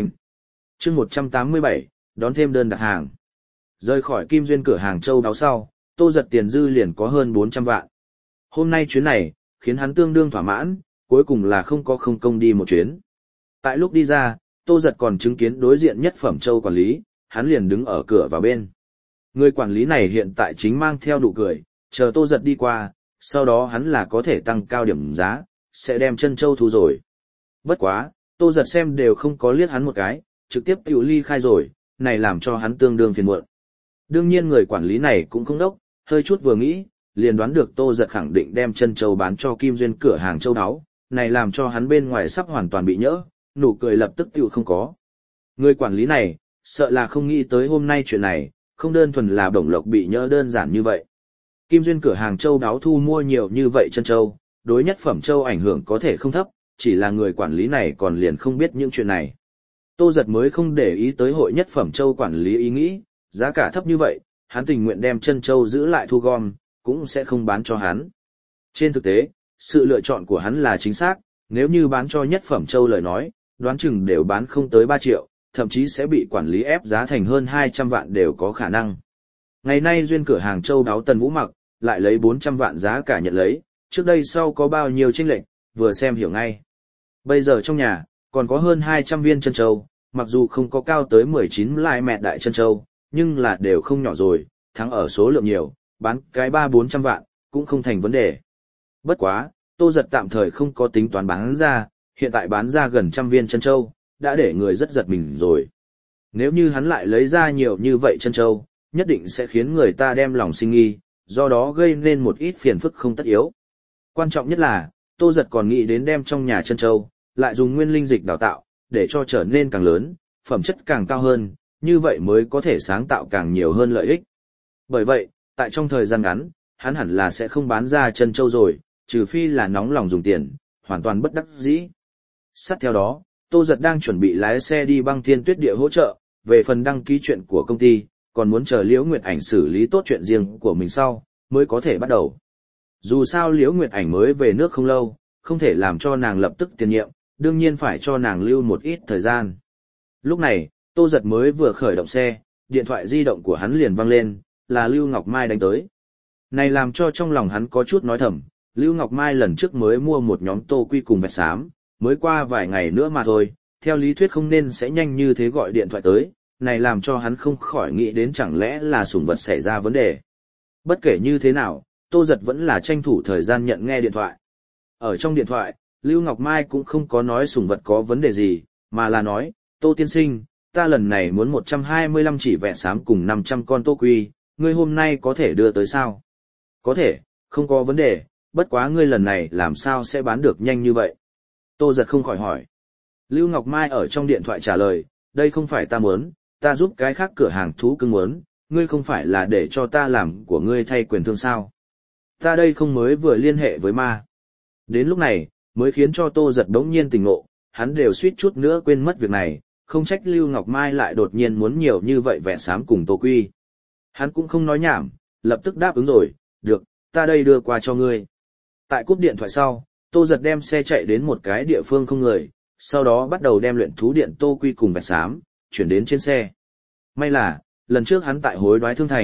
chương một trăm tám mươi bảy, đón thêm đơn đặt hàng. Rời khỏi Kim Duyên cửa hàng châu đáo sau, Tô Giật tiền dư liền có hơn bốn trăm vạn. Hôm nay chuyến này, khiến hắn tương đương thỏa mãn, cuối cùng là không có không công đi một chuyến. Tại lúc đi ra, Tô Giật còn chứng kiến đối diện nhất phẩm châu quản lý, hắn liền đứng ở cửa vào bên. Người quản lý này hiện tại chính mang theo nụ cười, chờ Tô Giật đi qua, sau đó hắn là có thể tăng cao điểm giá, sẽ đem chân châu thu rồi. Bất quá, Tô Giật xem đều không có liếc hắn một cái, trực tiếp tiểu ly khai rồi, này làm cho hắn tương đương phiền muộn. Đương nhiên người quản lý này cũng không đốc, hơi chút vừa nghĩ, liền đoán được Tô Giật khẳng định đem chân châu bán cho Kim Duyên cửa hàng châu đáo, này làm cho hắn bên ngoài sắp hoàn toàn bị nhỡ, nụ cười lập tức tiểu không có. Người quản lý này, sợ là không nghĩ tới hôm nay chuyện này, không đơn thuần là Đồng Lộc bị nhỡ đơn giản như vậy. Kim Duyên cửa hàng châu đáo thu mua nhiều như vậy chân châu, đối nhất phẩm châu ảnh hưởng có thể không thấp, chỉ là người quản lý này còn liền không biết những chuyện này. Tô Giật mới không để ý tới hội nhất phẩm châu quản lý ý nghĩ, giá cả thấp như vậy, hắn tình nguyện đem chân châu giữ lại thu gom, cũng sẽ không bán cho hắn. Trên thực tế, sự lựa chọn của hắn là chính xác, nếu như bán cho nhất phẩm châu lời nói, đoán chừng đều bán không tới ba triệu, thậm chí sẽ bị quản lý ép giá thành hơn hai trăm vạn đều có khả năng. Ngày nay duyên cửa hàng châu đáo Tần Vũ Mặc, lại lấy bốn trăm vạn giá cả nhận lấy, trước đây sau có bao nhiêu chênh lệch, vừa xem hiểu ngay. Bây giờ trong nhà, còn có hơn hai trăm viên chân châu, mặc dù không có cao tới mười chín lai mẹ đại chân châu, nhưng là đều không nhỏ rồi, thắng ở số lượng nhiều, bán cái ba bốn trăm vạn, cũng không thành vấn đề. Bất quá, Tô Giật tạm thời không có tính toán bán ra, hiện tại bán ra gần trăm viên chân châu, đã để người rất giật mình rồi. Nếu như hắn lại lấy ra nhiều như vậy chân châu, nhất định sẽ khiến người ta đem lòng sinh nghi, do đó gây nên một ít phiền phức không tất yếu. Quan trọng nhất là, Tô Giật còn nghĩ đến đem trong nhà chân châu, lại dùng nguyên linh dịch đào tạo, để cho trở nên càng lớn, phẩm chất càng cao hơn, như vậy mới có thể sáng tạo càng nhiều hơn lợi ích. Bởi vậy, tại trong thời gian ngắn, hắn hẳn là sẽ không bán ra chân châu rồi, trừ phi là nóng lòng dùng tiền, hoàn toàn bất đắc dĩ. Sát theo đó, Tô Giật đang chuẩn bị lái xe đi Băng Thiên Tuyết Địa hỗ trợ, về phần đăng ký chuyện của công ty, còn muốn chờ Liễu Nguyệt Ảnh xử lý tốt chuyện riêng của mình sau, mới có thể bắt đầu. Dù sao Liễu Nguyệt Ảnh mới về nước không lâu, không thể làm cho nàng lập tức tiền nhiệm, đương nhiên phải cho nàng lưu một ít thời gian. Lúc này, Tô Giật mới vừa khởi động xe, điện thoại di động của hắn liền vang lên, là Lưu Ngọc Mai đánh tới. Này làm cho trong lòng hắn có chút nói thầm, Lưu Ngọc Mai lần trước mới mua một nhóm tô quy cùng vẹt xám, mới qua vài ngày nữa mà thôi, theo lý thuyết không nên sẽ nhanh như thế gọi điện thoại tới, này làm cho hắn không khỏi nghĩ đến chẳng lẽ là sủng vật xảy ra vấn đề. Bất kể như thế nào, Tô Giật vẫn là tranh thủ thời gian nhận nghe điện thoại. Ở trong điện thoại, Lưu Ngọc Mai cũng không có nói sủng vật có vấn đề gì, mà là nói, Tô tiên sinh, ta lần này muốn một trăm hai mươi lăm chỉ vẹt xám cùng năm trăm con tô quy, ngươi hôm nay có thể đưa tới sao? Có thể, không có vấn đề, bất quá ngươi lần này làm sao sẽ bán được nhanh như vậy? Tô Giật không khỏi hỏi. Lưu Ngọc Mai ở trong điện thoại trả lời, đây không phải ta muốn, ta giúp cái khác cửa hàng thú cưng muốn, ngươi không phải là để cho ta làm của ngươi thay quyền thương sao? Ta đây không mới vừa liên hệ với ma. Đến lúc này, mới khiến cho Tô Giật đống nhiên tỉnh ngộ, hắn đều suýt chút nữa quên mất việc này, không trách Lưu Ngọc Mai lại đột nhiên muốn nhiều như vậy vẹn xám cùng tô quy. Hắn cũng không nói nhảm, lập tức đáp ứng rồi, được, ta đây đưa qua cho ngươi. Tại cúp điện thoại sau, Tô Giật đem xe chạy đến một cái địa phương không người, sau đó bắt đầu đem luyện thú điện tô quy cùng vẹt xám, chuyển đến trên xe. May là, lần trước hắn tại hối đoái thương thành,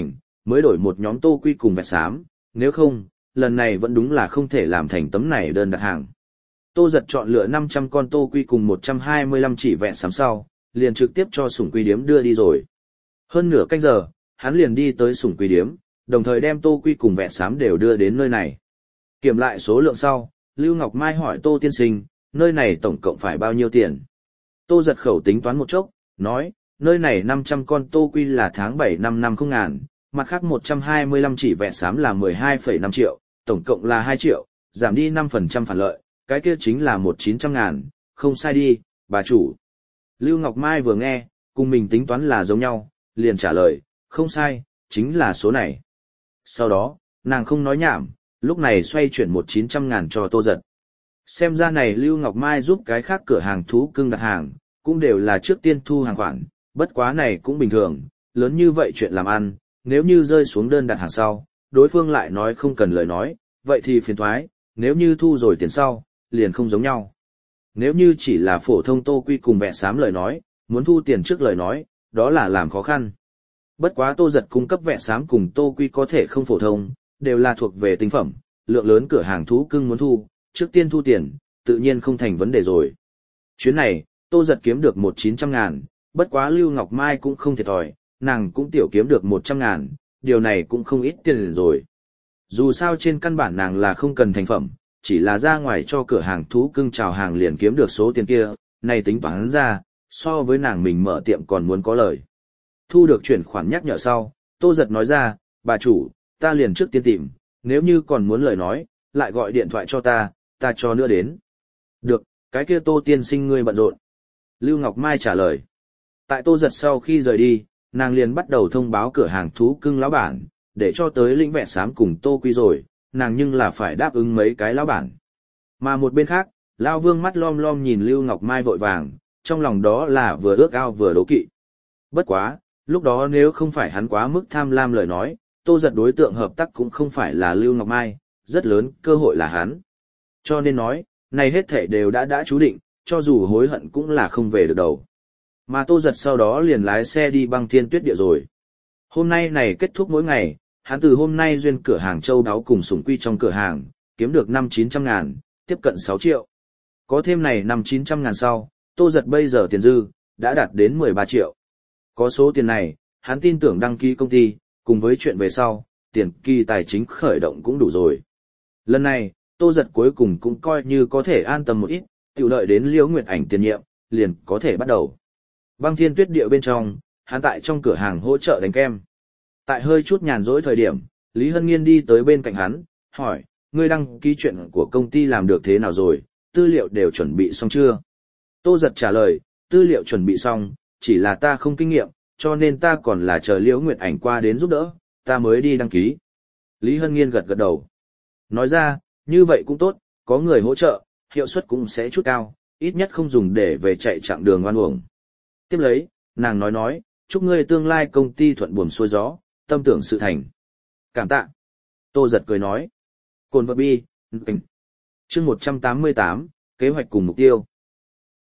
mới đổi một nhóm tô quy cùng vẹt xám, nếu không, lần này vẫn đúng là không thể làm thành tấm này đơn đặt hàng. Tô Giật chọn lựa năm trăm con tô quy cùng một trăm hai mươi lăm chỉ vẹt xám sau, liền trực tiếp cho Sủng Quy Điếm đưa đi rồi. Hơn nửa canh giờ, hắn liền đi tới Sủng Quy Điếm, đồng thời đem tô quy cùng vẹt xám đều đưa đến nơi này. Kiểm lại số lượng sau, Lưu Ngọc Mai hỏi Tô tiên sinh, nơi này tổng cộng phải bao nhiêu tiền? Tô Giật khẩu tính toán một chốc, nói, nơi này năm trăm con tô quy là tháng bảy năm năm không ngàn, mặt khác một trăm hai mươi lăm chỉ vẹt xám là mười hai phẩy năm triệu, tổng cộng là hai triệu, giảm đi năm phần trăm phản lợi, cái kia chính là một chín trăm ngàn, không sai đi, bà chủ. Lưu Ngọc Mai vừa nghe, cùng mình tính toán là giống nhau, liền trả lời, không sai, chính là số này. Sau đó, nàng không nói nhảm, lúc này xoay chuyển một chín trăm ngàn cho Tô Giật. Xem ra này Lưu Ngọc Mai giúp cái khác cửa hàng thú cưng đặt hàng, cũng đều là trước tiên thu hàng khoản, bất quá này cũng bình thường, lớn như vậy chuyện làm ăn, nếu như rơi xuống đơn đặt hàng sau, đối phương lại nói không cần lời nói, vậy thì phiền thoái, nếu như thu rồi tiền sau, liền không giống nhau. Nếu như chỉ là phổ thông tô quy cùng vẹt xám lời nói, muốn thu tiền trước lời nói, đó là làm khó khăn. Bất quá Tô Giật cung cấp vẹt xám cùng tô quy có thể không phổ thông, đều là thuộc về tinh phẩm, lượng lớn cửa hàng thú cưng muốn thu, trước tiên thu tiền, tự nhiên không thành vấn đề rồi. Chuyến này, Tô Giật kiếm được một chín trăm ngàn, bất quá Lưu Ngọc Mai cũng không thiệt thòi, nàng cũng tiểu kiếm được một trăm ngàn, điều này cũng không ít tiền rồi. Dù sao trên căn bản nàng là không cần thành phẩm, chỉ là ra ngoài cho cửa hàng thú cưng chào hàng liền kiếm được số tiền kia, này tính toán ra, so với nàng mình mở tiệm còn muốn có lời. Thu được chuyển khoản nhắc nhở sau, Tô Giật nói ra, bà chủ, ta liền trước tiên tìm, nếu như còn muốn lời nói, lại gọi điện thoại cho ta, ta cho nữa đến. Được, cái kia Tô tiên sinh ngươi bận rộn. Lưu Ngọc Mai trả lời. Tại Tô Giật sau khi rời đi, nàng liền bắt đầu thông báo cửa hàng thú cưng lão bản, để cho tới lĩnh vẹt xám cùng tô quy rồi, nàng nhưng là phải đáp ứng mấy cái lão bản. Mà một bên khác, Lão Vương mắt lom lom nhìn Lưu Ngọc Mai vội vàng, trong lòng đó là vừa ước ao vừa đố kỵ. Bất quá, lúc đó nếu không phải hắn quá mức tham lam lời nói, Tô Giật đối tượng hợp tác cũng không phải là Lưu Ngọc Mai, rất lớn cơ hội là hắn. Cho nên nói, này hết thể đều đã đã chú định, cho dù hối hận cũng là không về được đầu. Mà Tô Giật sau đó liền lái xe đi Băng Thiên Tuyết Địa rồi. Hôm nay này kết thúc mỗi ngày, hắn từ hôm nay duyên cửa hàng châu đáo cùng Sủng Quy trong cửa hàng, kiếm được năm chín trăm ngàn, tiếp cận sáu triệu. Có thêm này năm chín trăm ngàn sau, Tô Giật bây giờ tiền dư, đã đạt đến mười ba triệu. Có số tiền này, hắn tin tưởng đăng ký công ty, cùng với chuyện về sau, tiền kỳ tài chính khởi động cũng đủ rồi. Lần này, Tô Giật cuối cùng cũng coi như có thể an tâm một ít, tiểu đợi đến Liễu Nguyệt Ảnh tiền nhiệm, liền có thể bắt đầu. Băng Thiên Tuyết Địa bên trong, hắn tại trong cửa hàng hỗ trợ đánh kem. Tại hơi chút nhàn rỗi thời điểm, Lý Hân Nghiên đi tới bên cạnh hắn, hỏi, ngươi đăng ký chuyện của công ty làm được thế nào rồi, tư liệu đều chuẩn bị xong chưa? Tô Giật trả lời, tư liệu chuẩn bị xong, chỉ là ta không kinh nghiệm, cho nên ta còn là chờ Liễu Nguyệt Ảnh qua đến giúp đỡ, ta mới đi đăng ký. Lý Hân Nghiên gật gật đầu. Nói ra, như vậy cũng tốt, có người hỗ trợ, hiệu suất cũng sẽ chút cao, ít nhất không dùng để về chạy chặng đường oan uổng. Tiếp lấy, nàng nói nói, chúc ngươi tương lai công ty thuận buồm xuôi gió, tâm tưởng sự thành. Cảm tạ. Tô Giật cười nói. Cồn vật bi, chương một trăm tám mươi tám, kế hoạch cùng mục tiêu.